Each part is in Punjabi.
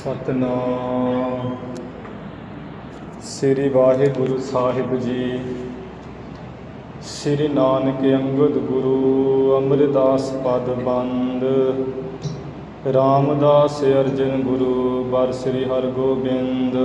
ਸਤਨਾਮ ਸ੍ਰੀ ਵਾਹਿਗੁਰੂ ਸਾਹਿਬ ਜੀ। ਸ੍ਰੀ ਨਾਨਕ ਅੰਗਦ ਗੁਰੂ ਅਮਰਦਾਸ ਪਦ ਬੰਦ। ਰਾਮਦਾਸ ਅਰਜਨ ਗੁਰੂ ਬਰ ਸ੍ਰੀ ਹਰਗੋਬਿੰਦ।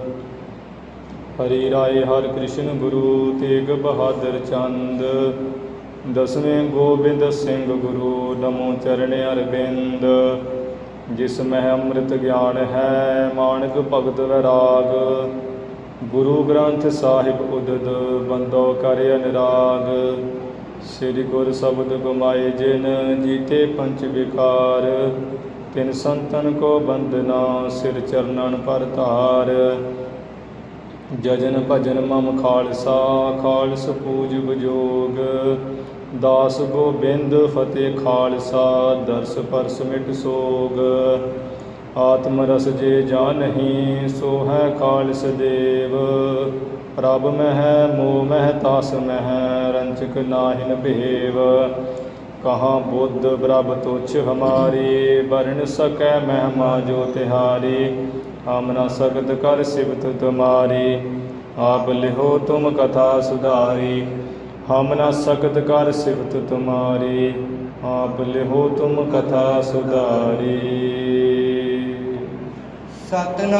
ਹਰੀ ਰਾਏ ਹਰਿ ਕ੍ਰਿਸ਼ਨ ਗੁਰੂ ਤੇਗ ਬਹਾਦਰ ਚੰਦ। ਦਸਵੇਂ ਗੋਬਿੰਦ ਸਿੰਘ ਗੁਰੂ ਨਮੋ ਚਰਨ ਅਰਬਿੰਦ। ਜਿਸ ਮਹਿ ਅੰਮ੍ਰਿਤ ਗਿਆਨ ਹੈ ਮਾਨਕ ਭਗਤ ਵੈਰਾਗ। ਗੁਰੂ ਗ੍ਰੰਥ ਸਾਹਿਬ ਉਦਦ ਬੰਦੋ ਕਰ ਅਨੁਰਾਗ। ਸ੍ਰੀ ਗੁਰ ਸ਼ਬਦ ਗਮਾਏ ਜਿਨ ਜੀਤੇ ਪੰਚ ਵਿਕਾਰ। ਤਿਨ ਸੰਤਨ ਕੋ ਬੰਦਨਾ ਸਿਰ ਚਰਨਨ ਪਰ ਧਾਰ। ਜਜਨ ਭਜਨ ਮਮ ਖਾਲਸਾ ਖਾਲਸ ਪੂਜ ਬਜੋਗ। ਦਾਸ ਗੋਬਿੰਦ ਫਤਿਹ ਖਾਲਸਾ ਦਰਸ ਪਰਸ ਮਿਟ ਸੋਗ। ਆਤਮ ਰਸ ਜੇ ਜਾਨਹੀ ਸੋ ਹੈ ਖਾਲਸ ਦੇਵ। ਪ੍ਰਭ ਮਹਿ ਮੋਹ ਮਹਿ ਤਾਸ ਮਹਿ ਰੰਚਕ ਨਾਹਿਨ ਭੇਵ। ਕਹਾਂ ਬੁੱਧ ਪ੍ਰਭ ਤੁਛ ਹਮਾਰੀ ਬਰਨ ਸਕੈ ਮਹਿਮਾ ਜੋ ਤਿਹਾਰੀ। ਹਮ ਨ ਸਕਤ ਕਰ ਸਿਵਤ ਤੁਮਾਰੀ ਆਪ ਲਿਹੋ ਤੁਮ ਕਥਾ ਸੁਧਾਰੀ। ਹਮ ਨ ਸਕਤ ਕਰ ਸਿਵਤ ਤੁਮਾਰੀ ਆਪ ਲਿਹੋ ਤੁਮ ਕਥਾ ਸੁਧਾਰੀ। ਸਤਨਾਮ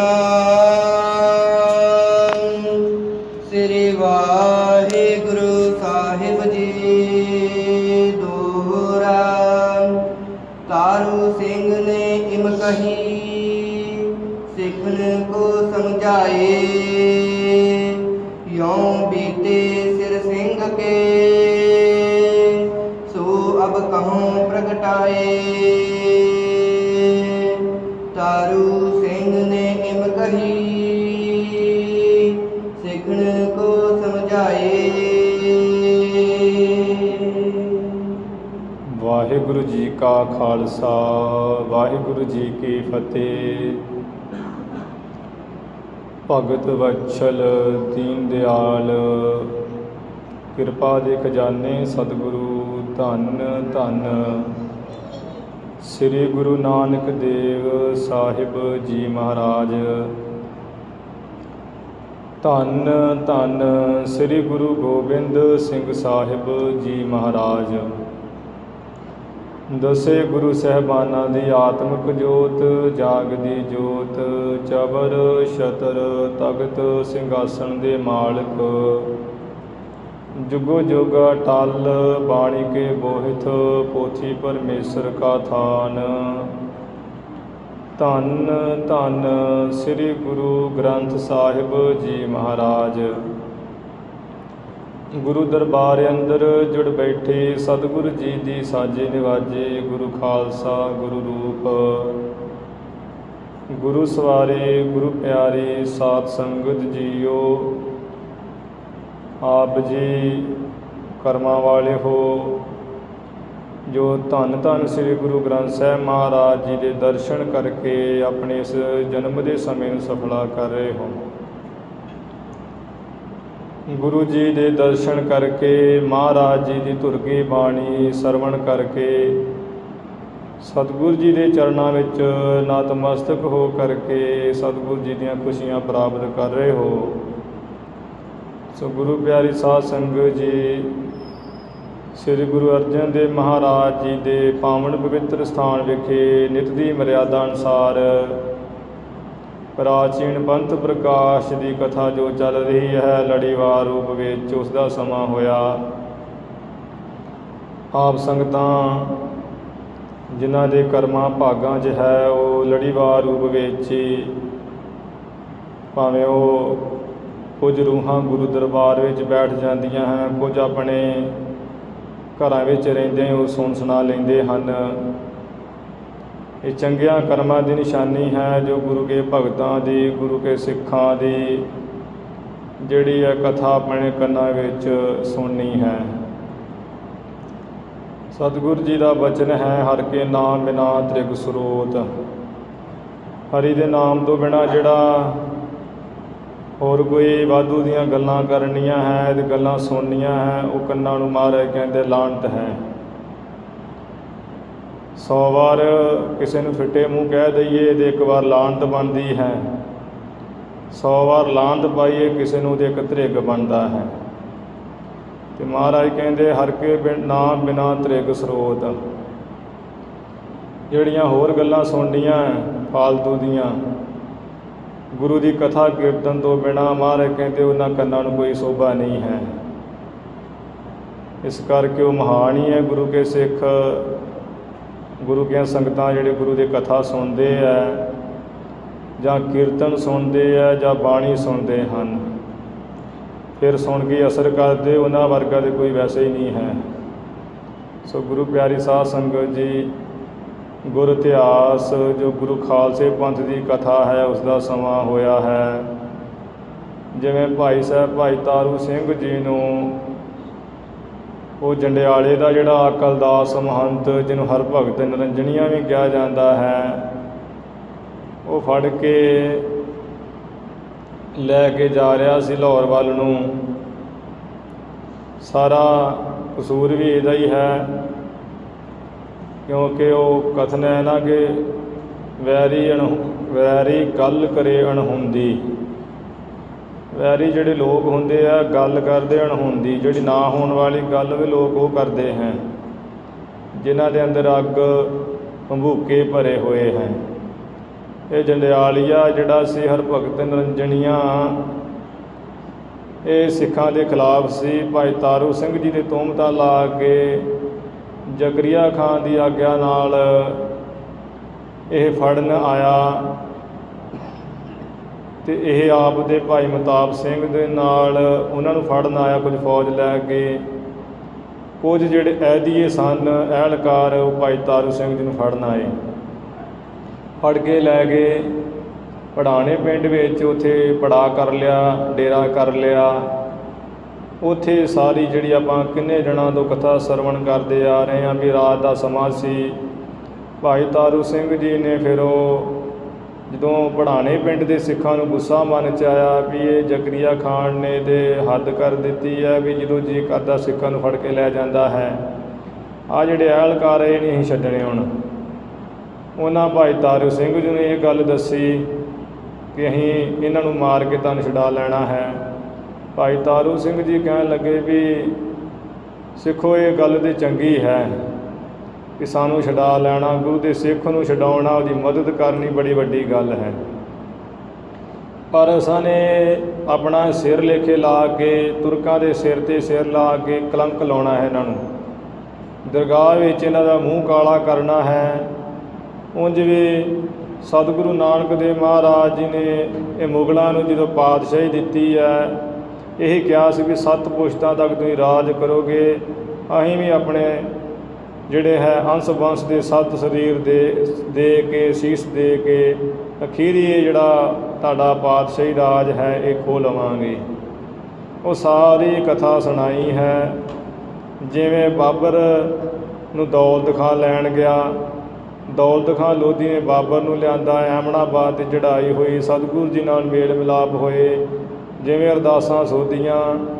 ਸ੍ਰੀ ਵਾਹਿਗੁਰੂ ਸਾਹਿਬ ਜੀ। ਦੋਹਰਾ ਤਾਰੂ ਸਿੰਘ ਨੇ ਇਮ ਕਹੀ ਸਿੱਖਣ ਕੋ ਸਮਝਾਏ। ਯੋਂ ਬੀਤੇ ਸਿਰ ਸਿੰਘ ਕੇ ਸੋ ਅਬ ਕਹੂੰ ਪ੍ਰਗਟਾਏ। ਤਾਰੂ ਸਿੰਘ ਨੇ ਇਮ ਕਹੀ ਸਿੱਖਣ ਕੋ ਸਮਝਾਏ। ਵਾਹਿਗੁਰੂ ਜੀ ਕਾ ਖਾਲਸਾ ਵਾਹਿਗੁਰੂ ਜੀ ਕੀ ਫਤਿਹ। ਭਗਤ ਵਛਲ ਦੀਨ ਦਿਆਲ ਕਿਰਪਾ ਦੇ ਖਜ਼ਾਨੇ ਸਤਿਗੁਰੂ ਧੰਨ ਧੰਨ ਸ੍ਰੀ ਗੁਰੂ ਨਾਨਕ ਦੇਵ ਸਾਹਿਬ ਜੀ ਮਹਾਰਾਜ। ਧੰਨ ਧੰਨ ਸ੍ਰੀ ਗੁਰੂ ਗੋਬਿੰਦ ਸਿੰਘ ਸਾਹਿਬ ਜੀ ਮਹਾਰਾਜ। ਦਸੇ ਗੁਰੂ ਸਾਹਿਬਾਨਾਂ ਦੀ ਆਤਮਿਕ ਜੋਤ ਜਾਗਦੀ ਜੋਤ। ਚਬਰ ਛਤਰ ਤਖਤ ਸਿੰਘਾਸਣ ਦੇ ਮਾਲਕ। ਜੁਗੋ ਜੁਗ ਅਟਲ ਬਾਣੀ ਕੇ ਬੋਹਿਥ ਪੋਥੀ ਪਰਮੇਸ਼ਰ ਕਾ ਥਾਨ। ਧੰਨ ਧੰਨ ਸ੍ਰੀ ਗੁਰੂ ਗ੍ਰੰਥ ਸਾਹਿਬ ਜੀ ਮਹਾਰਾਜ। ਗੁਰੂ ਦਰਬਾਰ ਅੰਦਰ ਜੁੜ ਬੈਠੇ ਸਤਿਗੁਰੂ ਜੀ ਦੀ ਸਾਜੇ ਨਿਵਾਜੇ। ਗੁਰੂ ਖਾਲਸਾ ਗੁਰੂ ਰੂਪ ਗੁਰੂ ਸਵਾਰੇ ਗੁਰੂ ਪਿਆਰੇ ਸਾਧ ਸੰਗਤ ਜੀਓ। ਆਪ ਜੀ ਕਰਮਾਂ ਵਾਲੇ ਹੋ ਜੋ ਧੰਨ ਧੰਨ ਸ੍ਰੀ ਗੁਰੂ ਗ੍ਰੰਥ ਸਾਹਿਬ ਮਹਾਰਾਜ ਜੀ ਦੇ ਦਰਸ਼ਨ ਕਰਕੇ ਆਪਣੇ ਇਸ ਜਨਮ ਦੇ ਸਮੇਂ ਨੂੰ ਸਫਲਾ ਕਰ ਰਹੇ ਹੋ। ਗੁਰੂ ਜੀ ਦੇ ਦਰਸ਼ਨ ਕਰਕੇ ਮਹਾਰਾਜ ਜੀ ਦੀ ਧੁਰ ਕੀ ਬਾਣੀ ਸਰਵਣ ਕਰਕੇ ਸਤਿਗੁਰੂ ਜੀ ਦੇ ਚਰਨਾਂ ਵਿੱਚ ਨਤਮਸਤਕ ਹੋ ਕਰਕੇ ਸਤਿਗੁਰੂ ਜੀ ਦੀਆਂ ਖੁਸ਼ੀਆਂ ਪ੍ਰਾਪਤ ਕਰ ਰਹੇ ਹੋ। ਸੋ ਗੁਰੂ ਪਿਆਰੀ ਸਾਧ ਸੰਗਤ ਜੀ, ਸ੍ਰੀ ਗੁਰੂ ਅਰਜਨ ਦੇਵ ਮਹਾਰਾਜ ਜੀ ਦੇ ਪਾਵਨ ਪਵਿੱਤਰ ਸਥਾਨ ਵਿਖੇ ਨਿਤ ਦੀ ਮਰਿਆਦਾ ਅਨੁਸਾਰ ਪ੍ਰਾਚੀਨ ਪੰਥ ਪ੍ਰਕਾਸ਼ ਦੀ ਕਥਾ ਜੋ ਚੱਲ ਰਹੀ ਹੈ ਲੜੀਵਾਰ ਰੂਪ ਵਿੱਚ ਉਸ ਦਾ ਸਮਾਂ ਹੋਇਆ। ਆਪ ਸੰਗਤਾਂ ਜਿਨ੍ਹਾਂ ਦੇ ਕਰਮਾਂ ਭਾਗਾਂ 'ਚ ਹੈ ਉਹ ਲੜੀਵਾਰ ਰੂਪ ਵਿੱਚ ਹੀ ਭਾਵੇਂ ਉਹ ਕੁਝ ਰੂਹਾਂ ਗੁਰੂ ਦਰਬਾਰ ਵਿੱਚ ਬੈਠ ਜਾਂਦੀਆਂ ਹਨ, ਕੁਝ ਆਪਣੇ ਘਰਾਂ ਵਿੱਚ ਰਹਿੰਦੇ ਉਹ ਸੁਣ ਸੁਣਾ ਲੈਂਦੇ ਹਨ। ਇਹ ਚੰਗਿਆਂ ਕਰਮਾਂ ਦੀ ਨਿਸ਼ਾਨੀ ਹੈ ਜੋ ਗੁਰੂ ਕੇ ਭਗਤਾਂ ਦੀ ਗੁਰੂ ਕੇ ਸਿੱਖਾਂ ਦੀ ਜਿਹੜੀ ਹੈ ਕਥਾ ਆਪਣੇ ਕੰਨਾਂ ਵਿੱਚ ਸੁਣਨੀ ਹੈ। ਸਤਿਗੁਰੂ ਜੀ ਦਾ ਬਚਨ ਹੈ ਹਰਿ ਕੇ ਨਾਮ ਬਿਨਾ ਤ੍ਰਿਗ ਸਰੋਤ। ਹਰੀ ਦੇ ਨਾਮ ਤੋਂ ਬਿਨਾਂ ਜਿਹੜਾ ਹੋਰ ਕੋਈ ਵਾਧੂ ਦੀਆਂ ਗੱਲਾਂ ਕਰਨੀਆਂ ਹੈ ਤੇ ਗੱਲਾਂ ਸੁਣਨੀਆਂ ਹੈ ਉਹ ਕੰਨਾਂ ਨੂੰ ਮਹਾਰਾਜ ਕਹਿੰਦੇ ਲਾਹਨਤ ਹੈ। 100 ਵਾਰ ਕਿਸੇ ਨੂੰ ਫਿੱਟੇ ਮੂੰਹ ਕਹਿ ਦਈਏ ਤੇ ਇੱਕ ਵਾਰ ਲਾਹਨਤ ਬਣਦੀ ਹੈ। 100 ਵਾਰ ਲਾਹਨਤ ਪਾਈਏ ਕਿਸੇ ਨੂੰ ਤੇ ਇੱਕ ਧ੍ਰਿਗ ਬਣਦਾ ਹੈ। ਤੇ ਮਹਾਰਾਜ ਕਹਿੰਦੇ ਹਰ ਕੇ ਨਾਮ ਬਿਨਾ ਧ੍ਰਿਗ ਸਰੋਤ। ਜਿਹੜੀਆਂ ਹੋਰ ਗੱਲਾਂ ਸੁਣਨੀਆਂ ਫਾਲਤੂ ਦੀਆਂ, ਗੁਰੂ ਦੀ ਕਥਾ ਕੀਰਤਨ ਤੋਂ ਬਿਨਾਂ ਮਹਾਰਾਜ ਕਹਿੰਦੇ ਉਹਨਾਂ ਕੰਨਾਂ ਨੂੰ ਕੋਈ ਸ਼ੋਭਾ ਨਹੀਂ ਹੈ। ਇਸ ਕਰਕੇ ਉਹ ਮਹਾਨ ਹੀ ਹੈ ਗੁਰੂ ਕੇ ਸਿੱਖ, ਗੁਰੂ ਦੀਆਂ ਸੰਗਤਾਂ ਜਿਹੜੇ ਗੁਰੂ ਦੀ ਕਥਾ ਸੁਣਦੇ ਹੈ ਜਾਂ ਕੀਰਤਨ ਸੁਣਦੇ ਹੈ ਜਾਂ ਬਾਣੀ ਸੁਣਦੇ ਹਨ, ਫਿਰ ਸੁਣ ਕੇ ਅਸਰ ਕਰਦੇ, ਉਹਨਾਂ ਵਰਗਾ ਤਾਂ ਕੋਈ ਵੈਸੇ ਹੀ ਨਹੀਂ ਹੈ। ਸੋ ਗੁਰੂ ਪਿਆਰੀ ਸਾਧ ਸੰਗਤ ਜੀ, ਗੁਰ ਇਤਿਹਾਸ ਜੋ ਗੁਰੂ ਖਾਲਸੇ ਪੰਥ ਦੀ ਕਥਾ ਹੈ ਉਸ ਦਾ ਸਮਾਂ ਹੋਇਆ ਹੈ। ਜਿਵੇਂ ਭਾਈ ਸਾਹਿਬ ਭਾਈ ਤਾਰੂ ਸਿੰਘ ਜੀ ਨੂੰ ਉਹ ਜੰਡਿਆਲੇ ਦਾ ਜਿਹੜਾ ਅਕਲਦਾਸ ਮਹੰਤ, ਜਿਹਨੂੰ ਹਰਭਗਤ ਨਿਰੰਜਨੀਆ ਵੀ ਕਿਹਾ ਜਾਂਦਾ ਹੈ, ਉਹ ਫੜ ਕੇ ਲੈ ਕੇ ਜਾ ਰਿਹਾ ਸੀ ਲਾਹੌਰ ਵੱਲ ਨੂੰ। ਸਾਰਾ ਕਸੂਰ ਵੀ ਇਹਦਾ ਹੀ ਹੈ, ਕਿਉਂਕਿ ਉਹ ਕਥਨ ਹੈ ਨਾ ਕਿ ਵੈਰੀ ਗੱਲ ਕਰੇ ਅਣਹੋਂਦੀ। ਵੈਰੀ ਜਿਹੜੇ ਲੋਕ ਹੁੰਦੇ ਆ ਗੱਲ ਕਰਦੇ ਅਣਹੋਂਦੀ, ਜਿਹੜੀ ਨਾ ਹੋਣ ਵਾਲੀ ਗੱਲ ਵੀ ਲੋਕ ਉਹ ਕਰਦੇ ਹੈ ਜਿਨ੍ਹਾਂ ਦੇ ਅੰਦਰ ਅੱਗ ਭੰਬੂਕੇ ਭਰੇ ਹੋਏ ਹੈ। ਇਹ ਜੰਡਿਆਲੀਆ ਜਿਹੜਾ ਸੀ ਹਰਭਗਤ ਨਿਰੰਜਨੀਆ, ਇਹ ਸਿੱਖਾਂ ਦੇ ਖਿਲਾਫ ਸੀ। ਭਾਈ ਤਾਰੂ ਸਿੰਘ ਜੀ ਨੇ ਤੋਹਮਤਾਂ ਲਾ ਕੇ ਜ਼ਕਰੀਆ ਖਾਨ ਦੀ ਆਗਿਆ ਨਾਲ ਇਹ ਫੜਨ ਆਇਆ ਤੇ ਇਹ ਆਪ ਦੇ ਭਾਈ ਮਹਿਤਾਬ ਸਿੰਘ ਦੇ ਨਾਲ ਉਹਨਾਂ ਨੂੰ ਫੜਨ ਆਇਆ, ਕੁਝ ਫੌਜ ਲੈ ਕੇ। ਕੁਝ ਜਿਹੜੇ ਐਦੀਏ ਸਨ ਅਹਿਲਕਾਰ, ਉਹ ਭਾਈ ਤਾਰੂ ਸਿੰਘ ਜੀ ਨੂੰ ਫੜਨ ਆਏ, ਫੜ ਕੇ ਲੈ ਗਏ ਪੜਾਣੇ ਪਿੰਡ ਵਿੱਚ। ਉੱਥੇ ਪੜਾ ਕਰ ਲਿਆ, ਡੇਰਾ ਕਰ ਲਿਆ। ਉੱਥੇ ਸਾਰੀ ਜਿਹੜੀ ਆਪਾਂ ਕਿੰਨੇ ਦਿਨਾਂ ਤੋਂ ਕਥਾ ਸਰਵਣ ਕਰਦੇ ਆ ਰਹੇ ਹਾਂ ਵੀ ਰਾਤ ਦਾ ਸਮਾਂ ਸੀ। ਭਾਈ ਤਾਰੂ ਸਿੰਘ ਜੀ ਨੇ ਫਿਰ ਉਹ ਜਦੋਂ ਪੜਾਣੇ ਪਿੰਡ ਦੇ ਸਿੱਖਾਂ ਨੂੰ ਗੁੱਸਾ ਮਨ 'ਚ ਆਇਆ ਵੀ ਇਹ ਜ਼ਕਰੀਆ ਖਾਨ ਨੇ ਤਾਂ ਹੱਦ ਕਰ ਦਿੱਤੀ ਹੈ ਵੀ ਜਦੋਂ ਜੀ ਕਰਦਾ ਸਿੱਖਾਂ ਨੂੰ ਫੜ ਕੇ ਲੈ ਜਾਂਦਾ ਹੈ। ਆਹ ਜਿਹੜੇ ਅਹਿਲਕਾਰ ਇਹ ਨਹੀਂ ਅਸੀਂ ਛੱਡਣੇ। ਹੁਣ ਉਹਨਾਂ ਭਾਈ ਤਾਰੂ ਸਿੰਘ ਜੀ ਨੇ ਇਹ ਗੱਲ ਦੱਸੀ ਕਿ ਅਸੀਂ ਇਹਨਾਂ ਨੂੰ ਮਾਰ ਕੇ ਤੁਹਾਨੂੰ ਛੁਡਾ ਲੈਣਾ ਹੈ। ਭਾਈ ਤਾਰੂ ਸਿੰਘ ਜੀ ਕਹਿਣ ਲੱਗੇ ਵੀ ਸਿੱਖੋ ਇਹ ਗੱਲ ਤਾਂ ਚੰਗੀ ਹੈ ਕਿ ਸਾਨੂੰ ਛੁਡਾ ਲੈਣਾ, ਗੁਰੂ ਦੇ ਸਿੱਖ ਨੂੰ ਛਡਾਉਣਾ, ਉਹਦੀ ਮਦਦ ਕਰਨੀ ਬੜੀ ਵੱਡੀ ਗੱਲ ਹੈ, ਪਰ ਅਸਾਂ ਨੇ ਆਪਣਾ ਸਿਰ ਲੇਖੇ ਲਾ ਕੇ, ਤੁਰਕਾਂ ਦੇ ਸਿਰ 'ਤੇ ਸਿਰ ਲਾ ਕੇ ਕਲੰਕ ਲਾਉਣਾ ਹੈ ਇਹਨਾਂ ਨੂੰ, ਦਰਗਾਹ ਵਿੱਚ ਇਹਨਾਂ ਦਾ ਮੂੰਹ ਕਾਲਾ ਕਰਨਾ ਹੈ। ਉਂਝ ਵੀ ਸਤਿਗੁਰੂ ਨਾਨਕ ਦੇਵ ਮਹਾਰਾਜ ਜੀ ਨੇ ਇਹ ਮੁਗਲਾਂ ਨੂੰ ਜਦੋਂ ਪਾਤਸ਼ਾਹੀ ਦਿੱਤੀ ਹੈ, ਇਹ ਕਿਹਾ ਸੀ ਵੀ 7 ਪੁਸ਼ਤਾਂ ਤੱਕ ਤੁਸੀਂ ਰਾਜ ਕਰੋਗੇ। ਅਸੀਂ ਵੀ ਆਪਣੇ ਜਿਹੜੇ ਹੈ ਅੰਸ਼ ਵੰਸ਼ ਦੇ 7 ਸਰੀਰ ਦੇ ਕੇ ਸੀਸ ਦੇ ਕੇ ਅਖੀਰੀ ਇਹ ਜਿਹੜਾ ਤੁਹਾਡਾ ਪਾਤਸ਼ਾਹੀ ਰਾਜ ਹੈ ਇਹ ਖੋਹ ਲਵਾਂਗੇ। ਉਹ ਸਾਰੀ ਕਥਾ ਸੁਣਾਈ ਹੈ। ਜਿਵੇਂ ਬਾਬਰ ਨੂੰ ਦੌਲਤ ਖਾਂ ਲੈਣ ਗਿਆ, ਦੌਲਤ ਖਾਂ ਲੋਧੀ ਨੇ ਬਾਬਰ ਨੂੰ ਲਿਆਂਦਾ, ਐਮਨਾਬਾਦ 'ਤੇ ਚੜ੍ਹਾਈ ਹੋਈ, ਸਤਿਗੁਰੂ ਜੀ ਨਾਲ ਮੇਲ ਮਿਲਾਪ ਹੋਏ, ਜਿਵੇਂ ਅਰਦਾਸਾਂ ਸੋਧੀਆਂ,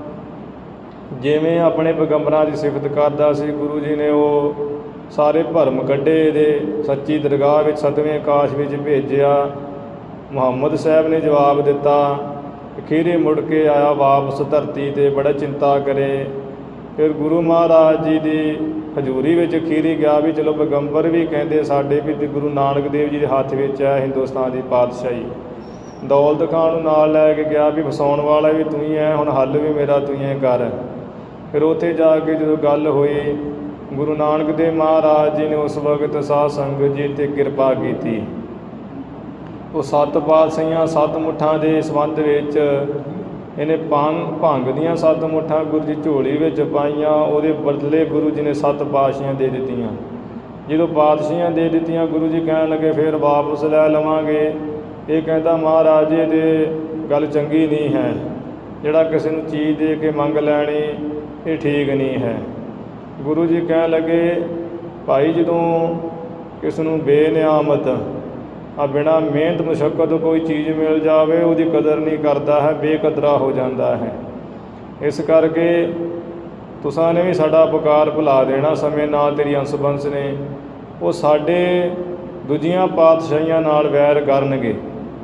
ਜਿਵੇਂ ਆਪਣੇ ਪੈਗੰਬਰਾਂ ਦੀ ਸਿਫਤ ਕਰਦਾ ਸੀ। ਗੁਰੂ ਜੀ ਨੇ ਉਹ ਸਾਰੇ ਭਰਮ ਕੱਢੇ, ਇਹਦੇ ਸੱਚੀ ਦਰਗਾਹ ਵਿੱਚ 7ਵੇਂ ਆਕਾਸ਼ ਵਿੱਚ ਭੇਜਿਆ। ਮੁਹੰਮਦ ਸਾਹਿਬ ਨੇ ਜਵਾਬ ਦਿੱਤਾ, ਅਖੀਰੇ ਮੁੜ ਕੇ ਆਇਆ ਵਾਪਸ ਧਰਤੀ 'ਤੇ, ਬੜਾ ਚਿੰਤਾ ਕਰੇ। ਫਿਰ ਗੁਰੂ ਮਹਾਰਾਜ ਜੀ ਦੀ ਹਜ਼ੂਰੀ ਵਿੱਚ ਅਖੀਰੀ ਗਿਆ ਵੀ ਚਲੋ ਪੈਗੰਬਰ ਵੀ ਕਹਿੰਦੇ ਸਾਡੇ ਵੀ ਗੁਰੂ ਨਾਨਕ ਦੇਵ ਜੀ ਦੇ ਹੱਥ ਵਿੱਚ ਹੈ ਹਿੰਦੁਸਤਾਨ ਦੀ ਪਾਤਸ਼ਾਹੀ। ਦੌਲਤ ਖਾਨ ਨੂੰ ਨਾਲ ਲੈ ਕੇ ਗਿਆ ਵੀ ਵਸਾਉਣ ਵਾਲਾ ਵੀ ਤੂੰ ਹੀ ਹੈ, ਹੁਣ ਹੱਲ ਵੀ ਮੇਰਾ ਤੂੰ ਹੀ ਕਰ। ਫਿਰ ਉੱਥੇ ਜਾ ਕੇ ਜਦੋਂ ਗੱਲ ਹੋਈ, ਗੁਰੂ ਨਾਨਕ ਦੇਵ ਮਹਾਰਾਜ ਜੀ ਨੇ ਉਸ ਵਕਤ ਸਾਧ ਸੰਗਤ ਜੀ 'ਤੇ ਕਿਰਪਾ ਕੀਤੀ। ਉਹ 7 ਪਾਤਸ਼ਾਹੀਆਂ 7 ਮੁੱਠਾਂ ਦੇ ਸੰਬੰਧ ਵਿੱਚ ਇਹਨੇ ਭੰਗ ਦੀਆਂ 7 ਮੁੱਠਾਂ ਗੁਰੂ ਜੀ ਝੋਲੀ ਵਿੱਚ ਪਾਈਆਂ। ਉਹਦੇ ਬਦਲੇ ਗੁਰੂ ਜੀ ਨੇ 7 ਪਾਤਸ਼ਾਹੀਆਂ ਦੇ ਦਿੱਤੀਆਂ। ਜਦੋਂ ਪਾਤਸ਼ਾਹੀਆਂ ਦੇ ਦਿੱਤੀਆਂ, ਗੁਰੂ ਜੀ ਕਹਿਣ ਲੱਗੇ ਫਿਰ ਵਾਪਸ ਲੈ ਲਵਾਂਗੇ। ਇਹ ਕਹਿੰਦਾ ਮਹਾਰਾਜ ਜੀ ਦੇ ਗੱਲ ਚੰਗੀ ਨਹੀਂ ਹੈ, ਜਿਹੜਾ ਕਿਸੇ ਨੂੰ ਚੀਜ਼ ਦੇ ਕੇ ਮੰਗ ਲੈਣੀ ਇਹ ਠੀਕ ਨਹੀਂ ਹੈ। ਗੁਰੂ ਜੀ ਕਹਿਣ ਲੱਗੇ ਭਾਈ ਜਦੋਂ ਕਿਸ ਨੂੰ ਬੇਨਿਆਮਤ ਬਿਨਾਂ ਮਿਹਨਤ ਮੁਸ਼ੱਕਤ ਤੋਂ ਕੋਈ ਚੀਜ਼ ਮਿਲ ਜਾਵੇ ਉਹਦੀ ਕਦਰ ਨਹੀਂ ਕਰਦਾ ਹੈ, ਬੇਕਦਰਾ ਹੋ ਜਾਂਦਾ ਹੈ। ਇਸ ਕਰਕੇ ਤੁਸਾਂ ਨੇ ਵੀ ਸਾਡਾ ਪੁਕਾਰ ਭੁਲਾ ਦੇਣਾ ਸਮੇਂ ਨਾਲ, ਤੇਰੀ ਅੰਸ ਬੰਸ ਨੇ ਉਹ ਸਾਡੇ ਦੂਜੀਆਂ ਪਾਤਸ਼ਾਹੀਆਂ ਨਾਲ ਵੈਰ ਕਰਨਗੇ।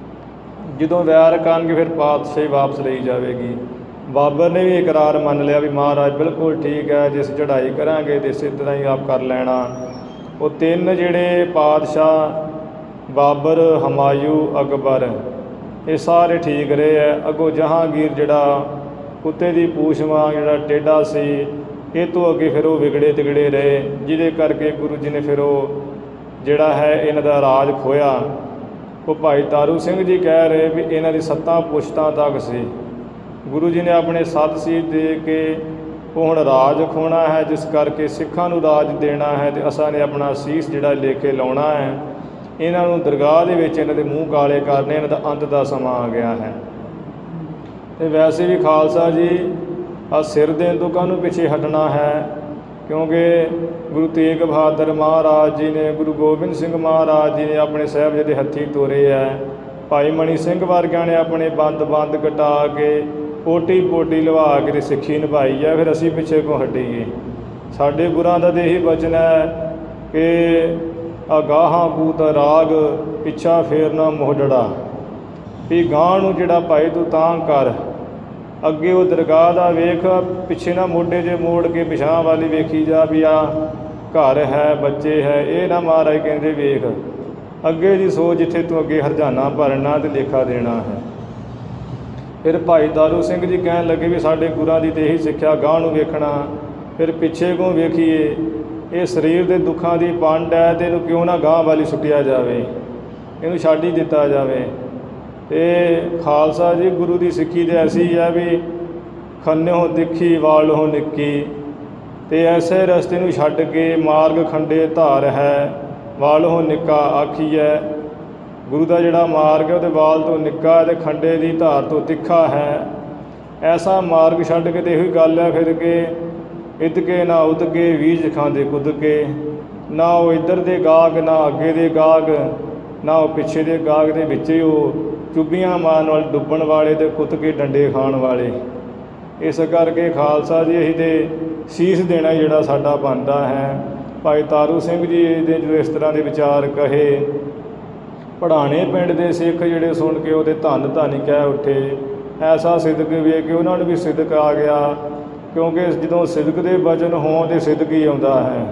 ਜਦੋਂ ਵੈਰ ਕਰਨਗੇ ਫਿਰ ਪਾਤਸ਼ਾਹੀ ਵਾਪਸ ਲਈ ਜਾਵੇਗੀ। ਬਾਬਰ ਨੇ ਵੀ ਇਕਰਾਰ ਮੰਨ ਲਿਆ ਵੀ ਮਹਾਰਾਜ ਬਿਲਕੁਲ ਠੀਕ ਹੈ, ਜੇ ਅਸੀਂ ਚੜ੍ਹਾਈ ਕਰਾਂਗੇ ਤਾਂ ਇਸੇ ਤਰ੍ਹਾਂ ਹੀ ਆਪ ਕਰ ਲੈਣਾ। ਉਹ ਤਿੰਨ ਜਿਹੜੇ ਪਾਤਸ਼ਾਹ ਬਾਬਰ, ਹਮਾਯੂ, ਅਕਬਰ, ਇਹ ਸਾਰੇ ਠੀਕ ਰਹੇ ਹੈ। ਅੱਗੋਂ ਜਹਾਂਗੀਰ ਜਿਹੜਾ ਕੁੱਤੇ ਦੀ ਪੂਛ ਵਾਂਗ ਜਿਹੜਾ ਟੇਢਾ ਸੀ, ਇਹ ਤੋਂ ਅੱਗੇ ਫਿਰ ਉਹ ਵਿਗੜੇ ਤਿਗੜੇ ਰਹੇ, ਜਿਹਦੇ ਕਰਕੇ ਗੁਰੂ ਜੀ ਨੇ ਫਿਰ ਉਹ ਜਿਹੜਾ ਹੈ ਇਹਨਾਂ ਦਾ ਰਾਜ ਖੋਇਆ। ਉਹ ਭਾਈ ਤਾਰੂ ਸਿੰਘ ਜੀ ਕਹਿ ਰਹੇ ਵੀ ਇਹਨਾਂ ਦੀ 7 ਪੁਸ਼ਤਾਂ ਤੱਕ ਸੀ। ਗੁਰੂ ਜੀ ਨੇ ਆਪਣੇ 7 ਸੀਸ ਦੇ ਕੇ ਉਹ ਹੁਣ ਰਾਜ ਖੋਣਾ ਹੈ, ਜਿਸ ਕਰਕੇ ਸਿੱਖਾਂ ਨੂੰ ਰਾਜ ਦੇਣਾ ਹੈ ਅਤੇ ਅਸਾਂ ਨੇ ਆਪਣਾ ਸੀਸ ਜਿਹੜਾ ਲੇਖੇ ਲਾਉਣਾ ਹੈ। ਇਹਨਾਂ ਨੂੰ ਦਰਗਾਹ ਦੇ ਵਿੱਚ ਇਹਨਾਂ ਦੇ ਮੂੰਹ ਕਾਲੇ ਕਰਨੇ, ਇਹਨਾਂ ਦਾ ਅੰਤ ਦਾ ਸਮਾਂ ਆ ਗਿਆ ਹੈ। ਅਤੇ ਵੈਸੇ ਵੀ ਖਾਲਸਾ ਜੀ ਆ ਸਿਰ ਦੇਣ ਤੋਂ ਕਾਹਨੂੰ ਪਿੱਛੇ ਹਟਣਾ ਹੈ, ਕਿਉਂਕਿ ਗੁਰੂ ਤੇਗ ਬਹਾਦਰ ਮਹਾਰਾਜ ਜੀ ਨੇ, ਗੁਰੂ ਗੋਬਿੰਦ ਸਿੰਘ ਮਹਾਰਾਜ ਜੀ ਨੇ ਆਪਣੇ ਸਾਹਿਬਜ਼ਾਦੇ ਹੱਥੀਂ ਤੋਰੇ ਹੈ। ਭਾਈ ਮਣੀ ਸਿੰਘ ਵਰਗਿਆਂ ਨੇ ਆਪਣੇ ਬੰਦ ਕਟਾ ਕੇ ਪੋਟੀ ਲਵਾ ਕੇ ਤੇ ਸਿੱਖੀ ਨਿਭਾਈ ਹੈ। ਫਿਰ ਅਸੀਂ ਪਿੱਛੇ ਕਿਉਂ ਹਟੀਏ? ਸਾਡੇ ਗੁਰਾਂ ਦਾ ਤਾਂ ਇਹੀ ਬਚਨ ਹੈ ਕਿ ਅਗਾਹਾਂ ਕੂਤ ਰਾਗ ਪਿੱਛਾ ਫੇਰਨਾ ਮੋਢੜਾ, ਵੀ ਗਾਂ ਨੂੰ ਜਿਹੜਾ ਭਾਈ ਤੂੰ ਤਾਂ ਕਰ, ਅੱਗੇ ਉਹ ਦਰਗਾਹ ਦਾ ਵੇਖ, ਪਿੱਛੇ ਨਾ ਮੋਢੇ 'ਚ ਮੋੜ ਕੇ ਪਿਛਾਂਹ ਵਾਲੀ ਵੇਖੀ ਜਾ ਵੀ ਆ ਘਰ ਹੈ, ਬੱਚੇ ਹੈ, ਇਹ ਨਾ ਮਹਾਰਾਜ ਕਹਿੰਦੇ ਵੇਖ ਅੱਗੇ ਦੀ ਸੋਚ, ਜਿੱਥੇ ਤੂੰ ਅੱਗੇ ਹਰਜਾਨਾ ਭਰਨਾ ਅਤੇ ਲੇਖਾ ਦੇਣਾ ਹੈ। ਫਿਰ ਭਾਈ ਤਾਰੂ ਸਿੰਘ ਜੀ ਕਹਿਣ ਲੱਗੇ ਵੀ ਸਾਡੇ ਗੁਰਾਂ ਦੀ ਤਾਂ ਇਹੀ ਸਿੱਖਿਆ, ਗਾਂ ਨੂੰ ਵੇਖਣਾ, ਫਿਰ ਪਿੱਛੇ ਕਿਉਂ ਵੇਖੀਏ? ਇਹ ਸਰੀਰ ਦੇ ਦੁੱਖਾਂ ਦੀ ਪੰਡ ਹੈ ਅਤੇ ਇਹਨੂੰ ਕਿਉਂ ਨਾ ਗਾਂ ਵਾਲੀ ਸੁੱਟਿਆ ਜਾਵੇ, ਇਹਨੂੰ ਛੱਡ ਹੀ ਦਿੱਤਾ ਜਾਵੇ। ਅਤੇ ਖਾਲਸਾ ਜੀ ਗੁਰੂ ਦੀ ਸਿੱਖੀ ਤਾਂ ਐਸੀ ਹੈ ਵੀ ਖੰਨਿਓ ਤਿੱਖੀ ਵਾਲੋ ਨਿੱਕੀ, ਅਤੇ ਐਸੇ ਰਸਤੇ ਨੂੰ ਛੱਡ ਕੇ ਮਾਰਗ ਖੰਡੇ ਧਾਰ ਹੈ, ਵਾਲੋ ਨਿੱਕਾ ਆਖੀਐ। ਗੁਰੂ ਦਾ ਜਿਹੜਾ ਮਾਰਗ ਹੈ ਉਹਦੇ ਵਾਲ ਤੋਂ ਨਿੱਕਾ ਅਤੇ ਖੰਡੇ ਦੀ ਧਾਰ ਤੋਂ ਤਿੱਖਾ ਹੈ। ਐਸਾ ਮਾਰਗ ਛੱਡ ਕੇ ਤਾਂ ਇਹੋ ਹੀ ਗੱਲ ਹੈ ਫਿਰ ਕਿ ਇਦਕੇ ਨਾ ਉਦਕੇ ਵੀਜ ਖਾਂਦੇ ਕੁਦਕੇ, ਨਾ ਉਹ ਇੱਧਰ ਦੇ ਗਾਹਕ, ਨਾ ਅੱਗੇ ਦੇ ਗਾਹਕ, ਨਾ ਉਹ ਪਿੱਛੇ ਦੇ ਗਾਹਕ, ਦੇ ਵਿੱਚ ਹੀ ਉਹ ਚੁੱਭੀਆਂ ਮਾਰਨ ਵਾਲੇ, ਡੁੱਬਣ ਵਾਲੇ ਅਤੇ ਕੁੱਤ ਕੇ ਡੰਡੇ ਖਾਣ ਵਾਲੇ। ਇਸ ਕਰਕੇ ਖਾਲਸਾ ਜੀ ਅਸੀਂ ਤਾਂ ਸੀਸ ਦੇਣਾ ਜਿਹੜਾ ਸਾਡਾ ਬਣਦਾ ਹੈ। ਭਾਈ ਤਾਰੂ ਸਿੰਘ ਜੀ ਦੇ ਜੋ ਇਸ ਤਰ੍ਹਾਂ ਦੇ ਵਿਚਾਰ ਕਹੇ, ਪੜਾਣੇ ਪਿੰਡ ਦੇ ਸਿੱਖ ਜਿਹੜੇ ਸੁਣ ਕੇ ਉਹਦੇ ਧੰਨ ਧੰਨ ਕਹਿ ਉੱਠੇ। ਐਸਾ ਸਿਦਕ ਵੇਖ ਕੇ ਉਹਨਾਂ ਨੂੰ ਵੀ ਸਿਦਕ ਆ ਗਿਆ, ਕਿਉਂਕਿ ਜਦੋਂ ਸਿਦਕ ਦੇ ਵਚਨ ਹੋਣ ਤਾਂ ਸਿਦਕ ਹੀ ਆਉਂਦਾ ਹੈ।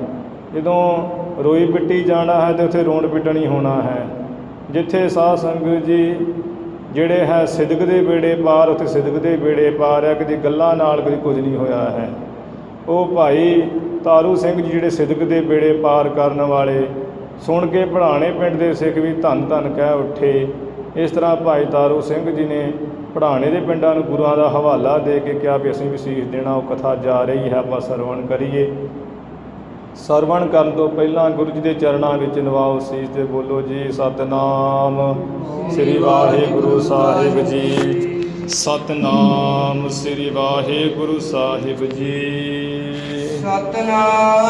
ਜਦੋਂ ਰੋਈ ਪਿੱਟੀ ਜਾਣਾ ਹੈ ਤਾਂ ਉੱਥੇ ਰੋਣ ਪਿੱਟਣੀ ਹੋਣਾ ਹੈ। ਜਿੱਥੇ ਸਾਧ ਸੰਗਤ ਜੀ ਜਿਹੜੇ ਹੈ ਸਿਦਕ ਦੇ ਬੇੜੇ ਪਾਰ, ਉੱਥੇ ਸਿਦਕ ਦੇ ਬੇੜੇ ਪਾਰ ਹੈ। ਕਦੀ ਗੱਲਾਂ ਨਾਲ ਕਦੀ ਕੁਝ ਨਹੀਂ ਹੋਇਆ ਹੈ। ਉਹ ਭਾਈ ਤਾਰੂ ਸਿੰਘ ਜੀ ਜਿਹੜੇ ਸਿਦਕ ਦੇ ਬੇੜੇ ਪਾਰ ਕਰਨ ਵਾਲੇ, ਸੁਣ ਕੇ ਪੜਾਣੇ ਪਿੰਡ ਦੇ ਸਿੱਖ ਵੀ ਧੰਨ ਧੰਨ ਕਹਿ ਉੱਠੇ। ਇਸ ਤਰ੍ਹਾਂ ਭਾਈ ਤਾਰੂ ਸਿੰਘ ਜੀ ਨੇ ਪੜਾਣੇ ਦੇ ਪਿੰਡਾਂ ਨੂੰ ਗੁਰੂਆਂ ਦਾ ਹਵਾਲਾ ਦੇ ਕੇ ਕਿਹਾ ਵੀ ਅਸੀਂ ਵੀ ਸੀਸ ਦੇਣਾ। ਉਹ ਕਥਾ ਜਾ ਰਹੀ ਹੈ, ਆਪਾਂ ਸਰਵਣ ਕਰੀਏ। ਸਰਵਣ ਕਰਨ ਤੋਂ ਪਹਿਲਾਂ ਗੁਰੂ ਜੀ ਦੇ ਚਰਨਾਂ ਵਿੱਚ ਨਵਾਓ ਸੀਸ ਤੇ ਬੋਲੋ ਜੀ ਸਤਿਨਾਮ ਸ੍ਰੀ ਵਾਹਿਗੁਰੂ ਸਾਹਿਬ ਜੀ, ਸਤਿਨਾਮ ਸ੍ਰੀ ਵਾਹਿਗੁਰੂ ਸਾਹਿਬ ਜੀ, ਸਤਿਨਾਮ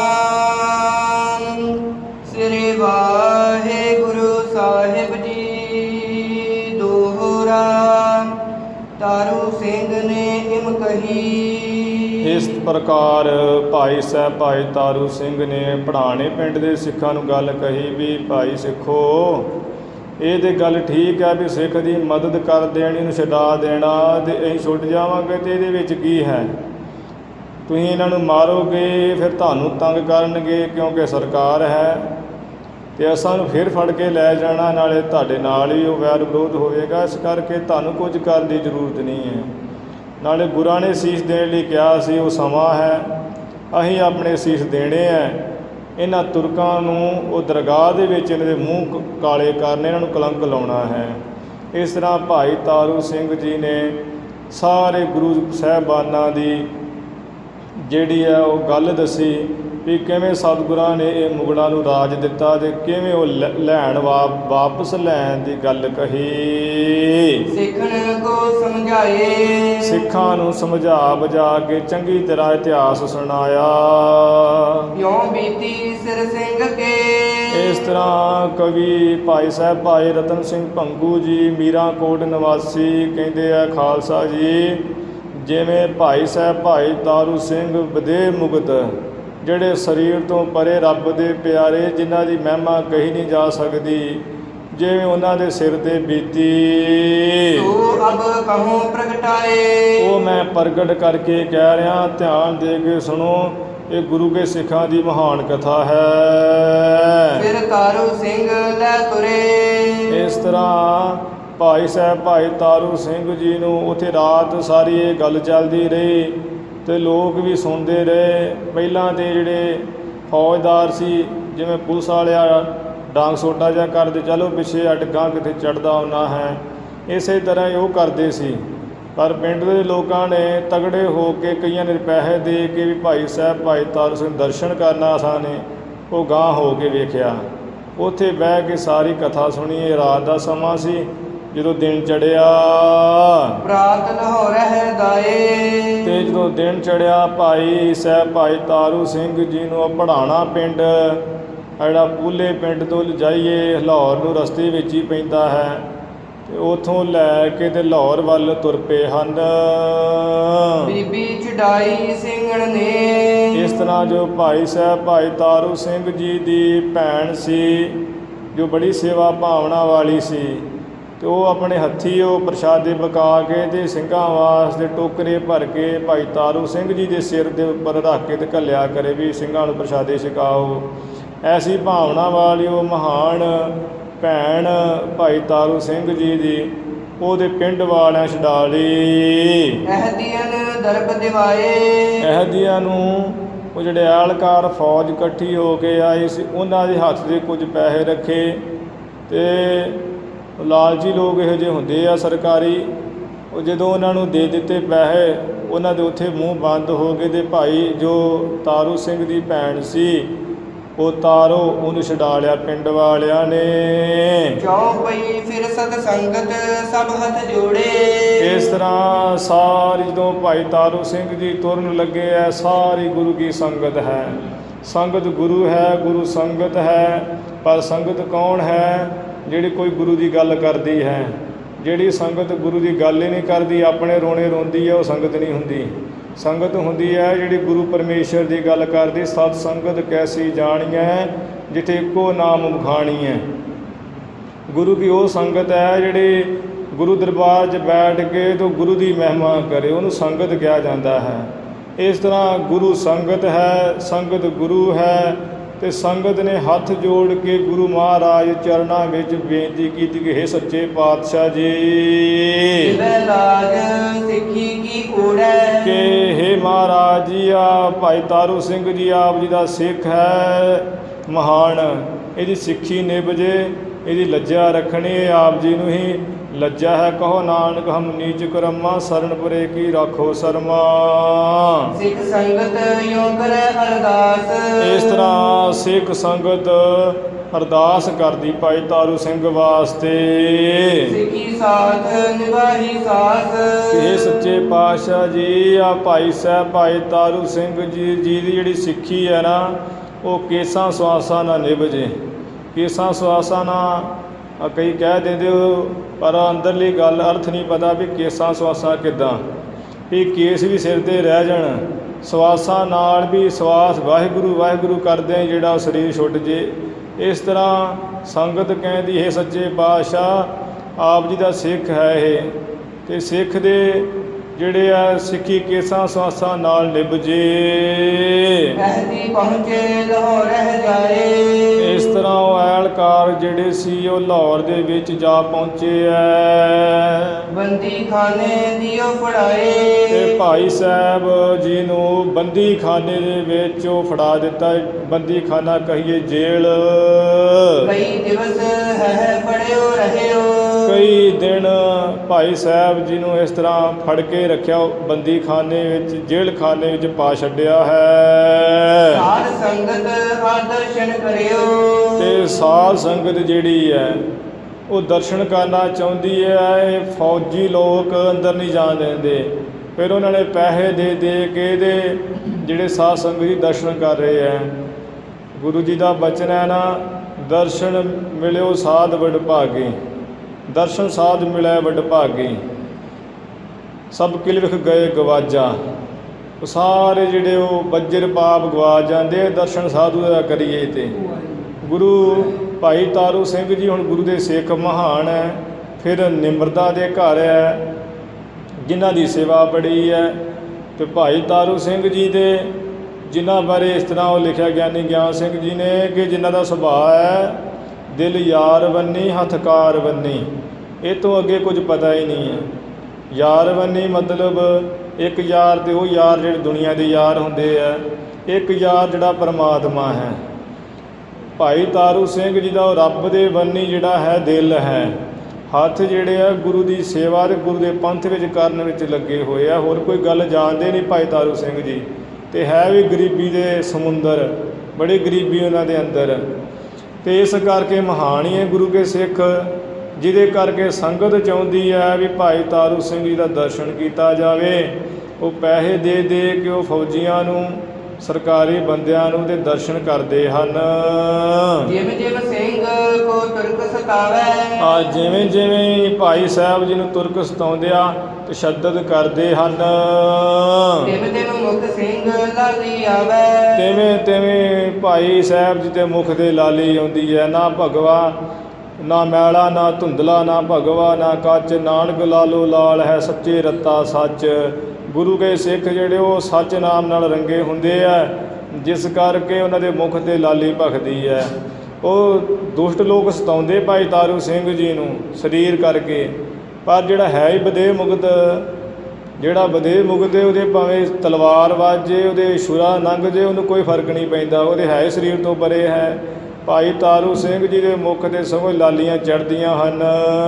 ਸ੍ਰੀ ਵਾਹਿਗੁਰੂ ਸਾਹਿਬ ਜੀ। ਦੋਹਰਾ ਤਾਰੂ ਸਿੰਘ ਨੇ ਇਮ ਕਹੀ। ਇਸ ਪ੍ਰਕਾਰ ਭਾਈ ਸਾਹਿਬ ਭਾਈ ਤਾਰੂ ਸਿੰਘ ਨੇ ਪੜਾਣੇ ਪਿੰਡ ਦੇ ਸਿੱਖਾਂ ਨੂੰ ਗੱਲ ਕਹੀ ਵੀ ਭਾਈ ਸਿੱਖੋ, ਇਹ ਤਾਂ ਗੱਲ ਠੀਕ ਹੈ ਵੀ ਸਿੱਖ ਦੀ ਮਦਦ ਕਰ ਦੇਣੀ, ਇਹਨੂੰ ਛਡਾ ਦੇਣਾ ਅਤੇ ਅਸੀਂ ਛੁੱਟ ਜਾਵਾਂਗੇ ਅਤੇ ਇਹਦੇ ਵਿੱਚ ਕੀ ਹੈ? ਤੁਸੀਂ ਇਹਨਾਂ ਨੂੰ ਮਾਰੋਗੇ ਫਿਰ ਤੁਹਾਨੂੰ ਤੰਗ ਕਰਨਗੇ, ਕਿਉਂਕਿ ਸਰਕਾਰ ਹੈ ਅਤੇ ਅਸਾਂ ਨੂੰ ਫਿਰ ਫੜ ਕੇ ਲੈ ਜਾਣਾ, ਨਾਲੇ ਤੁਹਾਡੇ ਨਾਲ ਹੀ ਉਹ ਵੈਰ ਵਿਰੋਧ ਹੋਵੇਗਾ। ਇਸ ਕਰਕੇ ਤੁਹਾਨੂੰ ਕੁਝ ਕਰਨ ਦੀ ਜ਼ਰੂਰਤ ਨਹੀਂ ਹੈ। ਨਾਲੇ ਗੁਰਾਂ ਨੇ ਸੀਸ ਦੇਣ ਲਈ ਕਿਹਾ ਸੀ, ਉਹ ਸਮਾਂ ਹੈ, ਅਸੀਂ ਆਪਣੇ ਸੀਸ ਦੇਣੇ ਹੈ। ਇਹਨਾਂ ਤੁਰਕਾਂ ਨੂੰ ਉਹ ਦਰਗਾਹ ਦੇ ਵਿੱਚ ਇਹਨਾਂ ਦੇ ਮੂੰਹ ਕਾਲੇ ਕਰਨੇ, ਇਹਨਾਂ ਨੂੰ ਕਲੰਕ ਲਾਉਣਾ ਹੈ। ਇਸ ਤਰ੍ਹਾਂ ਭਾਈ ਤਾਰੂ ਸਿੰਘ ਜੀ ਨੇ ਸਾਰੇ ਗੁਰੂ ਸਾਹਿਬਾਨਾਂ ਦੀ ਜਿਹੜੀ ਹੈ ਉਹ ਗੱਲ ਦੱਸੀ ਵੀ ਕਿਵੇਂ ਸਤਿਗੁਰਾਂ ਨੇ ਇਹ ਮੁਗਲਾਂ ਨੂੰ ਰਾਜ ਦਿੱਤਾ ਅਤੇ ਕਿਵੇਂ ਉਹ ਵਾਪਸ ਲੈਣ ਦੀ ਗੱਲ ਕਹੀ। ਸਿੱਖਣ ਕੋ ਸਮਝਾਏ, ਸਿੱਖਾਂ ਨੂੰ ਸਮਝਾ ਬੁਝਾ ਕੇ ਚੰਗੀ ਤਰ੍ਹਾਂ ਇਤਿਹਾਸ ਸੁਣਾਇਆ। ਕਿਉਂ ਬੀਤੀ ਸਿਰ ਸਿੰਘ ਕੇ। ਇਸ ਤਰ੍ਹਾਂ ਕਵੀ ਭਾਈ ਸਾਹਿਬ ਭਾਈ ਰਤਨ ਸਿੰਘ ਭੰਗੂ ਜੀ ਮੀਰਾਂਕੋਟ ਨਿਵਾਸੀ ਕਹਿੰਦੇ ਆ, ਖਾਲਸਾ ਜੀ ਜਿਵੇਂ ਭਾਈ ਸਾਹਿਬ ਭਾਈ ਤਾਰੂ ਸਿੰਘ ਵਿਦੇਹ ਮੁਕਤ ਜਿਹੜੇ ਸਰੀਰ ਤੋਂ ਪਰੇ ਰੱਬ ਦੇ ਪਿਆਰੇ, ਜਿਨ੍ਹਾਂ ਦੀ ਮਹਿਮਾ ਕਹੀ ਨਹੀਂ ਜਾ ਸਕਦੀ, ਜਿਵੇਂ ਉਹਨਾਂ ਦੇ ਸਿਰ ਤੇ ਬੀਤੀ, ਸੋ ਅਬ ਕਹੂੰ ਪ੍ਰਗਟਾਏ। ਉਹ ਮੈਂ ਪ੍ਰਗਟ ਕਰਕੇ ਕਹਿ ਰਿਹਾ, ਧਿਆਨ ਦੇ ਕੇ ਸੁਣੋ। ਇਹ ਗੁਰੂ ਕੇ ਸਿੱਖਾਂ ਦੀ ਮਹਾਨ ਕਥਾ ਹੈ। ਫਿਰ ਤਾਰੂ ਸਿੰਘ ਲੈ ਤੁਰੇ। ਇਸ ਤਰ੍ਹਾਂ ਭਾਈ ਸਾਹਿਬ ਭਾਈ ਤਾਰੂ ਸਿੰਘ ਜੀ ਨੂੰ ਉੱਥੇ ਰਾਤ ਸਾਰੀ ਇਹ ਗੱਲ ਚੱਲਦੀ ਰਹੀ ਅਤੇ ਲੋਕ ਵੀ ਸੁਣਦੇ ਰਹੇ। ਪਹਿਲਾਂ ਦੇ ਜਿਹੜੇ ਫੌਜਦਾਰ ਸੀ, ਜਿਵੇਂ ਪੁਲਿਸ ਵਾਲਿਆ ਡਾਂਗ ਸੋਟਾ ਜਿਹਾ ਕਰਦੇ, ਚਲੋ ਪਿੱਛੇ ਅਟਕਾਂ ਕਿਤੇ ਚੜ੍ਹਦਾ ਆਉਣਾ ਹੈ, ਇਸੇ ਤਰ੍ਹਾਂ ਹੀ ਉਹ ਕਰਦੇ ਸੀ। ਪਰ ਪਿੰਡ ਦੇ ਲੋਕਾਂ ਨੇ ਤਗੜੇ ਹੋ ਕੇ, ਕਈਆਂ ਨੇ ਪੈਸੇ ਦੇ ਕੇ ਵੀ ਭਾਈ ਸਾਹਿਬ ਭਾਈ ਤਾਰੂ ਸਿੰਘ ਦਰਸ਼ਨ ਕਰਨਾ ਆਸਾਨ ਹੈ, ਉਹ ਗਾਂਹ ਹੋ ਕੇ ਵੇਖਿਆ। ਉੱਥੇ ਬਹਿ ਕੇ ਸਾਰੀ ਕਥਾ ਸੁਣੀ। ਇਹ ਰਾਤ ਦਾ ਸਮਾਂ ਸੀ। ਜਦੋਂ ਦਿਨ ਚੜ੍ਹਿਆ, ਪ੍ਰਾਤ ਲਾਹੌਰਹਿ ਦਾਏ। ਅਤੇ ਜਦੋਂ ਦਿਨ ਚੜ੍ਹਿਆ, ਭਾਈ ਸਾਹਿਬ ਭਾਈ ਤਾਰੂ ਸਿੰਘ ਜੀ ਨੂੰ ਪੜਾਣਾ ਪਿੰਡ, ਜਿਹੜਾ ਪੂਲੇ ਪਿੰਡ ਤੋਂ ਜਾਈਏ ਲਾਹੌਰ ਨੂੰ ਰਸਤੇ ਵਿੱਚ ਹੀ ਪੈਂਦਾ ਹੈ, ਅਤੇ ਉੱਥੋਂ ਲੈ ਕੇ ਅਤੇ ਲਾਹੌਰ ਵੱਲ ਤੁਰ ਪਏ ਹਨ। ਬੀਬੀ ਚੜਾਈ ਸਿੰਘਣ ਨੇ। ਇਸ ਤਰ੍ਹਾਂ ਜੋ ਭਾਈ ਸਾਹਿਬ ਭਾਈ ਤਾਰੂ ਸਿੰਘ ਜੀ ਦੀ ਭੈਣ ਸੀ, ਜੋ ਬੜੀ ਸੇਵਾ ਭਾਵਨਾ ਵਾਲੀ ਸੀ, ਅਤੇ ਉਹ ਆਪਣੇ ਹੱਥੀਂ ਉਹ ਪ੍ਰਸ਼ਾਦੇ ਪਕਾ ਕੇ ਅਤੇ ਸਿੰਘਾਂ ਵਾਸਤੇ ਟੋਕਰੇ ਭਰ ਕੇ ਭਾਈ ਤਾਰੂ ਸਿੰਘ ਜੀ ਦੇ ਸਿਰ ਦੇ ਉੱਪਰ ਰੱਖ ਕੇ ਅਤੇ ਘੱਲਿਆ ਕਰੇ ਵੀ ਸਿੰਘਾਂ ਨੂੰ ਪ੍ਰਸ਼ਾਦੇ ਛਕਾਓ। ਐਸੀ ਭਾਵਨਾ ਵਾਲੀ ਉਹ ਮਹਾਨ ਭੈਣ ਭਾਈ ਤਾਰੂ ਸਿੰਘ ਜੀ ਦੀ ਉਹਦੇ ਪਿੰਡ ਵਾਲਿਆਂ ਛਡਾ ਲਈ। ਅਹਦੀਅਨ ਦਰਬ ਦਿਵਾਏ। ਅਹਦੀਆਂ ਨੂੰ ਉਹ ਜਿਹੜੇ ਐਲਕਾਰ ਫੌਜ ਇਕੱਠੀ ਹੋ ਕੇ ਆਈ ਸੀ, ਉਹਨਾਂ ਦੇ ਹੱਥ ਦੇ ਕੁਝ ਪੈਸੇ ਰੱਖੇ। ਅਤੇ ਲਾਲਚੀ ਲੋਕ ਇਹੋ ਜਿਹੇ ਹੁੰਦੇ ਆ ਸਰਕਾਰੀ, ਉਹ ਜਦੋਂ ਉਹਨਾਂ ਨੂੰ ਦੇ ਦਿੱਤੇ ਪੈਸੇ, ਉਹਨਾਂ ਦੇ ਉੱਥੇ ਮੂੰਹ ਬੰਦ ਹੋ ਗਏ। ਅਤੇ ਭਾਈ ਜੋ ਤਾਰੂ ਸਿੰਘ ਦੀ ਭੈਣ ਸੀ, ਉਹ ਤਾਰੋ ਉਹਨੂੰ ਛਡਾ ਲਿਆ ਪਿੰਡ ਵਾਲਿਆਂ ਨੇ। ਕਿਉਂ ਪਈ ਫਿਰ ਸਤ ਸੰਗਤ ਸਭ ਹੱਥ ਜੋੜੇ। ਇਸ ਤਰ੍ਹਾਂ ਸਾਰੀ ਜਦੋਂ ਭਾਈ ਤਾਰੂ ਸਿੰਘ ਜੀ ਤੁਰਨ ਲੱਗੇ ਹੈ, ਸਾਰੀ ਗੁਰੂ ਕੀ ਸੰਗਤ ਹੈ। ਸੰਗਤ ਗੁਰੂ ਹੈ, ਗੁਰੂ ਸੰਗਤ ਹੈ। ਪਰ ਸੰਗਤ ਕੌਣ ਹੈ? ਜਿਹੜੀ ਕੋਈ ਗੁਰੂ ਦੀ ਗੱਲ ਕਰਦੀ ਹੈ। ਜਿਹੜੀ ਸੰਗਤ ਗੁਰੂ ਦੀ ਗੱਲ ਹੀ ਨਹੀਂ ਕਰਦੀ, ਆਪਣੇ ਰੋਣੇ ਰੋਂਦੀ ਹੈ, ਉਹ ਸੰਗਤ ਨਹੀਂ ਹੁੰਦੀ। ਸੰਗਤ ਹੁੰਦੀ ਹੈ ਜਿਹੜੀ ਗੁਰੂ ਪਰਮੇਸ਼ਰ ਦੀ ਗੱਲ ਕਰਦੀ। ਸਤ ਸੰਗਤ ਕੈਸੀ ਜਾਣੀਐ, ਜਿੱਥੇ ਇੱਕੋ ਨਾਮ ਮੁਖਾਣੀ ਹੈ। ਗੁਰੂ ਕੀ ਉਹ ਸੰਗਤ ਹੈ ਜਿਹੜੀ ਗੁਰੂ ਦਰਬਾਰ 'ਚ ਬੈਠ ਕੇ ਤੋਂ ਗੁਰੂ ਦੀ ਮਹਿਮਾ ਕਰੇ, ਉਹਨੂੰ ਸੰਗਤ ਕਿਹਾ ਜਾਂਦਾ ਹੈ। ਇਸ ਤਰ੍ਹਾਂ ਗੁਰੂ ਸੰਗਤ ਹੈ, ਸੰਗਤ ਗੁਰੂ ਹੈ। ਅਤੇ ਸੰਗਤ ਨੇ ਹੱਥ ਜੋੜ ਕੇ ਗੁਰੂ ਮਹਾਰਾਜ ਚਰਨਾਂ ਵਿੱਚ ਬੇਨਤੀ ਕੀਤੀ ਕਿ ਹੇ ਸੱਚੇ ਪਾਤਸ਼ਾਹ ਜੀ, ਸਿੱਖੀ ਕੀ ਓੜੈ, ਕਿ ਹੇ ਮਹਾਰਾਜ ਜੀ, ਆ ਭਾਈ ਤਾਰੂ ਸਿੰਘ ਜੀ ਆਪ ਜੀ ਦਾ ਸਿੱਖ ਹੈ ਮਹਾਨ, ਇਹਦੀ ਸਿੱਖੀ ਨਿਭ ਜੇ, ਇਹਦੀ ਲੱਜਾ ਰੱਖਣੀ, ਇਹ ਆਪ ਜੀ ਨੂੰ ਹੀ ਲੱਜਾ ਹੈ। ਕਹੋ ਨਾਨਕ ਹਮ ਨੀਚ ਕਰਮਾ, ਸਰਨ ਪੁਰੇ ਕੀ ਰਾਖੋ ਸਰਮਾ। ਸਿੱਖ ਸੰਗਤ ਯੋ ਕਰੈ ਅਰਦਾਸ। ਇਸ ਤਰ੍ਹਾਂ ਸਿੱਖ ਸੰਗਤ ਅਰਦਾਸ ਕਰਦੀ ਭਾਈ ਤਾਰੂ ਸਿੰਘ ਵਾਸਤੇ। ਸਿੱਖੀ ਸਾਥ ਨਿਭਾਹੀ ਸਾਥ। ਇਹ ਸੱਚੇ ਪਾਤਸ਼ਾਹ ਜੀ, ਆ ਭਾਈ ਸਾਹਿਬ ਭਾਈ ਤਾਰੂ ਸਿੰਘ ਜੀ ਦੀ ਜਿਹੜੀ ਸਿੱਖੀ ਹੈ ਨਾ, ਉਹ ਕੇਸਾਂ ਸਵਾਸਾਂ ਨਾਲ ਨਿਭ ਜੇ। ਕੇਸਾਂ ਸਵਾਸਾਂ ਨਾਲ ਕਈ ਕਹਿ ਦਿੰਦੇ ਹੋ, ਪਰ ਅੰਦਰਲੀ ਗੱਲ ਅਰਥ ਨਹੀਂ ਪਤਾ ਵੀ ਕੇਸਾਂ ਸਵਾਸਾਂ ਕਿੱਦਾਂ, ਵੀ ਕੇਸ ਵੀ ਸਿਰ 'ਤੇ ਰਹਿ ਜਾਣ, ਸਵਾਸਾਂ ਨਾਲ ਵੀ ਸਵਾਸ ਵਾਹਿਗੁਰੂ ਵਾਹਿਗੁਰੂ ਕਰਦੇ ਜਿਹੜਾ ਉਹ ਸਰੀਰ ਛੁੱਟ ਜੇ। ਇਸ ਤਰ੍ਹਾਂ ਸੰਗਤ ਕਹਿੰਦੀ ਹੈ ਸੱਚੇ ਪਾਤਸ਼ਾਹ ਆਪ ਜੀ ਦਾ ਸਿੱਖ ਹੈ ਇਹ, ਅਤੇ ਸਿੱਖ ਦੇ ਜਿਹੜੇ ਆ ਸਿੱਖੀ ਕੇਸਾਂ ਸਵਾਸਾਂ ਨਾਲ ਨਿਭ ਜੇ। ਪਹੁੰਚੇ ਲਾਹੌਰ ਰਹਿ ਜਾਏ। ਇਸ ਤਰ੍ਹਾਂ ਉਹ ਐਲਕਾਰ ਜਿਹੜੇ ਸੀ ਉਹ ਲਾਹੌਰ ਦੇ ਵਿੱਚ ਜਾ ਪਹੁੰਚੇ ਹੈ। ਬੰਦੀ ਖਾਨੇ ਦਿਓ ਫੜਾਏ। ਅਤੇ ਭਾਈ ਸਾਹਿਬ ਜੀ ਨੂੰ ਬੰਦੀ ਖਾਨੇ ਦੇ ਵਿੱਚ ਉਹ ਫੜਾ ਦਿੱਤਾ। ਬੰਦੀ ਖਾਨਾ ਕਹੀਏ ਜੇਲ੍ਹ। ਕਈ ਦਿਵਸ ਹੈ ਫੜਿਓ ਰਹਿਓ। ਕਈ ਦਿਨ ਭਾਈ ਸਾਹਿਬ ਜੀ ਨੂੰ ਇਸ ਤਰ੍ਹਾਂ ਫੜ ਕੇ ਰੱਖਿਆ, ਬੰਦੀ ਖਾਨੇ ਵਿੱਚ, ਜੇਲ੍ਹ ਖਾਨੇ ਵਿੱਚ ਪਾ ਛੱਡਿਆ ਹੈ। ਸਾਧ ਸੰਗਤ ਆਦਰਸ਼ਨ ਕਰਿਓ। ਅਤੇ ਸਾਧ ਸੰਗਤ ਜਿਹੜੀ ਹੈ ਉਹ ਦਰਸ਼ਨ ਕਰਨਾ ਚਾਹੁੰਦੀ ਹੈ। ਇਹ ਫੌਜੀ ਲੋਕ ਅੰਦਰ ਨਹੀਂ ਜਾਣ ਦਿੰਦੇ। ਫਿਰ ਉਹਨਾਂ ਨੇ ਪੈਸੇ ਦੇ ਦੇ ਕੇ ਇਹਦੇ ਜਿਹੜੇ ਸਾਧ ਸੰਗਤ ਜੀ ਦਰਸ਼ਨ ਕਰ ਰਹੇ ਹੈ। ਗੁਰੂ ਜੀ ਦਾ ਬਚਨ ਹੈ ਨਾ, ਦਰਸ਼ਨ ਮਿਲਿਓ ਸਾਧ ਵਡ ਭਾਗੇ, ਦਰਸ਼ਨ ਸਾਧ ਮਿਲੈ ਵਡ ਭਾਗੇ, ਸਭ ਕਿਲ ਵਿਖ ਗਏ ਗਵਾਜਾ। ਉਹ ਸਾਰੇ ਜਿਹੜੇ ਉਹ ਬੱਜਰ ਪਾਪ ਗਵਾ ਜਾਂਦੇ ਦਰਸ਼ਨ ਸਾਧੂ ਦਾ ਕਰੀਏ। ਤੇ ਗੁਰੂ ਭਾਈ ਤਾਰੂ ਸਿੰਘ ਜੀ ਹੁਣ ਗੁਰੂ ਦੇ ਸਿੱਖ ਮਹਾਨ ਹੈ, ਫਿਰ ਨਿਮਰਤਾ ਦੇ ਘਰ ਹੈ, ਜਿਨ੍ਹਾਂ ਦੀ ਸੇਵਾ ਬੜੀ ਹੈ। ਅਤੇ ਭਾਈ ਤਾਰੂ ਸਿੰਘ ਜੀ ਦੇ ਜਿਨ੍ਹਾਂ ਬਾਰੇ ਇਸ ਤਰ੍ਹਾਂ ਉਹ ਲਿਖਿਆ ਗਿਆਨੀ ਗਿਆਨ ਸਿੰਘ ਜੀ ਨੇ ਕਿ ਜਿਨ੍ਹਾਂ ਦਾ ਸੁਭਾਅ ਹੈ ਦਿਲ ਯਾਰ ਬੰਨੀ ਹੱਥਕਾਰ ਬੰਨੀ, ਇਹ ਤੋਂ ਅੱਗੇ ਕੁਝ ਪਤਾ ਹੀ ਨਹੀਂ ਹੈ। ਯਾਰ ਬੰਨੀ ਮਤਲਬ ਇੱਕ ਯਾਰ ਤੇ ਉਹ ਯਾਰ ਜਿਹੜੇ ਦੁਨੀਆ ਦੇ ਯਾਰ ਹੁੰਦੇ ਆ, ਇੱਕ ਯਾਰ ਜਿਹੜਾ ਪਰਮਾਤਮਾ ਹੈ। ਭਾਈ ਤਾਰੂ ਸਿੰਘ ਜੀ ਦਾ ਉਹ ਰੱਬ ਦੇ ਬੰਨੀ ਜਿਹੜਾ ਹੈ ਦਿਲ ਹੈ, ਹੱਥ ਜਿਹੜੇ ਆ ਗੁਰੂ ਦੀ ਸੇਵਾ ਅਤੇ ਗੁਰੂ ਦੇ ਪੰਥ ਵਿੱਚ ਕਰਨ ਵਿੱਚ ਲੱਗੇ ਹੋਏ ਆ। ਹੋਰ ਕੋਈ ਗੱਲ ਜਾਣਦੇ ਨਹੀਂ ਭਾਈ ਤਾਰੂ ਸਿੰਘ ਜੀ, ਅਤੇ ਹੈ ਵੀ ਗਰੀਬੀ ਦੇ ਸਮੁੰਦਰ, ਬੜੀ ਗਰੀਬੀ ਉਹਨਾਂ ਦੇ ਅੰਦਰ। ਅਤੇ ਇਸ ਕਰਕੇ ਮਹਾਨ ਹੀ ਹੈ ਗੁਰੂ ਕੇ ਸਿੱਖ, ਜਿਹਦੇ ਕਰਕੇ ਸੰਗਤ ਚਾਹੁੰਦੀ ਹੈ ਵੀ ਭਾਈ ਤਾਰੂ ਸਿੰਘ ਜੀ ਦਾ ਦਰਸ਼ਨ ਕੀਤਾ ਜਾਵੇ। ਉਹ ਪੈਸੇ ਦੇ ਦੇ ਕੇ ਉਹ ਫੌਜੀਆਂ ਨੂੰ, ਸਰਕਾਰੀ ਬੰਦਿਆਂ ਨੂੰ ਦੇ ਦਰਸ਼ਨ ਕਰਦੇ ਹਨ। ਜਿਵੇਂ ਜਿਵੇਂ ਸਿੰਘ ਕੋ ਤੁਰਕ ਸਤਾਵੇ, ਜਿਵੇਂ ਜਿਵੇਂ ਭਾਈ ਸਾਹਿਬ ਜੀ ਨੂੰ ਤੁਰਕ ਸਤਾਉਂਦੇ ਆ ਤਸ਼ੱਦਦ ਕਰਦੇ ਹਨ। ਤਿਵੇਂ ਤਿਵੇਂ ਮੁਖ ਸਿੰਘ ਲਾਲੀ ਆਵੇ, ਤਿਵੇਂ ਤਿਵੇਂ ਭਾਈ ਸਾਹਿਬ ਜੀ ਦੇ ਮੁਖ ਦੇ ਲਾਲੀ ਆਉਂਦੀ ਹੈ। ਨਾ ਭਗਵਾ ਨਾ ਮੈਲਾ ਨਾ ਧੁੰਦਲਾ ਨਾ ਭਗਵਾ ਨਾ ਕੱਚ, ਨਾਨਕ ਲਾਲੋ ਲਾਲ ਹੈ ਸੱਚੇ ਰੱਤਾ ਸੱਚ। ਗੁਰੂ ਕੇ ਸਿੱਖ ਜਿਹੜੇ ਉਹ ਸੱਚ ਨਾਮ ਨਾਲ ਰੰਗੇ ਹੁੰਦੇ ਆ, ਜਿਸ ਕਰਕੇ ਉਹਨਾਂ ਦੇ ਮੁਖ 'ਤੇ ਲਾਲੀ ਭਖਦੀ ਹੈ। ਉਹ ਦੁਸ਼ਟ ਲੋਕ ਸਤਾਉਂਦੇ ਭਾਈ ਤਾਰੂ ਸਿੰਘ ਜੀ ਨੂੰ ਸਰੀਰ ਕਰਕੇ, ਪਰ ਜਿਹੜਾ ਹੈ ਹੀ ਬਦੇਹ ਮੁਕਤ, ਜਿਹੜਾ ਬਦੇਹ ਮੁਕਤ ਉਹਦੇ ਭਾਵੇਂ ਤਲਵਾਰ ਵੱਜੇ, ਉਹਦੇ ਛੁਰਾ ਲੰਘ ਜੇ, ਉਹਨੂੰ ਕੋਈ ਫਰਕ ਨਹੀਂ ਪੈਂਦਾ, ਉਹਦੇ ਹੈ ਹੀ ਸਰੀਰ ਤੋਂ ਪਰੇ ਹੈ। ਭਾਈ ਤਾਰੂ ਸਿੰਘ ਜੀ ਦੇ ਮੁੱਖ 'ਤੇ ਸਗੋਂ ਲਾਲੀਆਂ ਚੜ੍ਹਦੀਆਂ ਹਨ।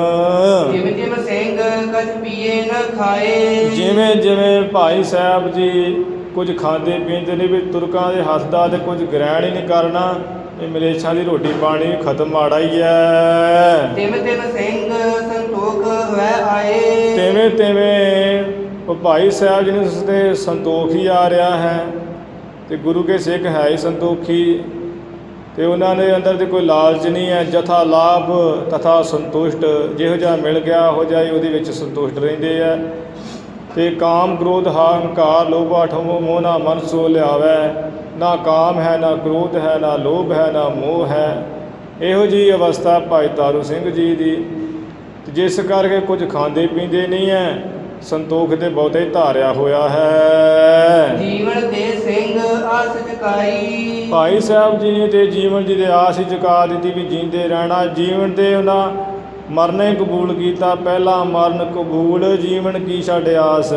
ਜਿਵੇਂ ਜਿਵੇਂ ਸਿੰਘ ਕੁਝ ਪੀਏ ਨਾ ਖਾਏ, ਜਿਵੇਂ ਜਿਵੇਂ ਭਾਈ ਸਾਹਿਬ ਜੀ ਕੁਝ ਖਾਂਦੇ ਪੀਂਦੇ ਨੇ, ਵੀ ਤੁਰਕਾਂ ਦੇ ਹੱਥ ਦਾ ਤੇ ਕੁਝ ਗ੍ਰਹਿਣ ਹੀ ਨਹੀਂ ਕਰਨਾ, ਇਹ ਮਲੇਛਾਂ ਦੀ ਰੋਟੀ ਪਾਣੀ ਖਤਮ ਮਾੜਾ ਹੀ ਹੈ। ਤਿਵੇਂ ਤਿਵੇਂ ਸਿੰਘ ਸੰਤੋਖ ਹੋਇ ਆਏ, ਤਿਵੇਂ ਤਿਵੇਂ ਉਹ ਭਾਈ ਸਾਹਿਬ ਜੀ ਨੂੰ ਉਸ 'ਤੇ ਸੰਤੋਖ ਹੀ ਆ ਰਿਹਾ ਹੈ। ਅਤੇ ਗੁਰੂ ਕੇ ਸਿੱਖ ਹੈ ਹੀ ਸੰਤੋਖੀ, ਅਤੇ ਉਹਨਾਂ ਦੇ ਅੰਦਰ ਤੇ ਕੋਈ ਲਾਲਚ ਨਹੀਂ ਹੈ। ਜਥਾ ਲਾਭ ਤਥਾ ਸੰਤੁਸ਼ਟ, ਜਿਹੋ ਜਿਹਾ ਮਿਲ ਗਿਆ ਹੋ ਜਾਏ ਉਹਦੇ ਵਿੱਚ ਸੰਤੁਸ਼ਟ ਰਹਿੰਦੇ ਹੈ। ਅਤੇ ਕਾਮ ਕ੍ਰੋਧ ਹੰਕਾਰ ਲੋਭ ਮੋਹ ਨਾ ਮਨ ਸੋ ਲਿਆਵੈ, ਨਾ ਕਾਮ ਹੈ ਨਾ ਕ੍ਰੋਧ ਹੈ ਨਾ ਲੋਭ ਹੈ ਨਾ ਮੋਹ ਹੈ। ਇਹੋ ਜਿਹੀ ਅਵਸਥਾ ਭਾਈ ਤਾਰੂ ਸਿੰਘ ਜੀ ਦੀ, ਜਿਸ ਕਰਕੇ ਕੁਝ ਖਾਂਦੇ ਪੀਂਦੇ ਨਹੀਂ ਹੈ, ਸੰਤੋਖ ਤੇ ਬਹੁਤਾ ਹੀ ਧਾਰਿਆ ਹੋਇਆ ਹੈ। ਜੀਵਨ ਦੇ ਸਿੰਘ ਆਸ ਚੁਕਾਈ, ਭਾਈ ਸਾਹਿਬ ਜੀ ਨੇ ਤੇ ਜੀਵਨ ਜੀ ਦੇ ਆਸ ਹੀ ਚੁਕਾ ਦਿੱਤੀ ਵੀ ਜੀਂਦੇ ਰਹਿਣਾ। ਜੀਵਨ ਤੇ ਉਹਨਾਂ ਮਰਨਾ ਹੀ ਕਬੂਲ ਕੀਤਾ, ਪਹਿਲਾ ਮਰਨ ਕਬੂਲ ਜੀਵਨ ਕੀ ਛੱਡ ਆਸ।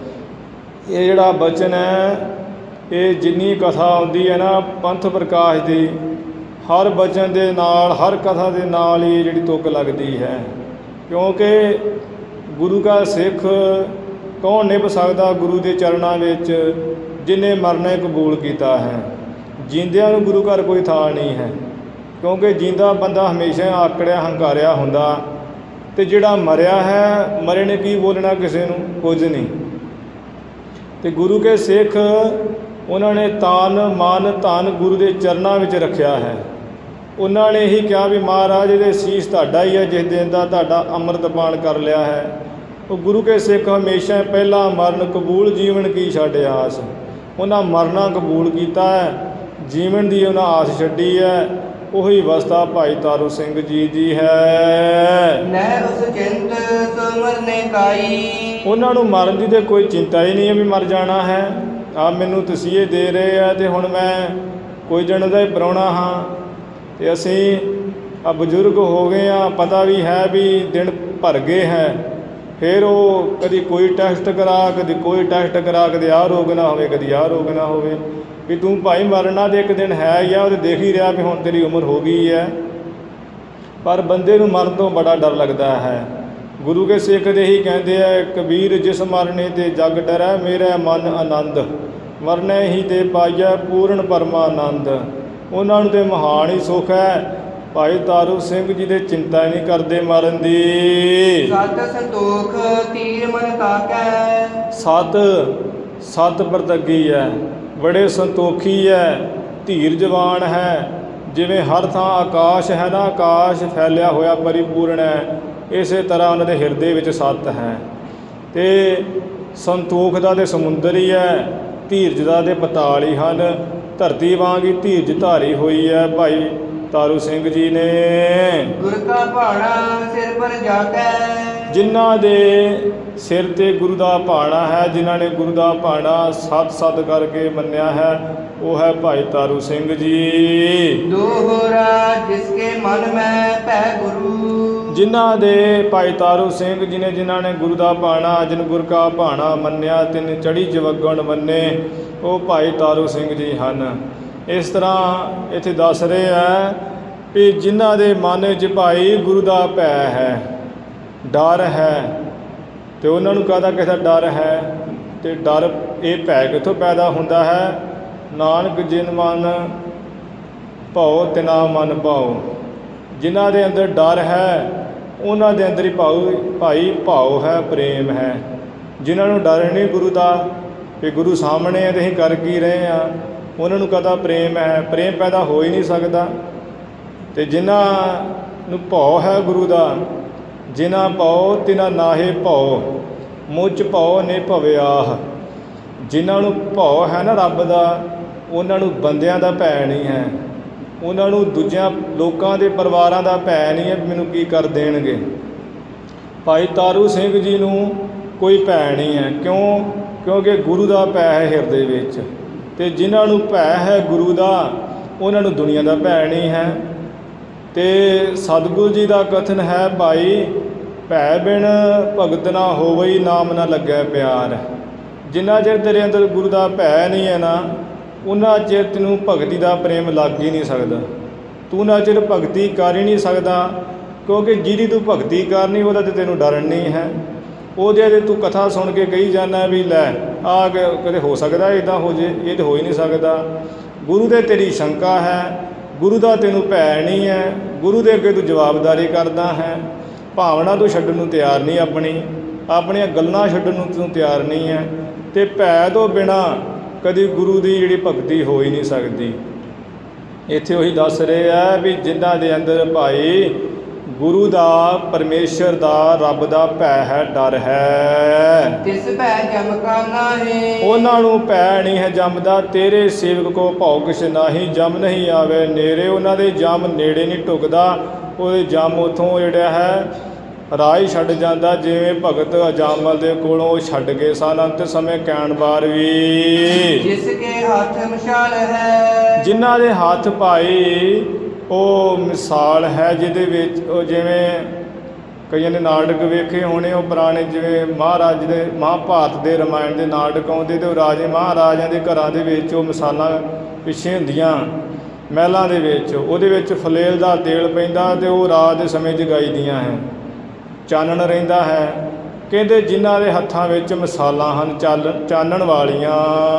ਇਹ ਜਿਹੜਾ ਬਚਨ ਹੈ, ਇਹ ਜਿੰਨੀ ਕਥਾ ਆਉਂਦੀ ਹੈ ਨਾ ਪੰਥ ਪ੍ਰਕਾਸ਼ ਦੀ, ਹਰ ਬਚਨ ਦੇ ਨਾਲ, ਹਰ ਕਥਾ ਦੇ ਨਾਲ ਹੀ ਜਿਹੜੀ ਤੁਕ ਲੱਗਦੀ ਹੈ। ਕਿਉਂਕਿ ਗੁਰੂ ਕਾ ਸਿੱਖ ਕੌਣ ਨਿਭ ਸਕਦਾ ਗੁਰੂ ਦੇ ਚਰਨਾਂ ਵਿੱਚ, ਜਿਹਨੇ ਮਰਨਾ ਹੀ ਕਬੂਲ ਕੀਤਾ ਹੈ। ਜੀਂਦਿਆਂ ਨੂੰ ਗੁਰੂ ਘਰ ਕੋਈ ਥਾਂ ਨਹੀਂ ਹੈ, ਕਿਉਂਕਿ ਜੀਂਦਾ ਬੰਦਾ ਹਮੇਸ਼ਾ ਆਕੜਿਆ ਹੰਕਾਰਿਆ ਹੁੰਦਾ, ਅਤੇ ਜਿਹੜਾ ਮਰਿਆ ਹੈ, ਮਰੇ ਨੇ ਕੀ ਬੋਲਣਾ ਕਿਸੇ ਨੂੰ, ਕੁਝ ਨਹੀਂ। ਅਤੇ ਗੁਰੂ ਕੇ ਸਿੱਖ ਉਹਨਾਂ ਨੇ ਤਾਨ ਮਨ ਧਨ ਗੁਰੂ ਦੇ ਚਰਨਾਂ ਵਿੱਚ ਰੱਖਿਆ ਹੈ। ਉਹਨਾਂ ਨੇ ਇਹੀ ਕਿਹਾ ਵੀ ਮਹਾਰਾਜ ਇਹਦੇ ਸੀਸ ਤੁਹਾਡਾ ਹੀ ਹੈ, ਜਿਸ ਦਿਨ ਦਾ ਤੁਹਾਡਾ ਅੰਮ੍ਰਿਤ ਪਾਨ ਕਰ ਲਿਆ ਹੈ। ਉਹ ਗੁਰੂ ਕੇ ਸਿੱਖ ਹਮੇਸ਼ਾ ਪਹਿਲਾਂ ਮਰਨ ਕਬੂਲ ਜੀਵਨ ਕੀ ਛੱਡ ਆਸ, ਉਹਨਾਂ ਮਰਨਾ ਕਬੂਲ ਕੀਤਾ ਹੈ, ਜੀਵਨ ਦੀ ਉਹਨਾਂ ਆਸ ਛੱਡੀ ਹੈ। ਉਹੀ ਅਵਸਥਾ ਭਾਈ ਤਾਰੂ ਸਿੰਘ ਜੀ ਦੀ ਹੈ। ਨਹਿ ਉਸ ਚਿੰਤ ਸੋ ਮਰਨੇ ਕਾਈ, ਉਹਨਾਂ ਨੂੰ ਮਰਨ ਦੀ ਤਾਂ ਕੋਈ ਚਿੰਤਾ ਹੀ ਨਹੀਂ ਹੈ ਵੀ ਮਰ ਜਾਣਾ ਹੈ। ਆਪ ਮੈਨੂੰ ਤਸੀਹੇ ਦੇ ਰਹੇ ਆ, ਅਤੇ ਹੁਣ ਮੈਂ ਕੋਈ ਜਣ ਦਾ ਹੀ ਪ੍ਰਾਹੁਣਾ ਹਾਂ, ਅਤੇ ਅਸੀਂ ਆ ਬਜ਼ੁਰਗ ਹੋ ਗਏ ਹਾਂ, ਪਤਾ ਵੀ ਹੈ ਵੀ ਦਿਨ ਭਰ ਗਏ ਹੈ। ਫਿਰ ਉਹ ਕਦੀ ਕੋਈ ਟੈਸਟ ਕਰਾ, ਕਦੀ ਕੋਈ ਟੈਸਟ ਕਰਾ, ਕਦੇ ਆਹ ਰੋਗ ਨਾ ਹੋਵੇ, ਕਦੀ ਆਹ ਰੋਗ ਨਾ ਹੋਵੇ, ਵੀ ਤੂੰ ਭਾਈ ਮਰਨਾ ਤਾਂ ਇੱਕ ਦਿਨ ਹੈ ਹੀ ਆ, ਉਹ ਦੇਖ ਹੀ ਰਿਹਾ ਵੀ ਹੁਣ ਤੇਰੀ ਉਮਰ ਹੋ ਗਈ ਹੈ। ਪਰ ਬੰਦੇ ਨੂੰ ਮਰਨ ਤੋਂ ਬੜਾ ਡਰ ਲੱਗਦਾ ਹੈ। ਗੁਰੂ ਕੇ ਸਿੱਖ ਦੇ ਹੀ ਕਹਿੰਦੇ ਆ, ਕਬੀਰ ਜਿਸ ਮਰਨੇ ਤੇ ਜਗ ਡਰੈ, ਮੇਰਾ ਮਨ ਆਨੰਦ ਮਰਨੇ ਹੀ ਤੇ ਪਾਈਐ ਪੂਰਨ ਪਰਮਾਨੰਦ। ਉਹਨਾਂ ਨੂੰ ਤਾਂ ਮਹਾਨ ਹੀ ਸੁੱਖ ਹੈ। ਭਾਈ ਤਾਰੂ ਸਿੰਘ ਜੀ ਦੇ ਚਿੰਤਾ ਹੀ ਨਹੀਂ ਕਰਦੇ ਮਰਨ ਦੀ। ਸਤ ਸੰਤੋਖ ਤੀਰ ਮਨ ਤਾਕੈ, ਸਤ ਪ੍ਰਤੱਗੀ ਹੈ, ਬੜੇ ਸੰਤੋਖੀ ਹੈ, ਧੀਰਜਵਾਨ ਹੈ। ਜਿਵੇਂ ਹਰ ਥਾਂ ਆਕਾਸ਼ ਹੈ ਨਾ, ਆਕਾਸ਼ ਫੈਲਿਆ ਹੋਇਆ ਪਰਿਪੂਰਨ ਹੈ, ਇਸੇ ਤਰ੍ਹਾਂ ਉਹਨਾਂ ਦੇ ਹਿਰਦੇ ਵਿੱਚ ਸਤ ਹੈ। ਅਤੇ ਸੰਤੋਖ ਦਾ ਤਾਂ ਸਮੁੰਦਰ ਹੀ ਹੈ। ਧੀਰਜ ਦਾ ਦੇ ਪਤਾਲ ਹੀ ਹਨ। ਧਰਤੀ ਵਾਂਗ ਹੀ ਧੀਰਜ ਧਾਰੀ ਹੋਈ ਹੈ ਭਾਈ ਤਾਰੂ ਸਿੰਘ ਜੀ ਨੇ। ਗੁਰ ਕਾ ਭਾਣਾ ਸਿਰ ਪਰ ਜਾਕੈ, ਜਿਨ੍ਹਾਂ ਦੇ ਸਿਰ ਤੇ ਗੁਰੂ ਦਾ ਭਾਣਾ ਹੈ, ਜਿਨ੍ਹਾਂ ਨੇ ਗੁਰੂ ਦਾ ਭਾਣਾ ਸਤ ਕਰਕੇ ਮੰਨਿਆ ਹੈ, ਉਹ ਹੈ ਭਾਈ ਤਾਰੂ ਸਿੰਘ ਜੀ। ਦੋਹਰਾ ਜਿਸਕੇ ਮਨ ਮੈਂ ਭੈ ਗੁਰੂ, ਜਿਨ੍ਹਾਂ ਦੇ ਭਾਈ ਤਾਰੂ ਸਿੰਘ ਜੀ ਨੇ, ਜਿਨ੍ਹਾਂ ਨੇ ਗੁਰੂ ਦਾ ਭਾਣਾ, ਜਿਨ ਗੁਰ ਕਾ ਭਾਣਾ ਮੰਨਿਆ, ਤਿਨ ਚੜੀ ਜਵਗਣ ਮੰਨੇ, ਉਹ ਭਾਈ ਤਾਰੂ ਸਿੰਘ ਜੀ ਹਨ। ਇਸ ਤਰ੍ਹਾਂ ਇੱਥੇ ਦੱਸ ਰਹੇ ਹੈ ਵੀ ਜਿਨ੍ਹਾਂ ਦੇ ਮਨ ਵਿੱਚ ਭਾਈ ਗੁਰੂ ਦਾ ਭੈ ਹੈ, ਡਰ ਹੈ, ਅਤੇ ਉਹਨਾਂ ਨੂੰ ਕਾਹਦਾ ਕਿਸੇ ਦਾ ਡਰ ਹੈ, ਅਤੇ ਡਰ ਇਹ ਭੈ ਕਿੱਥੋਂ ਪੈਦਾ ਹੁੰਦਾ ਹੈ? ਨਾਨਕ ਜਿਨ ਮਨ ਭਾਉ ਤਿਨਾ ਮਨ ਭਾਉ। ਜਿਨ੍ਹਾਂ ਦੇ ਅੰਦਰ ਡਰ ਹੈ ਉਹਨਾਂ ਦੇ ਅੰਦਰ ਹੀ ਭਾਈ ਭਾਉ ਹੈ, ਪ੍ਰੇਮ ਹੈ। ਜਿਨ੍ਹਾਂ ਨੂੰ ਡਰ ਨਹੀਂ ਗੁਰੂ ਦਾ ਕਿ ਗੁਰੂ ਸਾਹਮਣੇ ਹੈ ਅਤੇ ਅਸੀਂ ਕਰ ਕੀ ਰਹੇ ਹਾਂ, ਉਹਨਾਂ ਨੂੰ ਕਦਾ ਪ੍ਰੇਮ ਹੈ? ਪ੍ਰੇਮ ਪੈਦਾ ਹੋ ਹੀ ਨਹੀਂ ਸਕਦਾ। ਅਤੇ ਜਿਨ੍ਹਾਂ ਨੂੰ ਭਾਉ ਹੈ ਗੁਰੂ ਦਾ, ਜਿਨ੍ਹਾਂ ਭਾਉ ਤਿਨਾ ਨਾਹੇ ਭਾਉ, ਮੁੱਚ ਭਾਉ ਨੇ ਭਵਿਆਹ। ਜਿਨ੍ਹਾਂ ਨੂੰ ਭਾਉ ਹੈ ਨਾ ਰੱਬ ਦਾ, ਉਹਨਾਂ ਨੂੰ ਬੰਦਿਆਂ ਦਾ ਭੈ ਨਹੀਂ ਹੈ, ਉਹਨਾਂ ਨੂੰ ਦੂਜਿਆਂ ਲੋਕਾਂ ਦੇ ਪਰਿਵਾਰਾਂ ਦਾ ਭੈ ਨਹੀਂ ਹੈ ਵੀ ਮੈਨੂੰ ਕੀ ਕਰ ਦੇਣਗੇ। ਭਾਈ ਤਾਰੂ ਸਿੰਘ ਜੀ ਨੂੰ ਕੋਈ ਭੈ ਨਹੀਂ ਹੈ। ਕਿਉਂਕਿ ਗੁਰੂ ਦਾ ਭੈ ਹੈ ਹਿਰਦੇ ਵਿੱਚ, ਅਤੇ ਜਿਨ੍ਹਾਂ ਨੂੰ ਭੈ ਹੈ ਗੁਰੂ ਦਾ, ਉਹਨਾਂ ਨੂੰ ਦੁਨੀਆ ਦਾ ਭੈ ਨਹੀਂ ਹੈ। ਅਤੇ ਸਤਿਗੁਰੂ ਜੀ ਦਾ ਕਥਨ ਹੈ ਭਾਈ, ਭੈ ਬਿਨ ਭਗਤ ਨਾ ਹੋਵਈ, ਨਾਮ ਨਾ ਲੱਗੈ ਪਿਆਰ। ਜਿੰਨਾ ਚਿਰ ਤੇਰੇ ਅੰਦਰ ਗੁਰੂ ਦਾ ਭੈ ਨਹੀਂ ਹੈ ਨਾ, ਉਹਨਾਂ ਚਿਰ ਤੈਨੂੰ ਭਗਤੀ ਦਾ ਪ੍ਰੇਮ ਲੱਗ ਹੀ ਨਹੀਂ ਸਕਦਾ। ਤੂੰ ਨਾ ਚਿਰ ਭਗਤੀ ਕਰ ਹੀ ਨਹੀਂ ਸਕਦਾ, ਕਿਉਂਕਿ ਜਿਹਦੀ ਤੂੰ ਭਗਤੀ ਕਰਨੀ ਉਹਦਾ ਤਾਂ ਤੈਨੂੰ ਡਰ ਨਹੀਂ ਹੈ। ਉਹਦੇ 'ਤੇ ਤੂੰ ਕਥਾ ਸੁਣ ਕੇ ਕਹੀ ਜਾਂਦਾ ਵੀ ਲੈ ਆ ਕਦੇ ਹੋ ਸਕਦਾ ਇੱਦਾਂ ਹੋ ਜੇ, ਇਹ ਤਾਂ ਹੋ ਹੀ ਨਹੀਂ ਸਕਦਾ। ਗੁਰੂ ਦੇ ਤੇਰੀ ਸ਼ੰਕਾ ਹੈ, ਗੁਰੂ ਦਾ ਤੈਨੂੰ ਭੈ ਨਹੀਂ ਹੈ, ਗੁਰੂ ਦੇ ਅੱਗੇ ਤੂੰ ਜਵਾਬਦਾਰੀ ਕਰਦਾ ਹੈ। ਭਾਵਨਾ ਤੂੰ ਛੱਡਣ ਨੂੰ ਤਿਆਰ ਨਹੀਂ, ਆਪਣੀਆਂ ਗੱਲਾਂ ਛੱਡਣ ਨੂੰ ਤੂੰ ਤਿਆਰ ਨਹੀਂ ਹੈ, ਅਤੇ ਭੈ ਤੋਂ ਬਿਨਾਂ ਕਦੀ ਗੁਰੂ ਦੀ ਜਿਹੜੀ ਭਗਤੀ ਹੋ ਹੀ ਨਹੀਂ ਸਕਦੀ। ਇੱਥੇ ਉਹੀ ਦੱਸ ਰਹੇ ਆ ਵੀ ਜਿਨ੍ਹਾਂ ਦੇ ਅੰਦਰ ਭਾਈ ਗੁਰੂ ਦਾ, ਪਰਮੇਸ਼ਰ ਦਾ, ਰੱਬ ਦਾ ਭੈ ਹੈ, ਡਰ ਹੈ, ਤਿਸ ਭੈ ਜਮ ਕਾ ਨਾਹੀ, ਉਹਨਾਂ ਨੂੰ ਭੈ ਨਹੀਂ ਹੈ ਜਮ ਦਾ। ਤੇਰੇ ਸੇਵਕ ਕੋ ਭਾਉ ਕਿਛ ਨਾਹੀ, ਜਮ ਨਹੀਂ ਆਵੇ ਨੇੜੇ। ਉਹਨਾਂ ਦੇ ਜਮ ਨੇੜੇ ਨਹੀਂ ਢੁਕਦਾ, ਉਹਦੇ ਜਮ ਉੱਥੋਂ ਜਿਹੜਾ ਹੈ ਰਾਹ ਹੀ ਛੱਡ ਜਾਂਦਾ। ਜਿਵੇਂ ਭਗਤ ਅਜਾਮਲ ਦੇ ਕੋਲੋਂ ਛੱਡ ਗਏ ਸਨ ਅੰਤ ਸਮੇਂ ਕੈਣ ਬਾਰ ਵੀ। ਜਿਸ ਕੇ ਹੱਥ ਮਸ਼ਾਲ ਹੈ, ਜਿਨ੍ਹਾਂ ਦੇ ਹੱਥ ਭਾਈ ਉਹ ਮਿਸਾਲ ਹੈ, ਜਿਹਦੇ ਵਿੱਚ ਉਹ ਜਿਵੇਂ ਕਈਆਂ ਨੇ ਨਾਟਕ ਵੇਖੇ ਹੋਣੇ, ਉਹ ਪੁਰਾਣੇ ਜਿਵੇਂ ਮਹਾਰਾਜ ਦੇ ਮਹਾਭਾਰਤ ਦੇ ਰਾਮਾਇਣ ਦੇ ਨਾਟਕ ਆਉਂਦੇ, ਅਤੇ ਉਹ ਰਾਜੇ ਮਹਾਰਾਜਿਆਂ ਦੇ ਘਰਾਂ ਦੇ ਵਿੱਚ ਉਹ ਮਿਸਾਲਾਂ ਪਿੱਛੇ ਹੁੰਦੀਆਂ ਮਹਿਲਾਂ ਦੇ ਵਿੱਚ। ਉਹਦੇ ਵਿੱਚ ਫਲੇਲ ਦਾ ਤੇਲ ਪੈਂਦਾ ਅਤੇ ਉਹ ਰਾਤ ਦੇ ਸਮੇਂ ਜਗਾਈ ਦੀਆਂ ਹੈ, ਚਾਨਣ ਰਹਿੰਦਾ ਹੈ। ਕਹਿੰਦੇ ਜਿਨ੍ਹਾਂ ਦੇ ਹੱਥਾਂ ਵਿੱਚ ਮਿਸਾਲਾਂ ਹਨ ਚਾਨਣ ਵਾਲੀਆਂ,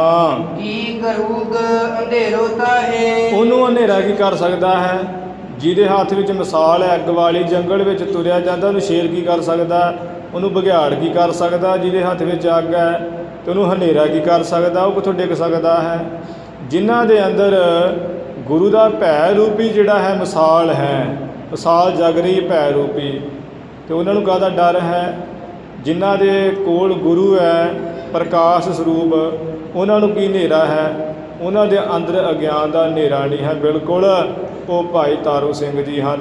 ਕੀ ਕਰੂਗ ਅੰਧੇਰੋ ਤਾਹੇ, ਉਹਨੂੰ ਹਨੇਰਾ ਕੀ ਕਰ ਸਕਦਾ ਹੈ? ਜਿਹਦੇ ਹੱਥ ਵਿੱਚ ਮਿਸਾਲ ਹੈ ਅੱਗ ਵਾਲੀ, ਜੰਗਲ ਵਿੱਚ ਤੁਰਿਆ ਜਾਂਦਾ, ਉਹਨੂੰ ਸ਼ੇਰ ਕੀ ਕਰ ਸਕਦਾ? ਉਹਨੂੰ ਬਘਿਆੜ ਕੀ ਕਰ ਸਕਦਾ? ਜਿਹਦੇ ਹੱਥ ਵਿੱਚ ਅੱਗ ਹੈ ਅਤੇ ਉਹਨੂੰ ਹਨੇਰਾ ਕੀ ਕਰ ਸਕਦਾ? ਉਹ ਕਿੱਥੋਂ ਡਿੱਗ ਸਕਦਾ ਹੈ? ਜਿਨ੍ਹਾਂ ਦੇ ਅੰਦਰ ਗੁਰੂ ਦਾ ਭੈ ਰੂਪੀ ਜਿਹੜਾ ਹੈ ਮਿਸਾਲ ਹੈ, ਮਿਸਾਲ ਜਗ ਰਹੀ ਭੈ ਰੂਪੀ, ਅਤੇ ਉਹਨਾਂ ਨੂੰ ਕਾਹਦਾ ਡਰ ਹੈ? ਜਿਨ੍ਹਾਂ ਦੇ ਕੋਲ ਗੁਰੂ ਹੈ ਪ੍ਰਕਾਸ਼ ਸਰੂਪ, ਉਹਨਾਂ ਨੂੰ ਕੀ ਹਨੇਰਾ ਹੈ? ਉਹਨਾਂ ਦੇ ਅੰਦਰ ਅਗਿਆਨ ਦਾ ਹਨੇਰਾ ਨਹੀਂ ਹੈ ਬਿਲਕੁਲ। ਉਹ ਭਾਈ ਤਾਰੂ ਸਿੰਘ ਜੀ ਹਨ।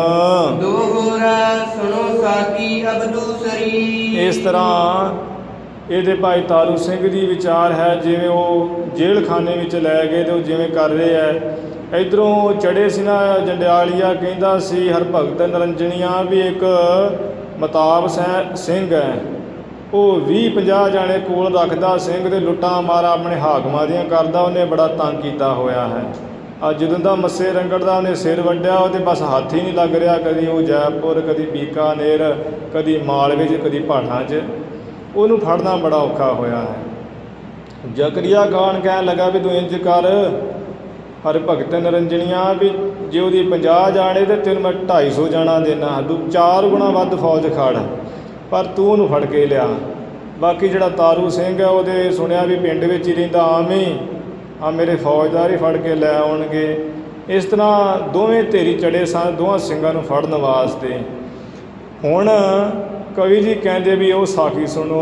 ਦੋਹਰਾ ਸੁਣੋ ਸਾਖੀ ਅਬ ਦੂਸਰੀ। ਇਸ ਤਰ੍ਹਾਂ ਇਹਦੇ ਭਾਈ ਤਾਰੂ ਸਿੰਘ ਜੀ ਵਿਚਾਰ ਹੈ, ਜਿਵੇਂ ਉਹ ਜੇਲ੍ਹ ਖਾਨੇ ਵਿੱਚ ਲੈ ਗਏ ਅਤੇ ਉਹ ਜਿਵੇਂ ਕਰ ਰਹੇ ਹੈ। ਇੱਧਰੋਂ ਚੜ੍ਹੇ ਸੀ ਨਾ ਜੰਡਿਆਲੀਆ, ਕਹਿੰਦਾ ਸੀ ਹਰਭਗਤ ਨਿਰੰਜਨੀਆਂ ਵੀ ਇੱਕ ਮਤਾਬ ਸਿੰਘ ਹੈ, ਉਹ 20-50 ਜਾਣੇ ਕੋਲ ਰੱਖਦਾ ਸਿੰਘ, ਦੇ ਲੁੱਟਾਂ ਮਾਰਾ ਆਪਣੇ ਹਾਕਮਾਂ ਦੀਆਂ ਕਰਦਾ। ਉਹਨੇ ਬੜਾ ਤੰਗ ਕੀਤਾ ਹੋਇਆ ਹੈ। ਅੱਜ ਜਦੋਂ ਦਾ ਮੱਸੇ ਰੰਗੜ ਦਾ ਉਹਨੇ ਸਿਰ ਵੱਢਿਆ, ਉਹਦੇ ਬਸ ਹੱਥ ਹੀ ਨਹੀਂ ਲੱਗ ਰਿਹਾ। ਕਦੀ ਉਹ ਜੈਪੁਰ, ਕਦੀ ਬੀਕਾਨੇਰ, ਕਦੀ ਮਾਲਵੇ 'ਚ, ਕਦੀ ਭਾਟਾਂ 'ਚ, ਉਹਨੂੰ ਫੜਨਾ ਬੜਾ ਔਖਾ ਹੋਇਆ ਹੈ। ਜ਼ਕਰੀਆ ਖਾਨ ਕਹਿਣ ਲੱਗਾ ਵੀ ਤੂੰ ਇੰਝ ਕਰ ਹਰਭਗਤ ਨਿਰੰਜਨੀਆਂ, ਵੀ ਜੇ ਉਹਦੀ 50 ਜਾਣੇ ਅਤੇ ਤੈਨੂੰ ਮੈਂ 250 ਜਾਣਾ ਦੇਣਾ, ਤੂੰ 4 ਗੁਣਾ ਵੱਧ ਫੌਜ ਖੜ, ਪਰ ਤੂੰ ਉਹਨੂੰ ਫੜ ਕੇ ਲਿਆ। ਬਾਕੀ ਜਿਹੜਾ ਤਾਰੂ ਸਿੰਘ ਹੈ ਉਹਦੇ ਸੁਣਿਆ ਵੀ ਪਿੰਡ ਵਿੱਚ ਹੀ ਰਹਿੰਦਾ, ਆਮ ਹੀ ਮੇਰੇ ਫੌਜਦਾਰ ਹੀ ਫੜ ਕੇ ਲੈ ਆਉਣਗੇ। ਇਸ ਤਰ੍ਹਾਂ ਦੋਵੇਂ ਧੇਰੀ ਚੜੇ ਸਨ ਦੋਵਾਂ ਸਿੰਘਾਂ ਨੂੰ ਫੜਨ ਵਾਸਤੇ। ਹੁਣ ਕਵੀ ਜੀ ਕਹਿੰਦੇ ਵੀ ਉਹ ਸਾਖੀ ਸੁਣੋ।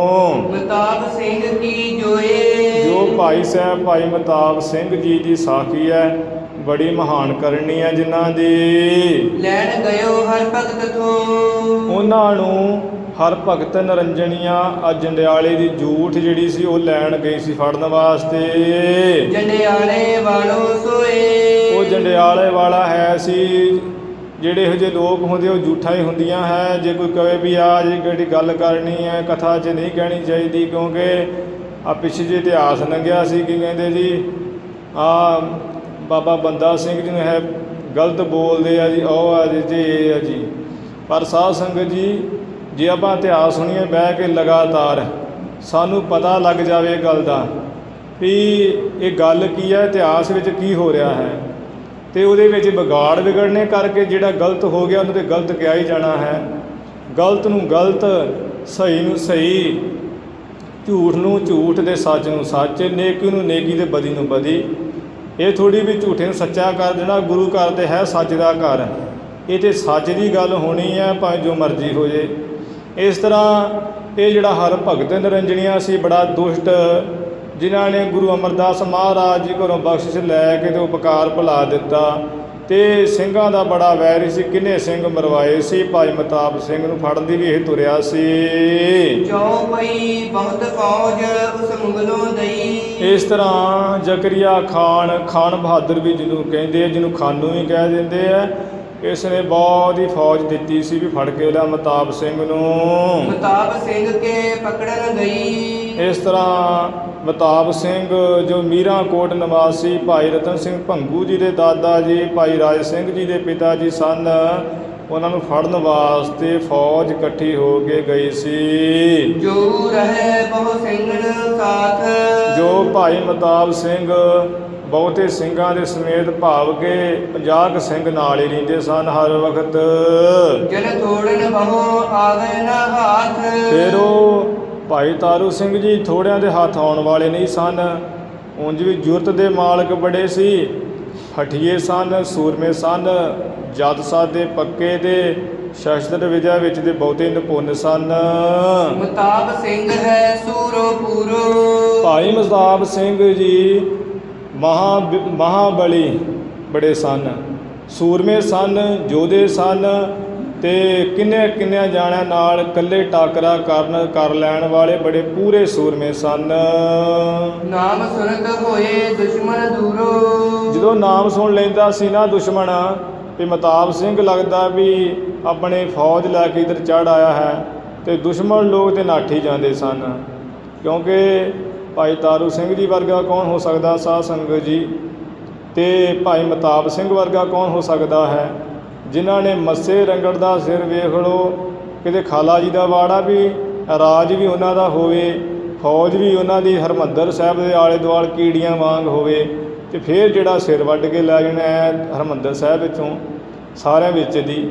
ਮਤਾਬ ਸਿੰਘ ਕੀ ਜੋਏ। ਜੋ ਭਾਈ ਸਾਹਿਬ ਭਾਈ ਮਤਾਬ ਸਿੰਘ ਜੀ ਦੀ ਸਾਖੀ ਹੈ, ਬੜੀ ਮਹਾਨ ਕਰਨੀ ਹੈ ਜਿਨ੍ਹਾਂ ਦੀ। ਲੈਣ ਗਇਓ ਹਰ ਭਗਤ ਥੋ। ਉਹਨਾਂ ਨੂੰ ਹਰ ਭਗਤ ਨਰੰਜਣੀਆਂ ਜੰਡਿਆਲੇ ਦੀ ਜੂਠ ਜਿਹੜੀ ਸੀ ਉਹ ਲੈਣ ਗਈ ਸੀ ਫੜਨ ਵਾਸਤੇ। ਜੰਡਿਆਲੇ ਵਾਲੋ ਸੋਏ। ਉਹ ਜੰਡਿਆਲੇ ਵਾਲਾ ਹੈ ਸੀ। ਜਿਹੜੇ ਇਹੋ ਜਿਹੇ ਲੋਕ ਹੁੰਦੇ ਉਹ ਜੂਠਾਂ ਹੀ ਹੁੰਦੀਆਂ ਹੈ। ਜੇ ਕੋਈ ਕਹੇ ਵੀ ਆ ਜੀ ਜਿਹੜੀ ਗੱਲ ਕਰਨੀ ਹੈ ਕਥਾ 'ਚ ਨਹੀਂ ਕਹਿਣੀ ਚਾਹੀਦੀ, ਕਿਉਂਕਿ ਆ ਪਿੱਛੇ ਜਿਹੇ ਇਤਿਹਾਸ ਲੰਘਿਆ ਸੀ ਕੀ ਕਹਿੰਦੇ ਜੀ ਆ ਬਾਬਾ ਬੰਦਾ ਸਿੰਘ ਜੀ ਨੂੰ ਹੈ ਗਲਤ ਬੋਲਦੇ ਆ ਜੀ, ਉਹ ਆ ਜੀ ਇਹ ਆ ਜੀ। ਪਰ ਸਾਧ ਸੰਗਤ ਜੀ ਜੇ ਆਪਾਂ ਇਤਿਹਾਸ ਸੁਣੀਏ ਬਹਿ ਕੇ ਲਗਾਤਾਰ, ਸਾਨੂੰ ਪਤਾ ਲੱਗ ਜਾਵੇ ਗੱਲ ਦਾ ਵੀ ਇਹ ਗੱਲ ਕੀ ਹੈ, ਇਤਿਹਾਸ ਵਿੱਚ ਕੀ ਹੋ ਰਿਹਾ ਹੈ, ਅਤੇ ਉਹਦੇ ਵਿੱਚ ਵਿਗਾੜ ਵਿਗੜਨੇ ਕਰਕੇ ਜਿਹੜਾ ਗਲਤ ਹੋ ਗਿਆ ਉਹਨੂੰ ਤਾਂ ਗਲਤ ਕਿਹਾ ਹੀ ਜਾਣਾ ਹੈ। ਗਲਤ ਨੂੰ ਗਲਤ, ਸਹੀ ਨੂੰ ਸਹੀ, ਝੂਠ ਨੂੰ ਝੂਠ ਅਤੇ ਸੱਚ ਨੂੰ ਸੱਚ, ਨੇਕੀ ਨੂੰ ਨੇਕੀ ਅਤੇ ਬਦੀ ਨੂੰ ਬਦੀ। ਇਹ ਥੋੜ੍ਹੀ ਵੀ ਝੂਠੇ ਨੂੰ ਸੱਚਾ ਕਰ ਦੇਣਾ। ਗੁਰੂ ਘਰ ਤੇ ਹੈ ਸੱਚ ਦਾ ਘਰ, ਇਹ ਤਾਂ ਸੱਚ ਦੀ ਗੱਲ ਹੋਣੀ ਹੈ ਭਾਵੇਂ ਜੋ ਮਰਜ਼ੀ ਹੋ ਜੇ। ਇਸ ਤਰ੍ਹਾਂ ਇਹ ਜਿਹੜਾ ਹਰ ਭਗਤ ਨਿਰੰਜਣੀਆਂ ਸੀ ਬੜਾ ਦੁਸ਼ਟ, ਜਿਨ੍ਹਾਂ ਨੇ ਗੁਰੂ ਅਮਰਦਾਸ ਮਹਾਰਾਜ ਜੀ ਘਰੋਂ ਬਖਸ਼ਿਸ਼ ਲੈ ਕੇ ਅਤੇ ਉਪਕਾਰ ਭੁਲਾ ਦਿੱਤਾ, ਅਤੇ ਸਿੰਘਾਂ ਦਾ ਬੜਾ ਵੈਰ ਸੀ। ਕਿੰਨੇ ਸਿੰਘ ਮਰਵਾਏ ਸੀ। ਭਾਈ ਮਤਾਬ ਸਿੰਘ ਨੂੰ ਫੜਨ ਦੀ ਵੀ ਇਹ ਤੁਰਿਆ ਸੀ। ਚੌ ਪਈ ਬਹੁਤ ਫੌਜ ਉਸ ਮੁਗਲੋਂ ਦਈ। ਇਸ ਤਰ੍ਹਾਂ ਜ਼ਕਰੀਆ ਖਾਨ ਬਹਾਦਰ ਵੀ ਜਿਹਨੂੰ ਕਹਿੰਦੇ, ਜਿਹਨੂੰ ਖਾਨੂ ਵੀ ਕਹਿ ਦਿੰਦੇ ਆ, ਇਸ ਨੇ ਬਹੁਤ ਹੀ ਫੌਜ ਦਿੱਤੀ ਸੀ ਵੀ ਫੜ ਕੇ ਲਿਆ ਮਤਾਬ ਸਿੰਘ ਨੂੰ। ਮਤਾਬ ਸਿੰਘ ਕੇ ਪਕੜਨ ਗਈ। ਇਸ ਤਰ੍ਹਾਂ ਮਤਾਬ ਸਿੰਘ ਜੋ ਮੀਰਾਂਕੋਟ ਨਿਵਾਸੀ ਭਾਈ ਰਤਨ ਸਿੰਘ ਭੰਗੂ ਜੀ ਦੇ ਦਾਦਾ ਜੀ ਭਾਈ ਰਾਜ ਸਿੰਘ ਜੀ ਦੇ ਪਿਤਾ ਜੀ ਸਨ, ਉਹਨਾਂ ਨੂੰ ਫੜਨ ਵਾਸਤੇ ਫੌਜ ਇਕੱਠੀ ਹੋ ਕੇ ਗਈ ਸੀ। ਜੋ ਰਹੇ ਬਹੁ ਸਿੰਘਨ ਸਾਥ। ਜੋ ਭਾਈ ਮਤਾਬ ਸਿੰਘ ਬਹੁਤੇ ਸਿੰਘਾਂ ਦੇ ਸਮੇਤ ਭਾਵ ਕੇ 50 ਸਿੰਘ ਨਾਲ ਹੀ ਰਹਿੰਦੇ ਸਨ ਹਰ ਵਕਤ। ਜਨ ਤੋੜਨ ਬਹੁ ਆਵੇ ਨਾ ਹਾਥ। ਫਿਰ ਉਹ ਭਾਈ ਤਾਰੂ ਸਿੰਘ ਜੀ ਥੋੜਿਆਂ ਦੇ ਹੱਥ ਆਉਣ ਵਾਲੇ ਨਹੀਂ ਸਨ, ਉਂਝ ਵੀ ਜੁਰਤ ਦੇ ਮਾਲਕ ਬੜੇ ਸੀ, ਹਠੀਏ ਸਨ, ਸੂਰਮੇ ਸਨ, ਜਦ ਸਾਦੇ ਪੱਕੇ ਦੇ ਸ਼ਸਤਰ ਵਿਦਿਆ ਵਿੱਚ ਦੇ ਬਹੁਤੇ ਨਿਪੁੰਨ ਸਨ। ਮਤਾਬ ਸਿੰਘ ਹੈ ਸੂਰੋ ਪੂਰੋ। ਭਾਈ ਮਤਾਬ ਸਿੰਘ ਜੀ ਮਹਾਬਲੀ ਬੜੇ ਸਨ, ਸੂਰਮੇ ਸਨ, ਯੋਧੇ ਸਨ, ਅਤੇ ਕਿੰਨਿਆਂ ਜਾਣਿਆਂ ਨਾਲ ਇਕੱਲੇ ਟਾਕਰਾ ਕਰ ਲੈਣ ਵਾਲੇ ਬੜੇ ਪੂਰੇ ਸੂਰਮੇ ਸਨ। ਨਾਮ ਸੁਨਤ ਹੋਏ ਦੁਸ਼ਮਣ ਦੂਰੋ। ਜਦੋਂ ਨਾਮ ਸੁਣ ਲੈਂਦਾ ਸੀ ਨਾ ਦੁਸ਼ਮਣ ਵੀ ਮਤਾਬ ਸਿੰਘ ਲੱਗਦਾ ਵੀ ਆਪਣੇ ਫੌਜ ਲੈ ਕੇ ਇੱਧਰ ਚੜ੍ਹ ਆਇਆ ਹੈ, ਅਤੇ ਦੁਸ਼ਮਣ ਲੋਕ ਤਾਂ ਨੱਠ ਹੀ ਜਾਂਦੇ ਸਨ। ਕਿਉਂਕਿ ਭਾਈ ਤਾਰੂ ਸਿੰਘ ਜੀ ਵਰਗਾ ਕੌਣ ਹੋ ਸਕਦਾ ਸਾਧ ਸੰਗਤ ਜੀ, ਅਤੇ ਭਾਈ ਮਤਾਬ ਸਿੰਘ ਵਰਗਾ ਕੌਣ ਹੋ ਸਕਦਾ ਹੈ, ਜਿਨ੍ਹਾਂ ਨੇ ਮੱਸੇ ਰੰਗੜ ਦਾ ਸਿਰ ਵੇਖ ਲਓ, ਕਿਤੇ ਖਾਲਾ ਜੀ ਦਾ ਵਾੜਾ ਵੀ ਰਾਜ ਵੀ ਉਹਨਾਂ ਦਾ ਹੋਵੇ, ਫੌਜ ਵੀ ਉਹਨਾਂ ਦੀ ਹਰਿਮੰਦਰ ਸਾਹਿਬ ਦੇ ਆਲੇ ਦੁਆਲੇ ਕੀੜੀਆਂ ਵਾਂਗ ਹੋਵੇ, ਅਤੇ ਫਿਰ ਜਿਹੜਾ ਸਿਰ ਵੱਢ ਕੇ ਲੈ ਜਾਣਾ ਹੈ ਹਰਿਮੰਦਰ ਸਾਹਿਬ ਵਿੱਚੋਂ ਸਾਰਿਆਂ ਵਿੱਚ ਦੀ।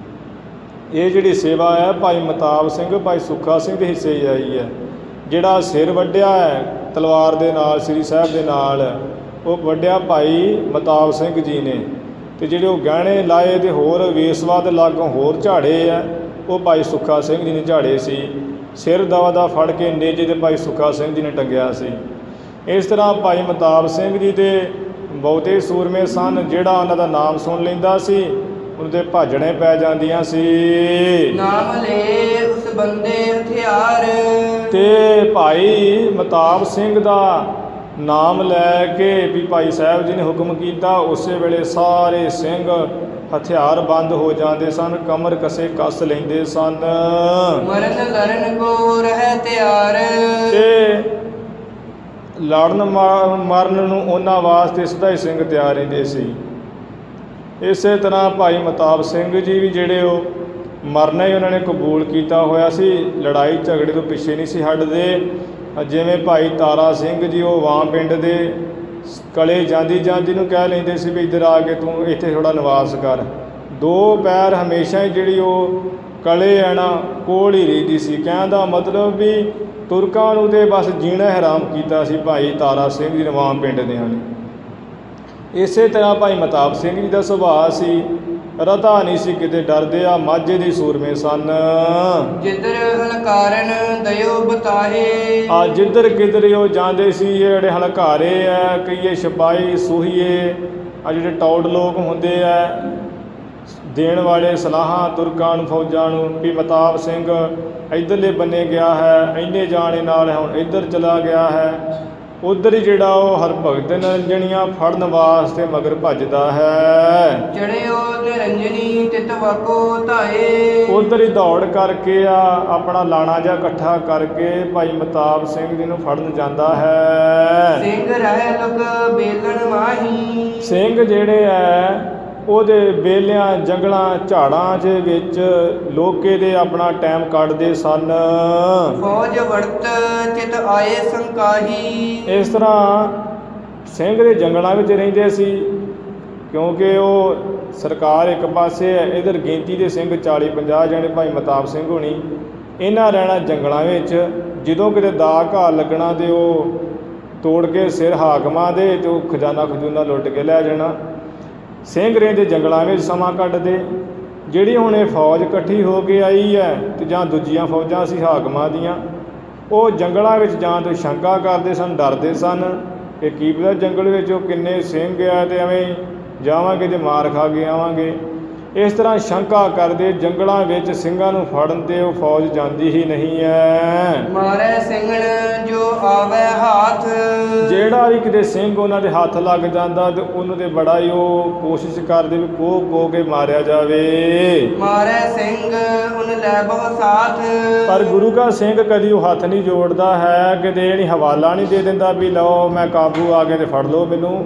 ਇਹ ਜਿਹੜੀ ਸੇਵਾ ਹੈ ਭਾਈ ਮਤਾਬ ਸਿੰਘ ਭਾਈ ਸੁੱਖਾ ਸਿੰਘ ਦੇ ਹਿੱਸੇ ਹੀ ਆਈ ਹੈ। ਜਿਹੜਾ ਸਿਰ ਵੱਢਿਆ ਹੈ ਤਲਵਾਰ ਦੇ ਨਾਲ ਸ੍ਰੀ ਸਾਹਿਬ ਦੇ ਨਾਲ, ਉਹ ਵੱਢਿਆ ਭਾਈ ਮਤਾਬ ਸਿੰਘ ਜੀ ਨੇ, ਅਤੇ ਜਿਹੜੇ ਉਹ ਗਹਿਣੇ ਲਾਏ ਅਤੇ ਹੋਰ ਵੇਸਵਾਦ ਲਾਗੋਂ ਹੋਰ ਝਾੜੇ ਆ, ਉਹ ਭਾਈ ਸੁੱਖਾ ਸਿੰਘ ਜੀ ਨੇ ਝਾੜੇ ਸੀ। ਸਿਰ ਦਵਾ ਫੜ ਕੇ ਨੇਜੇ ਦੇ ਭਾਈ ਸੁੱਖਾ ਸਿੰਘ ਜੀ ਨੇ ਟੰਗਿਆ ਸੀ। ਇਸ ਤਰ੍ਹਾਂ ਭਾਈ ਮਤਾਬ ਸਿੰਘ ਜੀ ਦੇ ਬਹੁਤੇ ਸੂਰਮੇ ਸਨ। ਜਿਹੜਾ ਉਹਨਾਂ ਦਾ ਨਾਮ ਸੁਣ ਲੈਂਦਾ ਸੀ ਉਹਦੇ ਭਾਜਣੇ ਪੈ ਜਾਂਦੀਆਂ ਸੀ। ਨਾਮ ਲੈ ਉਸ ਬੰਦੇ ਹਥਿਆਰ। ਅਤੇ ਭਾਈ ਮਤਾਬ ਸਿੰਘ ਦਾ ਨਾਮ ਲੈ ਕੇ ਵੀ ਭਾਈ ਸਾਹਿਬ ਜੀ ਨੇ ਹੁਕਮ ਕੀਤਾ, ਉਸੇ ਵੇਲੇ ਸਾਰੇ ਸਿੰਘ ਹਥਿਆਰ ਬੰਦ ਹੋ ਜਾਂਦੇ ਸਨ, ਕਮਰ ਕਸੇ ਕੱਸ ਲੈਂਦੇ ਸਨ। ਮਰਨ ਲਰਨ ਕੋ ਰਹਿ ਤਿਆਰ। ਅਤੇ ਲੜਨ ਮਰਨ ਨੂੰ ਉਹਨਾਂ ਵਾਸਤੇ ਸਦਾ ਹੀ ਸਿੰਘ ਤਿਆਰ ਰਹਿੰਦੇ ਸੀ। ਇਸੇ ਤਰ੍ਹਾਂ ਭਾਈ ਮਤਾਬ ਸਿੰਘ ਜੀ ਵੀ ਜਿਹੜੇ ਉਹ ਮਰਨਾ ਹੀ ਉਹਨਾਂ ਨੇ ਕਬੂਲ ਕੀਤਾ ਹੋਇਆ ਸੀ, ਲੜਾਈ ਝਗੜੇ ਤੋਂ ਪਿੱਛੇ ਨਹੀਂ ਸੀ ਹਟਦੇ। ਜਿਵੇਂ ਭਾਈ ਤਾਰਾ ਸਿੰਘ ਜੀ ਉਹ ਵਾਂ ਪਿੰਡ ਦੇ ਕਲੇ ਜਾਂਦੀ ਨੂੰ ਕਹਿ ਲੈਂਦੇ ਸੀ ਵੀ ਇੱਧਰ ਆ ਕੇ ਤੂੰ ਇੱਥੇ ਥੋੜ੍ਹਾ ਨਿਵਾਸ ਕਰ। 2 ਪੈਰ ਹਮੇਸ਼ਾ ਹੀ ਜਿਹੜੀ ਉਹ ਕਲੇ ਹੈ ਨਾ ਕੋਲ ਹੀ ਰਹਿੰਦੀ ਸੀ। ਕਹਿਣ ਦਾ ਮਤਲਬ ਵੀ ਤੁਰਕਾਂ ਨੂੰ ਤਾਂ ਬਸ ਜੀਣਾ ਹਰਾਮ ਕੀਤਾ ਸੀ ਭਾਈ ਤਾਰਾ ਸਿੰਘ ਜੀ ਵਾਂ ਪਿੰਡ ਦਿਆਂ ਨੇ। ਇਸੇ ਤਰ੍ਹਾਂ ਭਾਈ ਮਤਾਬ ਸਿੰਘ ਜੀ ਦਾ ਸੁਭਾਅ ਸੀ। ਰਤਾ ਨਹੀਂ ਸੀ ਕਿਤੇ ਡਰਦੇ, ਆ ਮਾਝੇ ਦੇ ਸੂਰਮੇ ਸਨ। ਜਿੱਧਰ ਹਲਕਾਰਨ ਦਇਓ ਬਤਾਏ, ਆ ਜਿੱਧਰ ਕਿਧਰ ਉਹ ਜਾਂਦੇ ਸੀ, ਇਹ ਜਿਹੜੇ ਹਲਕਾਰੇ ਆ, ਕਈਏ ਸਿਪਾਹੀ ਸੂਹੀਏ, ਆ ਜਿਹੜੇ ਟੌਡ ਲੋਕ ਹੁੰਦੇ ਆ, ਦੇਣ ਵਾਲੇ ਸਲਾਹਾਂ ਤੁਰਕਾਂ ਨੂੰ, ਫੌਜਾਂ ਨੂੰ, ਵੀ ਮਤਾਬ ਸਿੰਘ ਇੱਧਰਲੇ ਬੰਨੇ ਗਿਆ ਹੈ, ਇੰਨੇ ਜਾਣੇ ਨਾਲ ਹੁਣ ਇੱਧਰ ਚਲਾ ਗਿਆ ਹੈ। ਉੱਧਰ ਹੀ ਜਿਹੜਾ ਉਹ ਹਰਭਗਤ ਨਿਰੰਜਣੀਆਂ ਫੜਨ ਵਾਸਤੇ ਮਗਰ ਭੱਜਦਾ ਹੈ। ਚੜਿਓ ਨਿਰੰਜਨੀ ਤਿਤ ਵਾਕੋ ਧਾਏ, ਉੱਧਰ ਹੀ ਦੌੜ ਕਰਕੇ ਆ ਆਪਣਾ ਲਾਣਾ ਜਿਹਾ ਇਕੱਠਾ ਕਰਕੇ ਭਾਈ ਮਤਾਬ ਸਿੰਘ ਜੀ ਨੂੰ ਫੜਨ ਜਾਂਦਾ ਹੈ। ਸਿੰਘ ਰਹਿ ਲੁਕ ਬੇਲਣ ਮਾਹੀ, ਸਿੰਘ ਜਿਹੜੇ ਹੈ ਉਹਦੇ ਬੇਲਿਆਂ ਜੰਗਲਾਂ ਝਾੜਾਂ ਦੇ ਵਿੱਚ ਲੋਕੇ ਦੇ ਆਪਣਾ ਟਾਈਮ ਕੱਢਦੇ ਸਨ। ਫੌਜ ਵਰਤ ਚਿਤ ਆਏ ਸੰਕਾਹੀ, ਇਸ ਤਰ੍ਹਾਂ ਸਿੰਘ ਦੇ ਜੰਗਲਾਂ ਵਿੱਚ ਰਹਿੰਦੇ ਸੀ, ਕਿਉਂਕਿ ਉਹ ਸਰਕਾਰ ਇੱਕ ਪਾਸੇ ਹੈ, ਇੱਧਰ ਗਿਣਤੀ ਦੇ ਸਿੰਘ 40-50 ਜਣੇ ਭਾਈ ਮਤਾਬ ਸਿੰਘ ਹੋਣੀ, ਇਹਨਾਂ ਰਹਿਣਾ ਜੰਗਲਾਂ ਵਿੱਚ। ਜਦੋਂ ਕਿਤੇ ਦਾ ਘਾਹ ਲੱਗਣਾ ਤੇ ਉਹ ਤੋੜ ਕੇ ਸਿਰ ਹਾਕਮਾਂ ਦੇ ਤੇ ਉਹ ਖਜ਼ਾਨਾ ਲੁੱਟ ਕੇ ਲੈ ਜਾਣਾ। ਸਿੰਘ ਰਹਿੰਦੇ ਜੰਗਲਾਂ ਵਿੱਚ ਸਮਾਂ ਕੱਢਦੇ। ਜਿਹੜੀ ਹੁਣ ਇਹ ਫੌਜ ਇਕੱਠੀ ਹੋ ਕੇ ਆਈ ਹੈ ਤੇ ਜਾਂ ਦੂਜੀਆਂ ਫੌਜਾਂ ਸੀ ਹਾਕਮਾਂ ਦੀਆਂ, ਉਹ ਜੰਗਲਾਂ ਵਿੱਚ ਜਾਣ ਤੋਂ ਸ਼ੰਕਾ ਕਰਦੇ ਸਨ, ਡਰਦੇ ਸਨ ਕਿ ਕੀ ਪਤਾ ਜੰਗਲ ਵਿੱਚ ਉਹ ਕਿੰਨੇ ਸਿੰਘ ਆ ਤੇ ਐਵੇਂ ਜਾਵਾਂਗੇ ਤੇ ਮਾਰ ਖਾ ਕੇ ਆਵਾਂਗੇ। ਇਸ ਤਰ੍ਹਾਂ ਸ਼ੰਕਾ ਕਰਦੇ ਜੰਗਲਾਂ ਵਿੱਚ ਸਿੰਘਾਂ ਨੂੰ ਫੜਨ ਤੇ ਉਹ ਫੌਜ ਜਾਂਦੀ ਹੀ ਨਹੀਂ ਹੈ। ਮਾਰੇ ਸਿੰਘਣ ਜੋ ਆਵੇ ਹੱਥ, ਜਿਹੜਾ ਵੀ ਕਿਤੇ ਸਿੰਘ ਉਹਨਾਂ ਦੇ ਹੱਥ ਲੱਗ ਜਾਂਦਾ ਤੇ ਉਹਨੂੰ ਤੇ ਬੜਾ ਹੀ ਉਹ ਕੋਸ਼ਿਸ਼ ਕਰਦੇ ਵੀ ਕੋਹ ਕੇ ਮਾਰਿਆ ਜਾਵੇ। ਮਾਰੇ ਸਿੰਘ ਉਨ ਲੈ ਬਹੁ ਸਾਥ, ਪਰ ਗੁਰੂ ਕਾ ਸਿੰਘ ਕਦੀ ਉਹ ਹੱਥ ਨਹੀਂ ਜੋੜਦਾ ਹੈ, ਕਿਤੇ ਨਹੀਂ ਹਵਾਲਾ ਨਹੀਂ ਦੇ ਦਿੰਦਾ ਵੀ ਲਓ ਮੈਂ ਕਾਬੂ ਆ ਕੇ ਤੇ ਫੜ ਲਓ ਮੈਨੂੰ।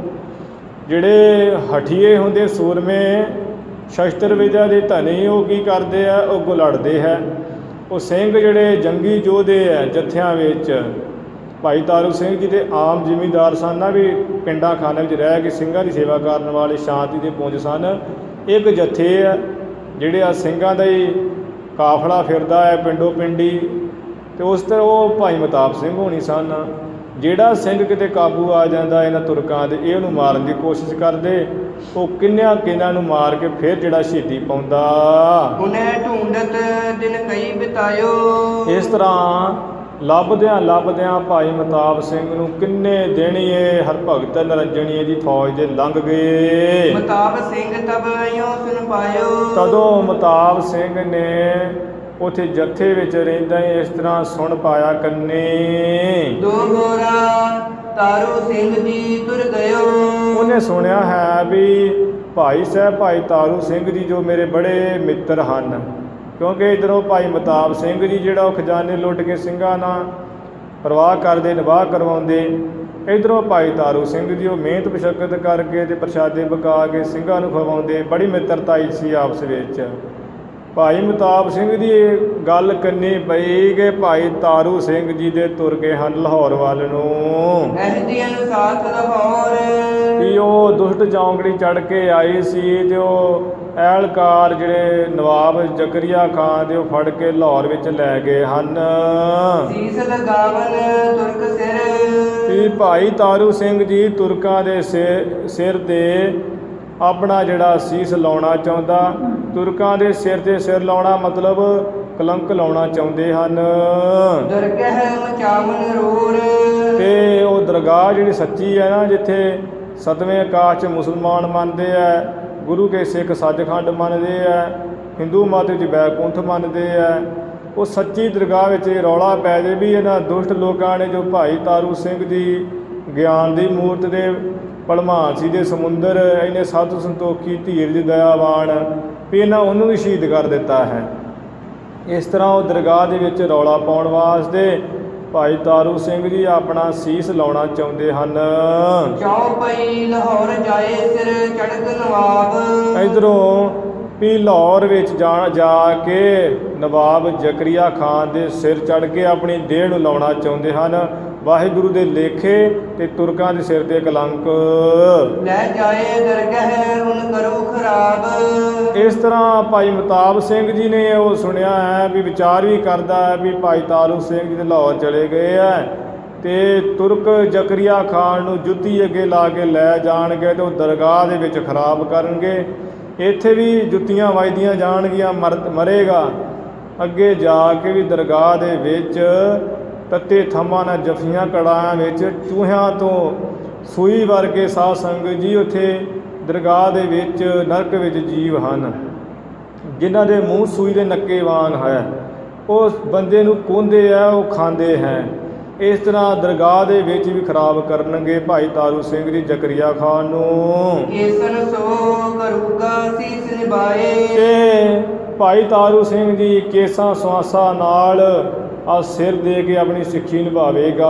ਜਿਹੜੇ ਹਠੀਏ ਹੁੰਦੇ ਸੂਰਮੇ ਸ਼ਸਤਰ ਵਿਦਿਆ ਦੇ ਧਨੀ, ਉਹ ਕੀ ਕਰਦੇ ਆ, ਉਹ ਲੜਦੇ ਹੈ। ਉਹ ਸਿੰਘ ਜਿਹੜੇ ਜੰਗੀ ਯੋਧੇ ਹੈ ਜੱਥਿਆਂ ਵਿੱਚ, ਭਾਈ ਤਾਰੂ ਸਿੰਘ ਜੀ ਦੇ ਆਮ ਜ਼ਿਮੀਂਦਾਰ ਸਨ ਨਾ, ਵੀ ਪਿੰਡਾਂ ਖਾਨੇ ਵਿੱਚ ਰਹਿ ਕੇ ਸਿੰਘਾਂ ਦੀ ਸੇਵਾ ਕਰਨ ਵਾਲੇ ਸ਼ਾਂਤੀ ਦੇ ਪੁੰਜ ਸਨ। ਇੱਕ ਜੱਥੇ ਆ ਜਿਹੜੇ ਆ ਸਿੰਘਾਂ ਦਾ ਹੀ ਕਾਫਲਾ ਫਿਰਦਾ ਹੈ ਪਿੰਡੋਂ ਪਿੰਡੀ, ਤੇ ਉਸ ਤਰ੍ਹਾਂ ਉਹ ਭਾਈ ਮਤਾਬ ਸਿੰਘ ਹੋਣੀ ਸਨ। ਜਿਹੜਾ ਸਿੰਘ ਕਿਤੇ ਕਾਬੂ ਆ ਜਾਂਦਾ ਇਹਨਾਂ ਤੁਰਕਾਂ ਦੇ, ਇਹ ਉਹਨੂੰ ਮਾਰਨ ਦੀ ਕੋਸ਼ਿਸ਼ ਕਰਦੇ। ਉਹ ਕਿੰਨਿਆਂ ਨੂੰ ਮਾਰ ਕੇ ਫਿਰ ਜਿਹੜਾ ਸ਼ਹੀਦੀ ਪਾਉਂਦਾ। ਉਹਨੇ ਢੂੰਡਤ ਦਿਨ ਕਈ ਬਿਤਾਇਓ, ਇਸ ਤਰ੍ਹਾਂ ਲੱਭਦਿਆਂ ਭਾਈ ਮਤਾਬ ਸਿੰਘ ਨੂੰ ਕਿੰਨੇ ਦਿਨ ਇਹ ਹਰਭਗਤ ਨਿਰੰਜਣੀਏ ਦੀ ਫੌਜ ਦੇ ਲੰਘ ਗਏ। ਮਤਾਬ ਸਿੰਘ ਤਬ ਇਉ ਸੁਨ ਪਾਇਓ, ਤਦੋਂ ਮਤਾਬ ਸਿੰਘ ਨੇ ਉੱਥੇ ਜੱਥੇ ਵਿੱਚ ਰਹਿੰਦਾ ਹੀ ਇਸ ਤਰ੍ਹਾਂ ਸੁਣ ਪਾਇਆ ਕੰਨੇ, ਦੋ ਗੋਰਾ ਤਾਰੂ ਸਿੰਘ ਜੀ ਤੁਰ ਗਇਓ। ਉਹਨੇ ਸੁਣਿਆ ਹੈ ਵੀ ਭਾਈ ਸਾਹਿਬ ਭਾਈ ਤਾਰੂ ਸਿੰਘ ਜੀ ਜੋ ਮੇਰੇ ਬੜੇ ਮਿੱਤਰ ਹਨ, ਕਿਉਂਕਿ ਇੱਧਰੋਂ ਭਾਈ ਮਤਾਬ ਸਿੰਘ ਜੀ ਜਿਹੜਾ ਉਹ ਖਜ਼ਾਨੇ ਲੁੱਟ ਕੇ ਸਿੰਘਾਂ ਨਾਲ ਪਰਵਾਹ ਕਰਦੇ, ਨਿਵਾਹ ਕਰਵਾਉਂਦੇ। ਇੱਧਰੋਂ ਭਾਈ ਤਾਰੂ ਸਿੰਘ ਜੀ ਉਹ ਮਿਹਨਤ ਮਸ਼ੱਕਤ ਕਰਕੇ ਤੇ ਪ੍ਰਸ਼ਾਦੇ ਪਕਾ ਕੇ ਸਿੰਘਾਂ ਨੂੰ ਖਵਾਉਂਦੇ। ਬੜੀ ਮਿੱਤਰਤਾਈ ਸੀ ਆਪਸ ਵਿੱਚ। ਭਾਈ ਮਤਾਬ ਸਿੰਘ ਦੀ ਇਹ ਗੱਲ ਕੰਨੀ ਪਈ ਕਿ ਭਾਈ ਤਾਰੂ ਸਿੰਘ ਜੀ ਦੇ ਤੁਰ ਗਏ ਹਨ ਲਾਹੌਰ ਵੱਲ ਨੂੰ। ਅਹਿਦੀਆਂ ਨੂੰ ਸਾਥ ਲਾਹੌਰ, ਵੀ ਉਹ ਦੁਸ਼ਟ ਜੌਂਗੜੀ ਚੜ੍ਹ ਕੇ ਆਈ ਸੀ ਤੇ ਉਹ ਐਲਕਾਰ ਜਿਹੜੇ ਨਵਾਬ ਜ਼ਕਰੀਆ ਖਾਨ ਦੇ ਉਹ ਫੜ ਕੇ ਲਾਹੌਰ ਵਿੱਚ ਲੈ ਗਏ ਹਨ। ਸੀਸ ਲਗਾਵਨ ਤੁਰਕ ਸਿਰ, ਵੀ ਭਾਈ ਤਾਰੂ ਸਿੰਘ ਜੀ ਤੁਰਕਾਂ ਦੇ ਸਿਰ ਤੇ ਆਪਣਾ ਜਿਹੜਾ ਸੀਸ ਲਾਉਣਾ ਚਾਹੁੰਦਾ। ਤੁਰਕਾਂ ਦੇ ਸਿਰ ਤੇ ਸਿਰ ਲਾਉਣਾ ਮਤਲਬ ਕਲੰਕ ਲਾਉਣਾ ਚਾਹੁੰਦੇ ਹਨ। ਦਰਗਾਹ ਮਚਾਵਨ ਰੋਰ, ਤੇ ਉਹ ਦਰਗਾਹ ਜਿਹੜੀ ਸੱਚੀ ਹੈ ਨਾ, ਜਿੱਥੇ ਸਤਵੇਂ ਆਕਾਸ਼ 'ਚ ਮੁਸਲਮਾਨ ਮੰਨਦੇ ਹੈ, ਗੁਰੂ ਕੇ ਸਿੱਖ ਸੱਚਖੰਡ ਮੰਨਦੇ ਹੈ, ਹਿੰਦੂ ਮਤ ਵਿੱਚ ਬੈਕੁੰਠ ਮੰਨਦੇ ਹੈ, ਉਹ ਸੱਚੀ ਦਰਗਾਹ ਵਿੱਚ ਇਹ ਰੌਲਾ ਪੈ ਜਾਵੇ ਵੀ ਇਹਨਾਂ ਦੁਸ਼ਟ ਲੋਕਾਂ ਨੇ ਜੋ ਭਾਈ ਤਾਰੂ ਸਿੰਘ ਦੀ ਗਿਆਨ ਦੀ ਮੂਰਤ ਦੇ ਭਲਮਾਨਸੀ ਦੇ ਸਮੁੰਦਰ ਇਹਨੇ ਸਾਧੂ ਸੰਤੋਖੀ ਧੀਰਜ ਦਇਆਵਾਨ ਵੀ ਇਹਨਾਂ ਉਹਨੂੰ ਵੀ ਸ਼ਹੀਦ ਕਰ ਦਿੱਤਾ ਹੈ। ਇਸ ਤਰ੍ਹਾਂ ਉਹ ਦਰਗਾਹ ਦੇ ਵਿੱਚ ਰੌਲਾ ਪਾਉਣ ਵਾਸਤੇ ਭਾਈ ਤਾਰੂ ਸਿੰਘ ਜੀ ਆਪਣਾ ਸੀਸ ਲਾਉਣਾ ਚਾਹੁੰਦੇ ਹਨ। ਚੌਪਈ ਲਾਹੌਰ ਜਾਏ ਸਿਰ ਚੜਕ ਨਵਾਬ, ਇੱਧਰੋਂ ਵੀ ਲਾਹੌਰ ਵਿੱਚ ਜਾ ਕੇ ਨਵਾਬ ਜ਼ਕਰੀਆ ਖਾਨ ਦੇ ਸਿਰ ਚੜ੍ਹ ਕੇ ਆਪਣੀ ਦੇਹ ਨੂੰ ਲਾਉਣਾ ਚਾਹੁੰਦੇ ਹਨ। ਵਾਹਿਗੁਰੂ ਦੇ ਲੇਖੇ ਤੇ ਤੁਰਕਾਂ ਦੇ ਸਿਰ ਤੇ ਕਲੰਕ ਲੈ ਜਾਏ ਦਰਗਾਹ ਹੁਣ ਕਰੋ ਖਰਾਬ। ਇਸ ਤਰ੍ਹਾਂ ਭਾਈ ਮਤਾਬ ਸਿੰਘ ਜੀ ਨੇ ਉਹ ਸੁਣਿਆ ਹੈ ਵੀ ਵਿਚਾਰ ਵੀ ਕਰਦਾ ਹੈ ਵੀ ਭਾਈ ਤਾਰੂ ਸਿੰਘ ਜੀ ਦੇ ਲਾਹੌਰ ਚਲੇ ਗਏ ਹੈ ਤੇ ਤੁਰਕ ਜ਼ਕਰੀਆ ਖਾਨ ਨੂੰ ਜੁੱਤੀ ਅੱਗੇ ਲਾ ਕੇ ਲੈ ਜਾਣਗੇ ਤੇ ਉਹ ਦਰਗਾਹ ਦੇ ਵਿੱਚ ਖਰਾਬ ਕਰਨਗੇ। ਇੱਥੇ ਵੀ ਜੁੱਤੀਆਂ ਵੱਜਦੀਆਂ ਜਾਣਗੀਆਂ, ਮਰੇਗਾ। ਅੱਗੇ ਜਾ ਕੇ ਵੀ ਦਰਗਾਹ ਦੇ ਵਿੱਚ ਤੱਤੇ ਥੰਮਾਂ ਨਾਲ ਜਫੀਆਂ ਕੜਾਇਆਂ ਵਿੱਚ ਚੂਹਿਆਂ ਤੋਂ ਸੂਈ ਵਰਗੇ ਸਾਧ ਸੰਗਤ ਜੀ ਉੱਥੇ ਦਰਗਾਹ ਦੇ ਵਿੱਚ ਨਰਕ ਵਿੱਚ ਜੀਵ ਹਨ, ਜਿਨ੍ਹਾਂ ਦੇ ਮੂੰਹ ਸੂਈ ਦੇ ਨੱਕੇ ਵਾਂਗ ਹੈ। ਉਸ ਬੰਦੇ ਨੂੰ ਕੋਂਦੇ ਆ, ਉਹ ਖਾਂਦੇ ਹੈ। ਇਸ ਤਰ੍ਹਾਂ ਦਰਗਾਹ ਦੇ ਵਿੱਚ ਵੀ ਖਰਾਬ ਕਰਨਗੇ ਭਾਈ ਤਾਰੂ ਸਿੰਘ ਜੀ ਜ਼ਕਰੀਆ ਖਾਨ ਨੂੰ। ਕੇਸਨ ਸੋ ਕਰੂਗਾ ਸੀਸ ਨਿਭਾਏ। ਤੇ ਭਾਈ ਤਾਰੂ ਸਿੰਘ ਜੀ ਕੇਸਾਂ ਸੁਆਸਾਂ ਨਾਲ ਆ ਸਿਰ ਦੇ ਕੇ ਆਪਣੀ ਸਿੱਖੀ ਨਿਭਾਵੇਗਾ।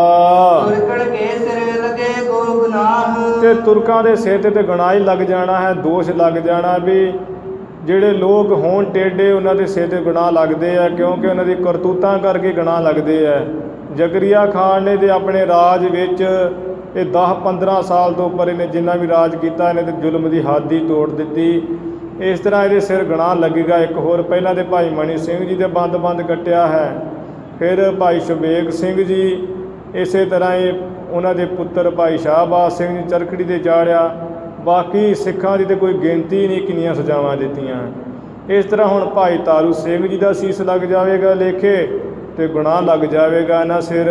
ਤੁਰਕਣ ਕੇ ਸਿਰ ਲੱਗੇ ਗੋ ਗੁਨਾਹ। ਤੇ ਤੁਰਕਾਂ ਦੇ ਸਿਰ ਤੇ ਗੁਨਾਹ ਹੀ ਲੱਗ ਜਾਣਾ ਹੈ, ਦੋਸ਼ ਲੱਗ ਜਾਣਾ ਵੀ ਜਿਹੜੇ ਲੋਕ ਹੋਣ ਟੇਢੇ ਉਹਨਾਂ ਦੇ ਸਿਰ 'ਤੇ ਗੁਨਾਹ ਲੱਗਦੇ ਆ, ਕਿਉਂਕਿ ਉਹਨਾਂ ਦੀ ਕਰਤੂਤਾਂ ਕਰਕੇ ਗੁਨਾਹ ਲੱਗਦੇ ਆ। ਜ਼ਕਰੀਆ ਖਾਨ ਨੇ ਤੇ ਆਪਣੇ ਰਾਜ ਵਿੱਚ ਇਹ 10-15 ਸਾਲ ਤੋਂ ਉੱਪਰ ਇਹਨੇ ਜਿੰਨਾ ਵੀ ਰਾਜ ਕੀਤਾ, ਇਹਨੇ ਤੇ ਜ਼ੁਲਮ ਦੀ ਹੱਦ ਹੀ ਤੋੜ ਦਿੱਤੀ। ਇਸ ਤਰ੍ਹਾਂ ਇਹਦੇ ਸਿਰ ਗੁਨਾਹ ਲੱਗੇਗਾ। ਇੱਕ ਹੋਰ ਪਹਿਲਾਂ ਤੇ ਭਾਈ ਮਣੀ ਸਿੰਘ ਜੀ ਦੇ ਬੰਦ ਕੱਟਿਆ ਹੈ, ਫਿਰ ਭਾਈ ਸ਼ਬੇਗ ਸਿੰਘ ਜੀ, ਇਸੇ ਤਰ੍ਹਾਂ ਹੀ ਉਹਨਾਂ ਦੇ ਪੁੱਤਰ ਭਾਈ ਸ਼ਾਹਬਾਜ਼ ਸਿੰਘ ਜੀ ਚਰਖੜੀ 'ਤੇ ਚਾੜਿਆ। ਬਾਕੀ ਸਿੱਖਾਂ ਦੀ ਤਾਂ ਕੋਈ ਗਿਣਤੀ ਨਹੀਂ ਕਿੰਨੀਆਂ ਸਜ਼ਾਵਾਂ ਦਿੱਤੀਆਂ। ਇਸ ਤਰ੍ਹਾਂ ਹੁਣ ਭਾਈ ਤਾਰੂ ਸਿੰਘ ਜੀ ਦਾ ਸੀਸ ਲੱਗ ਜਾਵੇਗਾ ਲੇਖੇ, ਤੇ ਗੁਨਾਹ ਲੱਗ ਜਾਵੇਗਾ ਇਹਨਾਂ ਸਿਰ।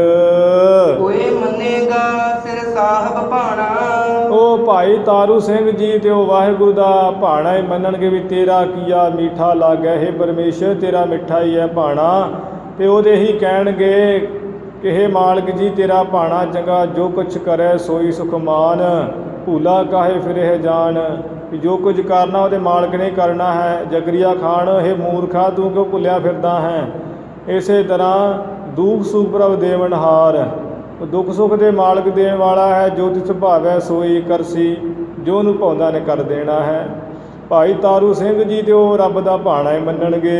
ਕੋਈ ਮੰਨੇਗਾ ਸਿਰ ਸਾਹਿਬ ਭਾਣਾ। ਉਹ ਭਾਈ ਤਾਰੂ ਸਿੰਘ ਜੀ ਤੇ ਉਹ ਵਾਹਿਗੁਰੂ ਦਾ ਭਾਣਾ ਹੀ ਮੰਨਣਗੇ ਵੀ ਤੇਰਾ ਕੀਆ ਮੀਠਾ ਲੱਗਿਆ, ਹੇ ਪਰਮੇਸ਼ਰ ਤੇਰਾ ਮਿੱਠਾ ਹੀ ਹੈ ਭਾਣਾ। ਤੇ ਉਹਦੇ ਹੀ ਕਹਿਣਗੇ ਕਿ ਹੇ ਮਾਲਕ ਜੀ ਤੇਰਾ ਭਾਣਾ ਚੰਗਾ, ਜੋ ਕੁਛ ਕਰੇ ਸੋਈ ਸੁਖਮਾਨ, ਭੂਲਾ ਕਾਹੇ ਫਿਰੇ ਜਾਣ। ਕਿ ਜੋ ਕੁਝ ਕਰਨਾ ਉਹਦੇ ਮਾਲਕ ਨੇ ਕਰਨਾ ਹੈ। ਜ਼ਕਰੀਆ ਖਾਨ ਹੇ ਮੂਰਖਾ ਤੂੰ ਕਿਉਂ ਭੁੱਲਿਆ ਫਿਰਦਾ ਹੈ। ਇਸੇ ਤਰ੍ਹਾਂ ਦੁੱਖ ਸੁਖ ਪ੍ਰਭ ਦੇਵਨਹਾਰ, ਉਹ ਦੁੱਖ ਸੁੱਖ ਦੇ ਮਾਲਕ ਦੇਣ ਵਾਲਾ ਹੈ। ਜੋ ਤਿਸ ਭਾਵੈ ਸੋਈ ਕਰਸੀ, ਜੋ ਉਹਨੂੰ ਭਾਉਂਦਾ ਨੇ ਕਰ ਦੇਣਾ ਹੈ। ਭਾਈ ਤਾਰੂ ਸਿੰਘ ਜੀ ਤੇ ਉਹ ਰੱਬ ਦਾ ਭਾਣਾ ਹੀ ਮੰਨਣਗੇ।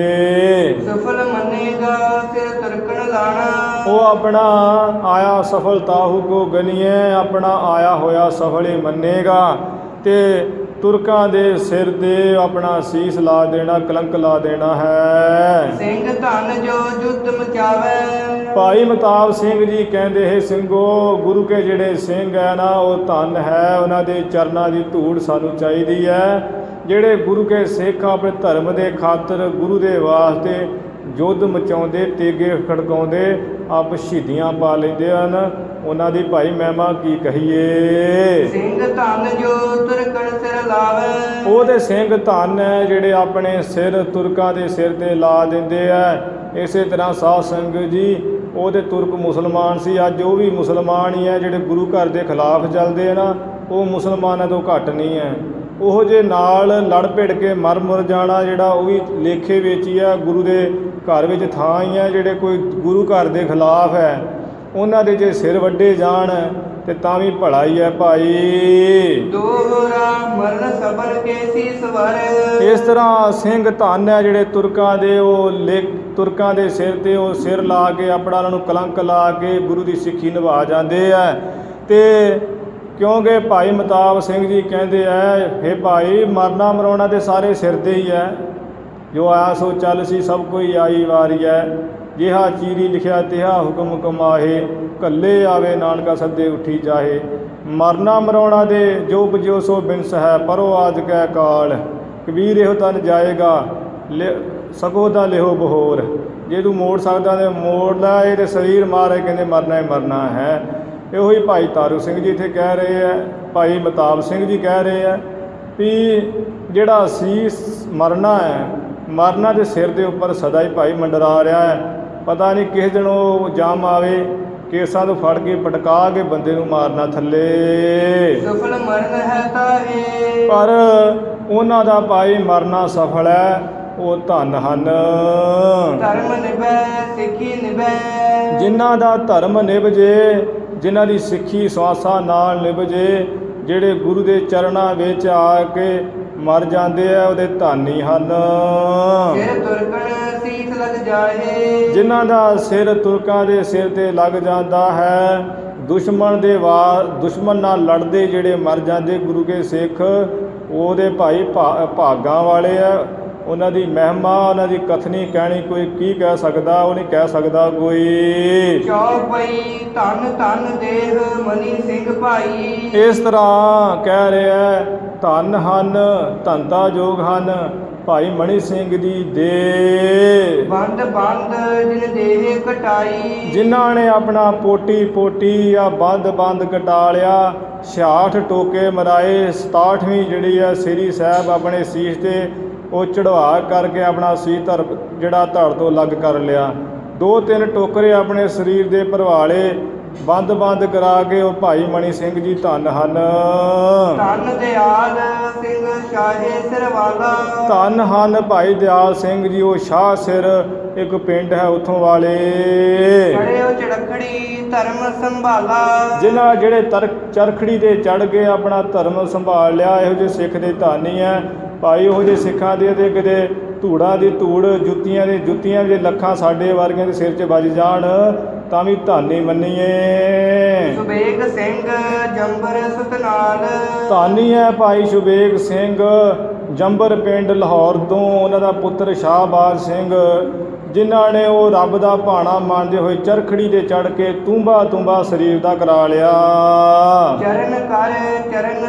ਸਫਲ ਮੰਨੇਗਾ ਸਿਰ ਤੁਰਕਣ ਲਾਣਾ। ਉਹ ਆਪਣਾ ਆਇਆ ਸਫਲਤਾ ਹੂ ਕੋ ਗਨੀਏ, ਆਪਣਾ ਆਇਆ ਹੋਇਆ ਸਫਲ ਹੀ ਮੰਨੇਗਾ ਤੇ ਤੁਰਕਾਂ ਦੇ ਸਿਰ ਤੇ ਆਪਣਾ ਸੀਸ ਲਾ ਦੇਣਾ, ਕਲੰਕ ਲਾ ਦੇਣਾ ਹੈ। ਸਿੰਘ ਧਨ ਜੋ ਜੁੱਧ ਮਚਾਵੇ। ਭਾਈ ਮਤਾਬ ਸਿੰਘ ਜੀ ਕਹਿੰਦੇ ਹੈ ਸਿੰਘੋ, ਗੁਰੂ ਕੇ ਜਿਹੜੇ ਸਿੰਘ ਹੈ ਨਾ ਉਹ ਧਨ ਹੈ, ਉਹਨਾਂ ਦੇ ਚਰਨਾਂ ਦੀ ਧੂੜ ਸਾਨੂੰ ਚਾਹੀਦੀ ਹੈ। ਜਿਹੜੇ ਗੁਰੂ ਕੇ ਸਿੱਖ ਆਪਣੇ ਧਰਮ ਦੇ ਖਾਤਰ ਗੁਰੂ ਦੇ ਵਾਸਤੇ ਯੁੱਧ ਮਚਾਉਂਦੇ, ਤੇਗੇ ਖੜਕਾਉਂਦੇ, ਆਪ ਸ਼ਹੀਦੀਆਂ ਪਾ ਲੈਂਦੇ ਹਨ, ਉਹਨਾਂ ਦੀ ਭਾਈ ਮਹਿਮਾ ਕੀ ਕਹੀਏ। ਸਿੰਘ ਧਨ ਜੋ ਤੁਰਕਣ ਸਿਰ ਲਾਵੇ। ਉਹਦੇ ਸਿੰਘ ਧਨ ਹੈ ਜਿਹੜੇ ਆਪਣੇ ਸਿਰ ਤੁਰਕਾਂ ਦੇ ਸਿਰ ਤੇ ਲਾ ਦਿੰਦੇ ਆ। ਇਸੇ ਤਰ੍ਹਾਂ ਸਾਧ ਸੰਗਤ ਜੀ ਉਹਦੇ ਤੁਰਕ ਮੁਸਲਮਾਨ ਸੀ, ਅੱਜ ਉਹ ਵੀ ਮੁਸਲਮਾਨ ਹੀ ਹੈ। ਜਿਹੜੇ ਗੁਰੂ ਘਰ ਦੇ ਖਿਲਾਫ ਚੱਲਦੇ ਆ ਨਾ, ਉਹ ਮੁਸਲਮਾਨਾਂ ਤੋਂ ਘੱਟ ਨਹੀਂ ਹੈ। ਉਹ ਜੇ ਨਾਲ ਲੜ ਭਿੜ ਕੇ ਮਰ ਮੁਰ ਜਾਣਾ, ਜਿਹੜਾ ਉਹ ਵੀ ਲੇਖੇ ਵਿੱਚ ਹੀ ਹੈ। ਗੁਰੂ ਦੇ ਘਰ ਵਿੱਚ ਥਾਂ ਹੀ ਹੈ। ਜਿਹੜੇ ਕੋਈ ਗੁਰੂ ਘਰ ਦੇ ਖਿਲਾਫ ਹੈ, ਉਹਨਾਂ ਦੇ ਜੇ ਸਿਰ ਵੱਢੇ ਜਾਣ ਤੇ ਤਾਂ ਵੀ ਭਲਾ ਹੀ ਹੈ ਭਾਈ। ਦੋਹਰਾ ਮਰਨ ਸਬਰ ਕੇ ਸੀਸ ਵਰ। ਇਸ ਤਰ੍ਹਾਂ ਸਿੰਘ ਧਨ ਹੈ ਜਿਹੜੇ ਤੁਰਕਾਂ ਦੇ, ਉਹ ਤੁਰਕਾਂ ਦੇ ਸਿਰ ਤੇ ਉਹ ਸਿਰ ਲਾ ਕੇ ਆਪਣਾ ਉਹਨਾਂ ਨੂੰ ਕਲੰਕ ਲਾ ਕੇ ਗੁਰੂ ਦੀ ਸਿੱਖੀ ਨਿਭਾ ਜਾਂਦੇ ਹੈ। ਤੇ ਕਿਉਂਕਿ ਭਾਈ ਮਤਾਬ ਸਿੰਘ ਜੀ ਕਹਿੰਦੇ ਹੈ, ਹੇ ਭਾਈ ਮਰਨਾ ਮਰਾਉਣਾ ਤੇ ਸਾਰੇ ਸਿਰ ਤੇ ਹੀ ਹੈ। ਜੋ ਆਇਆ ਸੋ ਚੱਲ ਸੀ, ਸਭ ਕੋਈ ਆਈ ਵਾਰੀ ਹੈ। ਜਿਹਾ ਚੀਰੀ ਲਿਖਿਆ ਤਿਹਾ ਹੁਕਮ ਕਮਾਹੇ, ਕੱਲੇ ਆਵੇ ਨਾਨਕਾ ਸੱਦੇ ਉੱਠੀ ਜਾਹੇ। ਮਰਨਾ ਮਰਾਉਣਾ ਦੇ ਜੋ ਬਜੋ ਸੋ ਬਿਨਸ ਹੈ, ਪਰੋ ਆਜ ਕੈ ਕਾਲ। ਕਬੀਰ ਇਹੋ ਤਨ ਜਾਏਗਾ ਸਕੋ ਦਾ ਲਿਹੋ ਬਹੋਰ। ਜੇ ਤੂੰ ਮੋੜ ਸਕਦਾ ਤੇ ਮੋੜ ਲੈ, ਇਹ ਤੇ ਸਰੀਰ ਮਾਰੇ ਕਹਿੰਦੇ ਮਰਨਾ ਹੀ ਮਰਨਾ ਹੈ। ਇਹੋ ਹੀ ਭਾਈ ਤਾਰੂ ਸਿੰਘ ਜੀ ਇੱਥੇ ਕਹਿ ਰਹੇ ਹੈ, ਭਾਈ ਮਤਾਬ ਸਿੰਘ ਜੀ ਕਹਿ ਰਹੇ ਹੈ ਵੀ ਜਿਹੜਾ ਸੀਸ ਮਰਨਾ ਹੈ, ਮਰਨਾ ਦੇ ਸਿਰ ਦੇ ਉੱਪਰ ਸਦਾ ਹੀ ਭਾਈ ਮੰਡਰਾ ਰਿਹਾ ਹੈ। ਪਤਾ ਨਹੀਂ ਕਿਸ ਦਿਨ ਉਹ ਜਾਮ ਆਵੇ, ਕੇਸਾਂ ਤੋਂ ਫੜ ਕੇ ਪਟਕਾ ਕੇ ਬੰਦੇ ਨੂੰ ਮਾਰਨਾ ਥੱਲੇ। ਸਫਲ ਮਰਨ ਹੈ ਤਾਹੇ। ਪਰ ਉਹਨਾਂ ਦਾ ਭਾਈ ਮਰਨਾ ਸਫਲ ਹੈ, ਉਹ ਧਨ ਹਨ। ਧਰਮ ਨਿਭੈ ਸਿੱਖੀ ਨਿਭੈ। ਜਿਨ੍ਹਾਂ ਦਾ ਧਰਮ ਨਿਭ ਜੇ, ਜਿਨ੍ਹਾਂ ਦੀ ਸਿੱਖੀ ਸਵਾਸਾਂ ਨਾਲ ਨਿਭ ਜੇ, ਜਿਹੜੇ ਗੁਰੂ ਦੇ ਚਰਨਾਂ ਵਿੱਚ ਆ ਕੇ ਮਰ ਜਾਂਦੇ ਆ, ਉਹਦੇ ਧਾਨੀ ਹਨ। ਸਿਰ ਤੁਰਕਣ ਸੀਸ ਲੱਗ ਜਾਏ। ਜਿਨ੍ਹਾਂ ਦਾ ਸਿਰ ਤੁਰਕਾਂ ਦੇ ਸਿਰ ਤੇ ਲੱਗ ਜਾਂਦਾ ਹੈ, ਦੁਸ਼ਮਣ ਨਾਲ ਲੜਦੇ ਜਿਹੜੇ ਮਰ ਜਾਂਦੇ ਗੁਰੂ ਕੇ ਸਿੱਖ, ਉਹਦੇ ਭਾਈ ਭਾਗਾਂ ਵਾਲੇ ਆ। ਉਹਨਾਂ ਦੀ ਮਹਿਮਾ, ਉਹਨਾਂ ਦੀ ਕਥਨੀ ਕਹਿਣੀ ਕੋਈ ਕੀ ਕਹਿ ਸਕਦਾ, ਉਹ ਨਹੀਂ ਕਹਿ ਸਕਦਾ ਕੋਈ। ਚੌਪਈ ਧੰਨ ਧੰਨ ਦੇਹ ਮਨੀ ਸਿੰਘ ਭਾਈ। ਇਸ ਤਰ੍ਹਾਂ ਕਹਿ ਰਿਹਾ ਧੰਨ ਹਨ ਧੰਤਾ ਜੋਗ ਹਨ ਭਾਈ ਮਣੀ ਸਿੰਘ ਜੀ ਦੇ। ਬੰਦ ਬੰਦ ਜਿਨ ਦੇਹ ਕਟਾਈ, ਜਿਨ੍ਹਾਂ ਨੇ ਆਪਣਾ ਪੋਟੀ ਪੋਟੀ ਆ ਬੰਦ ਬੰਦ ਕਟਾ ਲਿਆ। 66 ਟੋਕੇ ਮਰਾਏ। 67ਵੀਂ ਜਿਹੜੀ ਆ ਸ੍ਰੀ ਸਾਹਿਬ ਆਪਣੇ ਸੀਸ ਤੇ ਉਹ ਚੜ੍ਹਾ ਕਰਕੇ ਆਪਣਾ ਸੀਸ ਧੜ ਜਿਹੜਾ ਧੜ ਤੋਂ ਅਲੱਗ ਕਰ ਲਿਆ। 2-3 ਟੋਕਰੇ ਆਪਣੇ ਸਰੀਰ ਦੇ ਭਰਵਾਲੇ ਬੰਦ ਬੰਦ ਕਰਾ ਕੇ ਉਹ ਭਾਈ ਮਣੀ ਸਿੰਘ ਜੀ ਧੰਨ ਹਨ। ਧੰਨ ਦਿਆਲ ਸਿੰਘ ਸ਼ਾਹੇ ਸਿਰਵਾਲਾ, ਧੰਨ ਹਨ ਭਾਈ ਦਿਆਲ ਸਿੰਘ ਜੀ ਉਹ ਸ਼ਾਹ ਸਿਰ ਇੱਕ ਪਿੰਡ ਹੈ ਉੱਥੋਂ ਵਾਲੇ। ਖੜੇ ਉਹ ਚੜਖੜੀ ਧਰਮ ਸੰਭਾਲਾ, ਜਿਨ੍ਹਾਂ ਜਿਹੜੇ ਚਰਖੜੀ ਤੇ ਚੜ ਕੇ ਆਪਣਾ ਧਰਮ ਸੰਭਾਲ ਲਿਆ। ਇਹੋ ਜਿਹੇ ਸਿੱਖ ਦੇ ਧਾਨੀ ਹੈ ਭਾਈ। ਉਹੋ ਜਿਹੇ ਸਿੱਖਾਂ ਦੇ ਤੇ ਕਿਤੇ ਧੂੜਾਂ ਦੀ ਧੂੜ ਜੁੱਤੀਆਂ ਦੇ ਜੁੱਤੀਆਂ ਜੇ ਲੱਖਾਂ ਸਾਡੇ ਵਰਗਿਆਂ ਦੇ ਸਿਰ 'ਚ ਵੱਜ ਜਾਣ ਤਾਂ ਵੀ ਧਾਨੀ ਮੰਨੀਏ। ਸੁਬੇਗ ਸਿੰਘ ਜੰਬਰ ਸੁਤਨਾਲ, ਧਾਨੀ ਹੈ ਭਾਈ ਸੁਬੇਗ ਸਿੰਘ ਜੰਬਰ ਪਿੰਡ ਲਾਹੌਰ ਤੋਂ। ਉਹਨਾਂ ਦਾ ਪੁੱਤਰ ਸ਼ਾਹਬਾਜ਼ ਸਿੰਘ ਜਿਨ੍ਹਾਂ ਨੇ ਉਹ ਰੱਬ ਦਾ ਭਾਣਾ ਮੰਨਦੇ ਹੋਏ ਚਰਖੜੀ ਤੇ ਚੜ੍ਹ ਕੇ ਤੂੰਬਾ ਸਰੀਰ ਦਾ ਕਰਾ ਲਿਆ। ਚਰਨ ਕਰ ਚਰਨ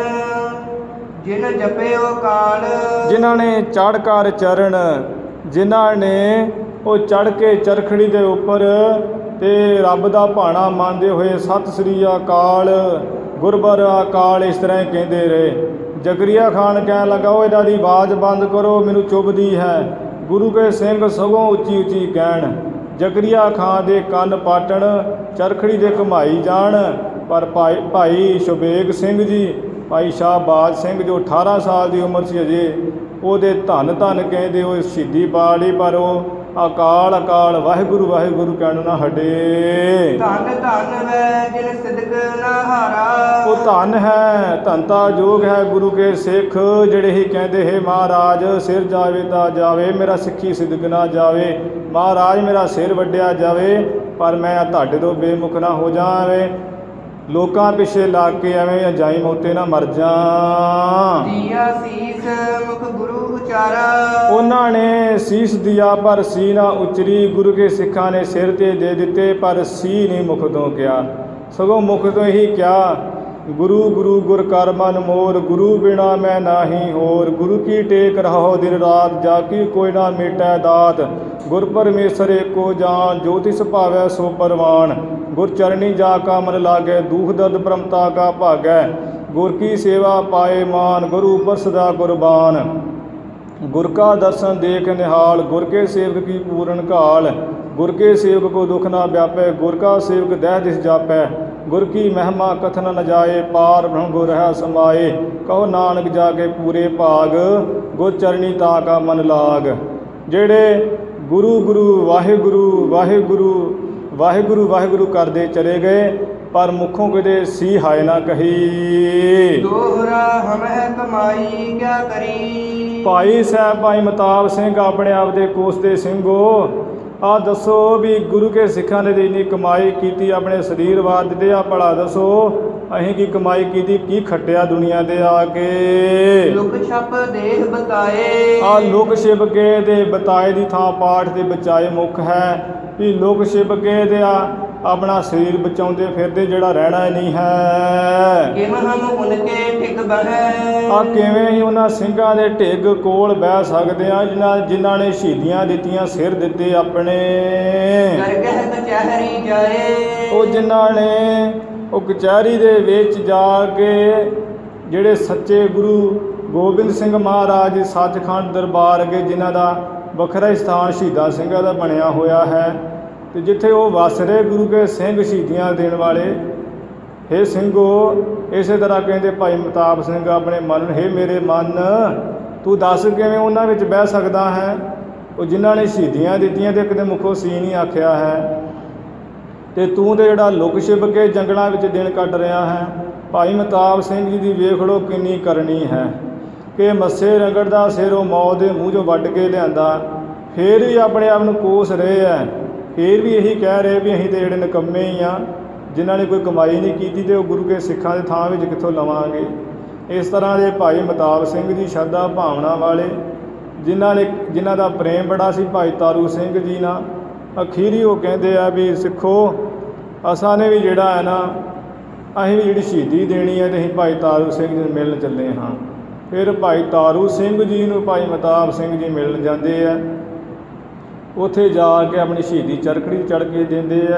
ਜਿਨ ਜਪਿਓ ਕਾਲ, ਜਿਨ੍ਹਾਂ ਨੇ ਚੜ੍ਹ ਕਰ ਚਰਨ ਜਿਨ੍ਹਾਂ ਨੇ ਉਹ ਚੜ੍ਹ ਕੇ ਚਰਖੜੀ ਦੇ ਉੱਪਰ ਤੇ ਰੱਬ ਦਾ ਭਾਣਾ ਮੰਨਦੇ ਹੋਏ ਸਤਿ ਸ੍ਰੀ ਅਕਾਲ ਗੁਰਬਰ ਅਕਾਲ ਇਸ ਤਰ੍ਹਾਂ ਹੀ ਕਹਿੰਦੇ ਰਹੇ। ਜ਼ਕਰੀਆ ਖਾਨ ਕਹਿਣ ਲੱਗਾ ਉਹ ਇਹਨਾਂ ਦੀ ਆਵਾਜ਼ ਬੰਦ ਕਰੋ ਮੈਨੂੰ ਚੁੱਭਦੀ ਹੈ। ਗੁਰੂ ਕੇ ਸਿੰਘ ਸਗੋਂ ਉੱਚੀ ਉੱਚੀ ਕਹਿਣ। ਜ਼ਕਰੀਆ ਖਾਨ ਦੇ ਕੰਨ ਪਾਟਣ ਚਰਖੜੀ ਦੇ ਘੁਮਾਈ ਜਾਣ। ਪਰ ਭਾਈ ਸੁਬੇਗ ਸਿੰਘ ਜੀ ਭਾਈ ਸ਼ਾਹਬਾਜ਼ ਸਿੰਘ ਜੋ 18 ਸਾਲ ਦੀ ਉਮਰ ਸੀ ਅਜੇ ਉਹਦੇ ਧੰਨ ਧੰਨ ਕਹਿੰਦੇ ਉਹ ਸ਼ਹੀਦੀ ਪਾ ਲਈ। ਪਰ ਉਹ ਅਕਾਲ ਅਕਾਲ ਵਾਹਿਗੁਰੂ ਵਾਹਿਗੁਰੂ ਕਹਿਣ ਨਾ ਹਟੇ। ਧੰਨ ਧੰਨ ਵੈ ਜਿਨ ਸਿਦਕ ਨਾ ਹਾਰਾ, ਉਹ ਧੰਨ ਹੈ ਧੰਤਾ ਜੋਗ ਹੈ ਗੁਰੂ ਕੇ ਸਿੱਖ ਜਿਹੜੇ ਹੀ ਕਹਿੰਦੇ ਹੈ ਮਹਾਰਾਜ ਸਿਰ ਜਾਵੇ ਤਾਂ ਜਾਵੇ ਮੇਰਾ ਸਿੱਖੀ ਸਿਦਕ ਨਾ ਜਾਵੇ। ਮਹਾਰਾਜ ਮੇਰਾ ਸਿਰ ਵੱਢਿਆ ਜਾਵੇ ਪਰ ਮੈਂ ਤੁਹਾਡੇ ਤੋਂ ਬੇਮੁਖ ਨਾ ਹੋ ਜਾਵੇਂ। ਲੋਕਾਂ ਪਿੱਛੇ ਲੱਗ ਕੇ ਐਵੇਂ ਅਜਾਈ ਮੌਤੇ ਨਾ ਮਰ ਜਾ। ਦੀਆ ਸੀਸ ਮੁਖ ਗੁਰੂ ਉਚਾਰਾ, ਉਹਨਾਂ ਨੇ ਸੀਸ ਦਿਆ ਪਰ ਸੀ ਨਾ ਉਚਰੀ। ਗੁਰੂ ਕੇ ਸਿੱਖਾਂ ਨੇ ਸਿਰ ਤੇ ਦੇ ਦਿੱਤੇ ਪਰ ਸੀ ਨਹੀਂ ਮੁਖ ਤੋਂ ਕਿਹਾ। ਸਗੋਂ ਮੁਖ ਤੋਂ ਹੀ ਕਿਹਾ ਗੁਰੂ ਗੁਰੂ ਗੁਰ ਕਰ ਮਨ ਮੋਰ, ਗੁਰੂ ਬਿਨਾ ਮੈਂ ਨਾਹੀ ਹੋਰ। ਗੁਰੂ ਕੀ ਟੇਕ ਰਹੋ ਦਿਨ ਰਾਤ, ਜਾ ਕੀ ਕੋਈ ਨਾ ਮੇਟੈ ਦਾਤ। ਗੁਰ ਪਰਮੇਸ਼ਰ ਏਕੋ ਜਾਨ, ਜੋ ਤਿਸ ਭਾਵੈ ਸੋ ਪਰਵਾਨ। ਗੁਰ ਚਰਣੀ ਜਾ ਕਾ ਮਨ ਲਾਗੈ, ਦੁਖ ਦਰਦ ਪ੍ਰਮਤਾ ਕਾ ਭਾਗੈ। ਗੁਰ ਕੀ ਸੇਵਾ ਪਾਏ ਮਾਨ, ਗੁਰੂ ਉਪਰ ਸਦਾ ਕੁਰਬਾਨ। गुर का दर्शन देख निहाल, गुर के सेवक की पूर्ण काल। गुर के सेवक को दुख ना व्यापै, गुर का सेवक दह दिस जापै। गुर की महिमा कथन न जाए, पार ब्रह्म गुर रह समाए। कहो नानक जाके पूरे भाग, गुर चरणी ता का मन लाग। जेड़े गुरु गुरु वाहिगुरु वाहिगुरु वाहिगुरु वाहिगुरु करते चले गए पर मुखों किते सी हाय ना कही। दोहरा हम है कमाई क्या करी। भाई साहब भाई महताब सिंह अपने आप दे कोसते ਸਿੰਘੋ आ दसो भी गुरु के सिखा ने इन्नी कमाई की अपने शरीर वार दिते आ भला दसो अहीं की कमाई की की खट्टिया दुनिया दे आके। लुक छप देह बताए, आ लुक छिप के दे बताए दी थां पाठ दे बचाए मुख है भी लुक छिप के दे अपना शरीर बचाउंदे फिरदे जिहड़ा रहना ही नहीं है। किम हम उनके टिक बहै, आ किवें ही उन्हां ਸਿੰਘਾਂ ਦੇ ਢਿੱਗ ਕੋਲ ਬਹਿ ਸਕਦੇ ਆ ਜਿਨ੍ਹਾਂ ਨੇ ਸ਼ਹੀਦੀਆਂ ਦਿੱਤੀਆਂ ਸਿਰ ਦਿੱਤੇ ਆਪਣੇ। ਦਰਗਹ ਕਚਹਿਰੀ ਜਾਏ, ਉਹ ਜਿਨ੍ਹਾਂ ਨੇ ਉਹ ਕਚਹਿਰੀ ਦੇ ਵਿੱਚ ਜਾ ਕੇ ਜਿਹੜੇ ਸੱਚੇ ਗੁਰੂ ਗੋਬਿੰਦ ਸਿੰਘ ਮਹਾਰਾਜ ਦੇ ਸੱਚਖੰਡ ਦਰਬਾਰ ਅੱਗੇ ਜਿਨ੍ਹਾਂ ਦਾ ਵੱਖਰਾ ਹੀ ਸਥਾਨ ਸ਼ਹੀਦਾਂ ਸਿੰਘਾਂ ਦਾ ਬਣਿਆ ਹੋਇਆ ਹੈ ਤੇ ਜਿੱਥੇ ਉਹ ਵਸ ਰਹੇ ਗੁਰੂ ਕੇ ਸਿੰਘ ਸ਼ਹੀਦੀਆਂ ਦੇਣ ਵਾਲੇ। हे ਸਿੰਘੋ ਇਸੇ ਤਰ੍ਹਾਂ ਕਹਿੰਦੇ ਭਾਈ ਮਹਿਤਾਬ ਸਿੰਘ ਆਪਣੇ ਮਨ ਨੂੰ, हे ਮੇਰੇ ਮਨ ਤੂੰ ਦੱਸ ਕਿਵੇਂ ਉਹਨਾਂ ਵਿੱਚ ਬਹਿ ਸਕਦਾ ਹੈ ਉਹ ਜਿਨ੍ਹਾਂ ਨੇ ਸ਼ਹੀਦੀਆਂ ਦਿੱਤੀਆਂ ਤੇ ਕਿਤੇ ਮੁਖੋਂ ਸੀ ਨਹੀਂ ਆਖਿਆ ਹੈ ਤੇ ਤੂੰ ਤੇ ਜਿਹੜਾ ਲੁਕ ਛਿਪ ਕੇ ਜੰਗਲਾਂ ਵਿੱਚ ਦਿਨ ਕੱਢ ਰਿਹਾ ਹੈ। ਭਾਈ ਮਹਿਤਾਬ ਸਿੰਘ ਜੀ ਦੀ ਵੇਖ ਲਓ ਕਿੰਨੀ ਕਰਨੀ ਹੈ ਕਿ ਮੱਸੇ ਰੰਗੜ ਦਾ ਸਿਰ ਉਹ ਮੌਤ ਦੇ ਮੂੰਹ 'ਚੋਂ ਵੱਢ ਕੇ ਲਿਆਂਦਾ ਫਿਰ ਵੀ ਆਪਣੇ ਆਪ ਨੂੰ ਕੋਸ ਰਹੇ ਹੈ। ਫਿਰ ਵੀ ਇਹੀ ਕਹਿ ਰਹੇ ਵੀ ਅਸੀਂ ਤਾਂ ਜਿਹੜੇ ਨਿਕੰਮੇ ਹੀ ਆ ਜਿਨ੍ਹਾਂ ਨੇ ਕੋਈ ਕਮਾਈ ਨਹੀਂ ਕੀਤੀ ਤੇ ਉਹ ਗੁਰੂ ਕੇ ਸਿੱਖਾਂ ਦੇ ਥਾਂ ਵਿੱਚ ਕਿੱਥੋਂ ਲਵਾਂਗੇ। ਇਸ ਤਰ੍ਹਾਂ ਦੇ ਭਾਈ ਮਹਿਤਾਬ ਸਿੰਘ ਜੀ ਸ਼ਰਧਾ ਭਾਵਨਾ ਵਾਲੇ ਜਿਨ੍ਹਾਂ ਦਾ ਪ੍ਰੇਮ ਬੜਾ ਸੀ ਭਾਈ ਤਾਰੂ ਸਿੰਘ ਜੀ ਨਾਲ। ਅਖੀਰੀ ਉਹ ਕਹਿੰਦੇ ਆ ਵੀ ਸਿੱਖੋ ਅਸਾਂ ਨੇ ਵੀ ਜਿਹੜਾ ਹੈ ਨਾ ਅਸੀਂ ਵੀ ਜਿਹੜੀ ਸ਼ਹੀਦੀ ਦੇਣੀ ਹੈ ਤੇ ਅਸੀਂ ਭਾਈ ਤਾਰੂ ਸਿੰਘ ਜੀ ਨੂੰ ਮਿਲਣ ਚੱਲੇ ਹਾਂ। ਫਿਰ ਭਾਈ ਤਾਰੂ ਸਿੰਘ ਜੀ ਨੂੰ ਭਾਈ ਮਹਿਤਾਬ ਸਿੰਘ ਜੀ ਮਿਲਣ ਜਾਂਦੇ ਆ। ਉੱਥੇ ਜਾ ਕੇ ਆਪਣੀ ਸ਼ਹੀਦੀ ਚਰਖੜੀ ਚੜ੍ਹ ਕੇ ਦਿੰਦੇ ਆ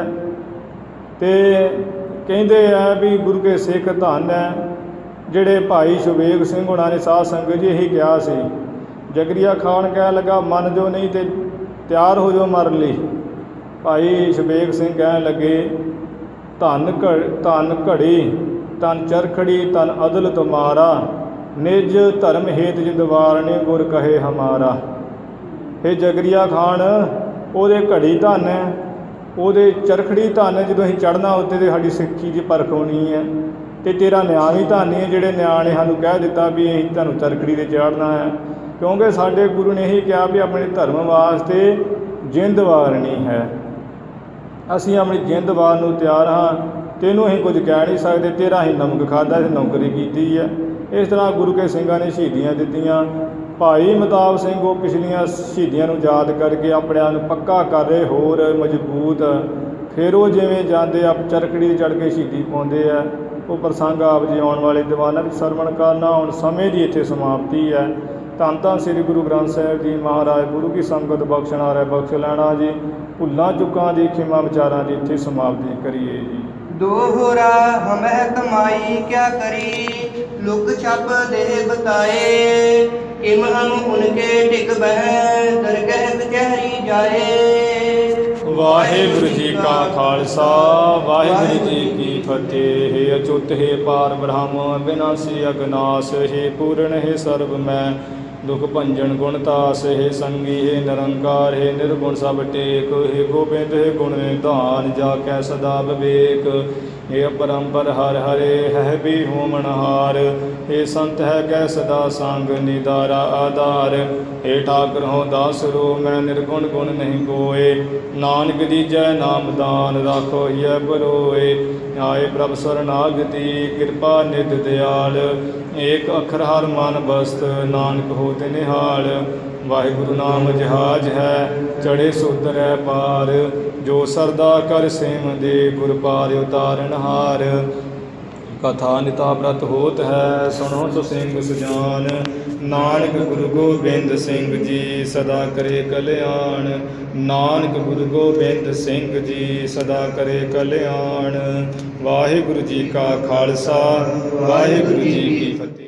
ਅਤੇ ਕਹਿੰਦੇ ਆ ਵੀ ਗੁਰੂ ਕੇ ਸਿੱਖ ਧੰਨ ਹੈ। ਜਿਹੜੇ ਭਾਈ ਸ਼ਬੇਗ ਸਿੰਘ ਹੋਣਾ ਨੇ ਸਾਧ ਸੰਗਤ ਜੀ ਇਹੀ ਕਿਹਾ ਸੀ। ਜਗਰੀਆ ਖਾਨ ਕਹਿਣ ਲੱਗਾ ਮੰਨ ਜੋ ਨਹੀਂ ਤੇ ਤਿਆਰ ਹੋ ਜਾਓ ਮਰਨ ਲਈ। ਭਾਈ ਸ਼ਬੇਗ ਸਿੰਘ ਕਹਿਣ ਲੱਗੇ ਧਨ ਘੜੀ ਤਨ ਚਰਖੜੀ ਤਨ ਅਦਲ ਤੁਮਾਰਾ ਨਿਜ ਧਰਮ ਹੇਤ ਜਿੰਦਵਾਰਨੇ ਗੁਰ ਕਹੇ ਹਮਾਰਾ। ਇਹ ਜਗਰੀਆ ਖਾਨ ਉਹਦੇ ਘੜੀ ਧਨ ਹੈ, ਉਹਦੇ ਚਰਖੜੀ ਧਨ ਹੈ। ਜਦੋਂ ਅਸੀਂ ਚੜ੍ਹਨਾ ਉੱਤੇ ਤਾਂ ਸਾਡੀ ਸਿੱਖੀ ਦੀ ਪਰਖ ਹੋਣੀ ਹੈ ਅਤੇ ਤੇਰਾ ਨਿਆਂ ਵੀ ਧਨ ਹੀ ਹੈ। ਜਿਹੜੇ ਨਿਆਂ ਨੇ ਸਾਨੂੰ ਕਹਿ ਦਿੱਤਾ ਵੀ ਅਸੀਂ ਤੁਹਾਨੂੰ ਚਰਖੜੀ 'ਤੇ ਚਾੜ੍ਹਨਾ ਹੈ, ਕਿਉਂਕਿ ਸਾਡੇ ਗੁਰੂ ਨੇ ਇਹੀ ਕਿਹਾ ਵੀ ਆਪਣੇ ਧਰਮ ਵਾਸਤੇ ਜਿੰਦ ਵਾਰਨੀ ਹੈ। ਅਸੀਂ ਆਪਣੀ ਜਿੰਦ ਵਾਰਨ ਨੂੰ ਤਿਆਰ ਹਾਂ। ਤੈਨੂੰ ਅਸੀਂ ਕੁਝ ਕਹਿ ਨਹੀਂ ਸਕਦੇ, ਤੇਰਾ ਅਸੀਂ ਨਮਕ ਖਾਧਾ ਤੇ ਨੌਕਰੀ ਕੀਤੀ ਹੈ। ਇਸ ਤਰ੍ਹਾਂ ਗੁਰੂ ਕੇ ਸਿੰਘਾਂ ਨੇ ਸ਼ਹੀਦੀਆਂ ਦਿੱਤੀਆਂ। ਭਾਈ ਮਹਿਤਾਬ ਸਿੰਘ ਉਹ ਪਿਛਲੀਆਂ ਸ਼ਹੀਦੀਆਂ ਨੂੰ ਯਾਦ ਕਰਕੇ ਆਪਣੇ ਆਪ ਨੂੰ ਪੱਕਾ ਕਰ ਰਹੇ, ਹੋਰ ਮਜ਼ਬੂਤ। ਫਿਰ ਉਹ ਜਿਵੇਂ ਜਾਂਦੇ ਆਪ ਚਰਖੜੀ 'ਤੇ ਚੜ੍ਹ ਕੇ ਸ਼ਹੀਦੀ ਪਾਉਂਦੇ ਆ। ਉਹ ਪ੍ਰਸੰਗ ਆਪ ਜੀ ਆਉਣ ਵਾਲੇ ਦੀਵਾਨਾਂ ਵਿੱਚ ਸਰਵਣ ਕਰਨਾ। ਹੁਣ ਸਮੇਂ ਦੀ ਇੱਥੇ ਸਮਾਪਤੀ ਹੈ। ਧੰਨ ਧੰਨ ਸ੍ਰੀ ਗੁਰੂ ਗ੍ਰੰਥ ਸਾਹਿਬ ਜੀ ਮਹਾਰਾਜ ਗੁਰੂ ਕੀ ਸੰਗਤ ਬਖਸ਼ਣ ਹਾਰੇ ਬਖਸ਼ ਲੈਣਾ ਜੀ। ਭੁੱਲਾਂ ਚੁੱਕਾਂ ਦੀ ਖਿਮਾ ਵਿਚਾਰਾਂ ਦੀ ਇੱਥੇ ਸਮਾਪਤੀ ਕਰੀਏ ਜੀ। ਦੋਹਰਾ ਹਮਹਿ ਕਮਾਈ ਕਿਆ ਕਰੀ ਲੁਕ ਛਪ ਦੇਹ ਬਤਾਏ ਕਿਮ ਹਮ ਉਨਕੇ ਟਿਕ ਬਹਿ ਦਰਗਹਿ ਕਚਹਿਰੀ ਜਾਏ। ਵਾਹਿਗੁਰੂ ਜੀ ਕਾ ਖਾਲਸਾ ਵਾਹਿਗੁਰੂ ਜੀ ਕੀ ਫਤਿਹ। ਹੈ ਅਚੁੱਤ ਹੈ ਪਾਰ ਬ੍ਰਹਮ ਬਿਨਾਸੀ ਅਗਨਾਸ ਹੈ ਪੂਰਨ ਹੈ ਸਰਬ ਮੈਂ ਦੁਖ ਭੰਜਨ ਗੁਣ ਤਾਸ ਹੈ ਸੰਗੀ ਹੈ ਨਿਰੰਕਾਰ ਹੈ ਨਿਰਗੁਣ ਸਭ ਟੇਕ ਹੈ ਗੋਬਿੰਦ ਹੈ ਗੁਣ ਨਿਧਾਨ ਜਾ ਕੈ ਸਦਾ ਵਿਵੇਕ ਹੈ ਅਪਰੰਪਰ ਹਰਿ ਹਰੇ ਹੈ ਵੀ ਹੋਮਨਹਾਰ ਹੈ ਸੰਤ ਹੈ ਕੈ ਸਦਾ ਸੰਗ ਨਿਦਾਰਾ ਆਧਾਰ ਹੈ ਠਾਕੁਰ ਹੋ ਦਾਸ रो मैं निर्गुण गुण नहीं कोय नानक दीजै नाम दान राखो ये बरोए आए प्रभ शरणागति कृपा निध दयाल एक अखर हर मन बस्त नानक होत निहाल। वाहिगुरु नाम जहाज है चढ़े सुधरै पार जो सरदा कर सेम दे गुर पार उतारनहार। कथा निता व्रत होत है सुनो सो सिंह सुजान नानक गुरु गोबिंद सिंह जी सदा करे कल्याण। नानक गुरु गोबिंद सिंह जी सदा करे कल्याण। वाहिगुरु जी का खालसा वाहिगुरु जी की फतेह।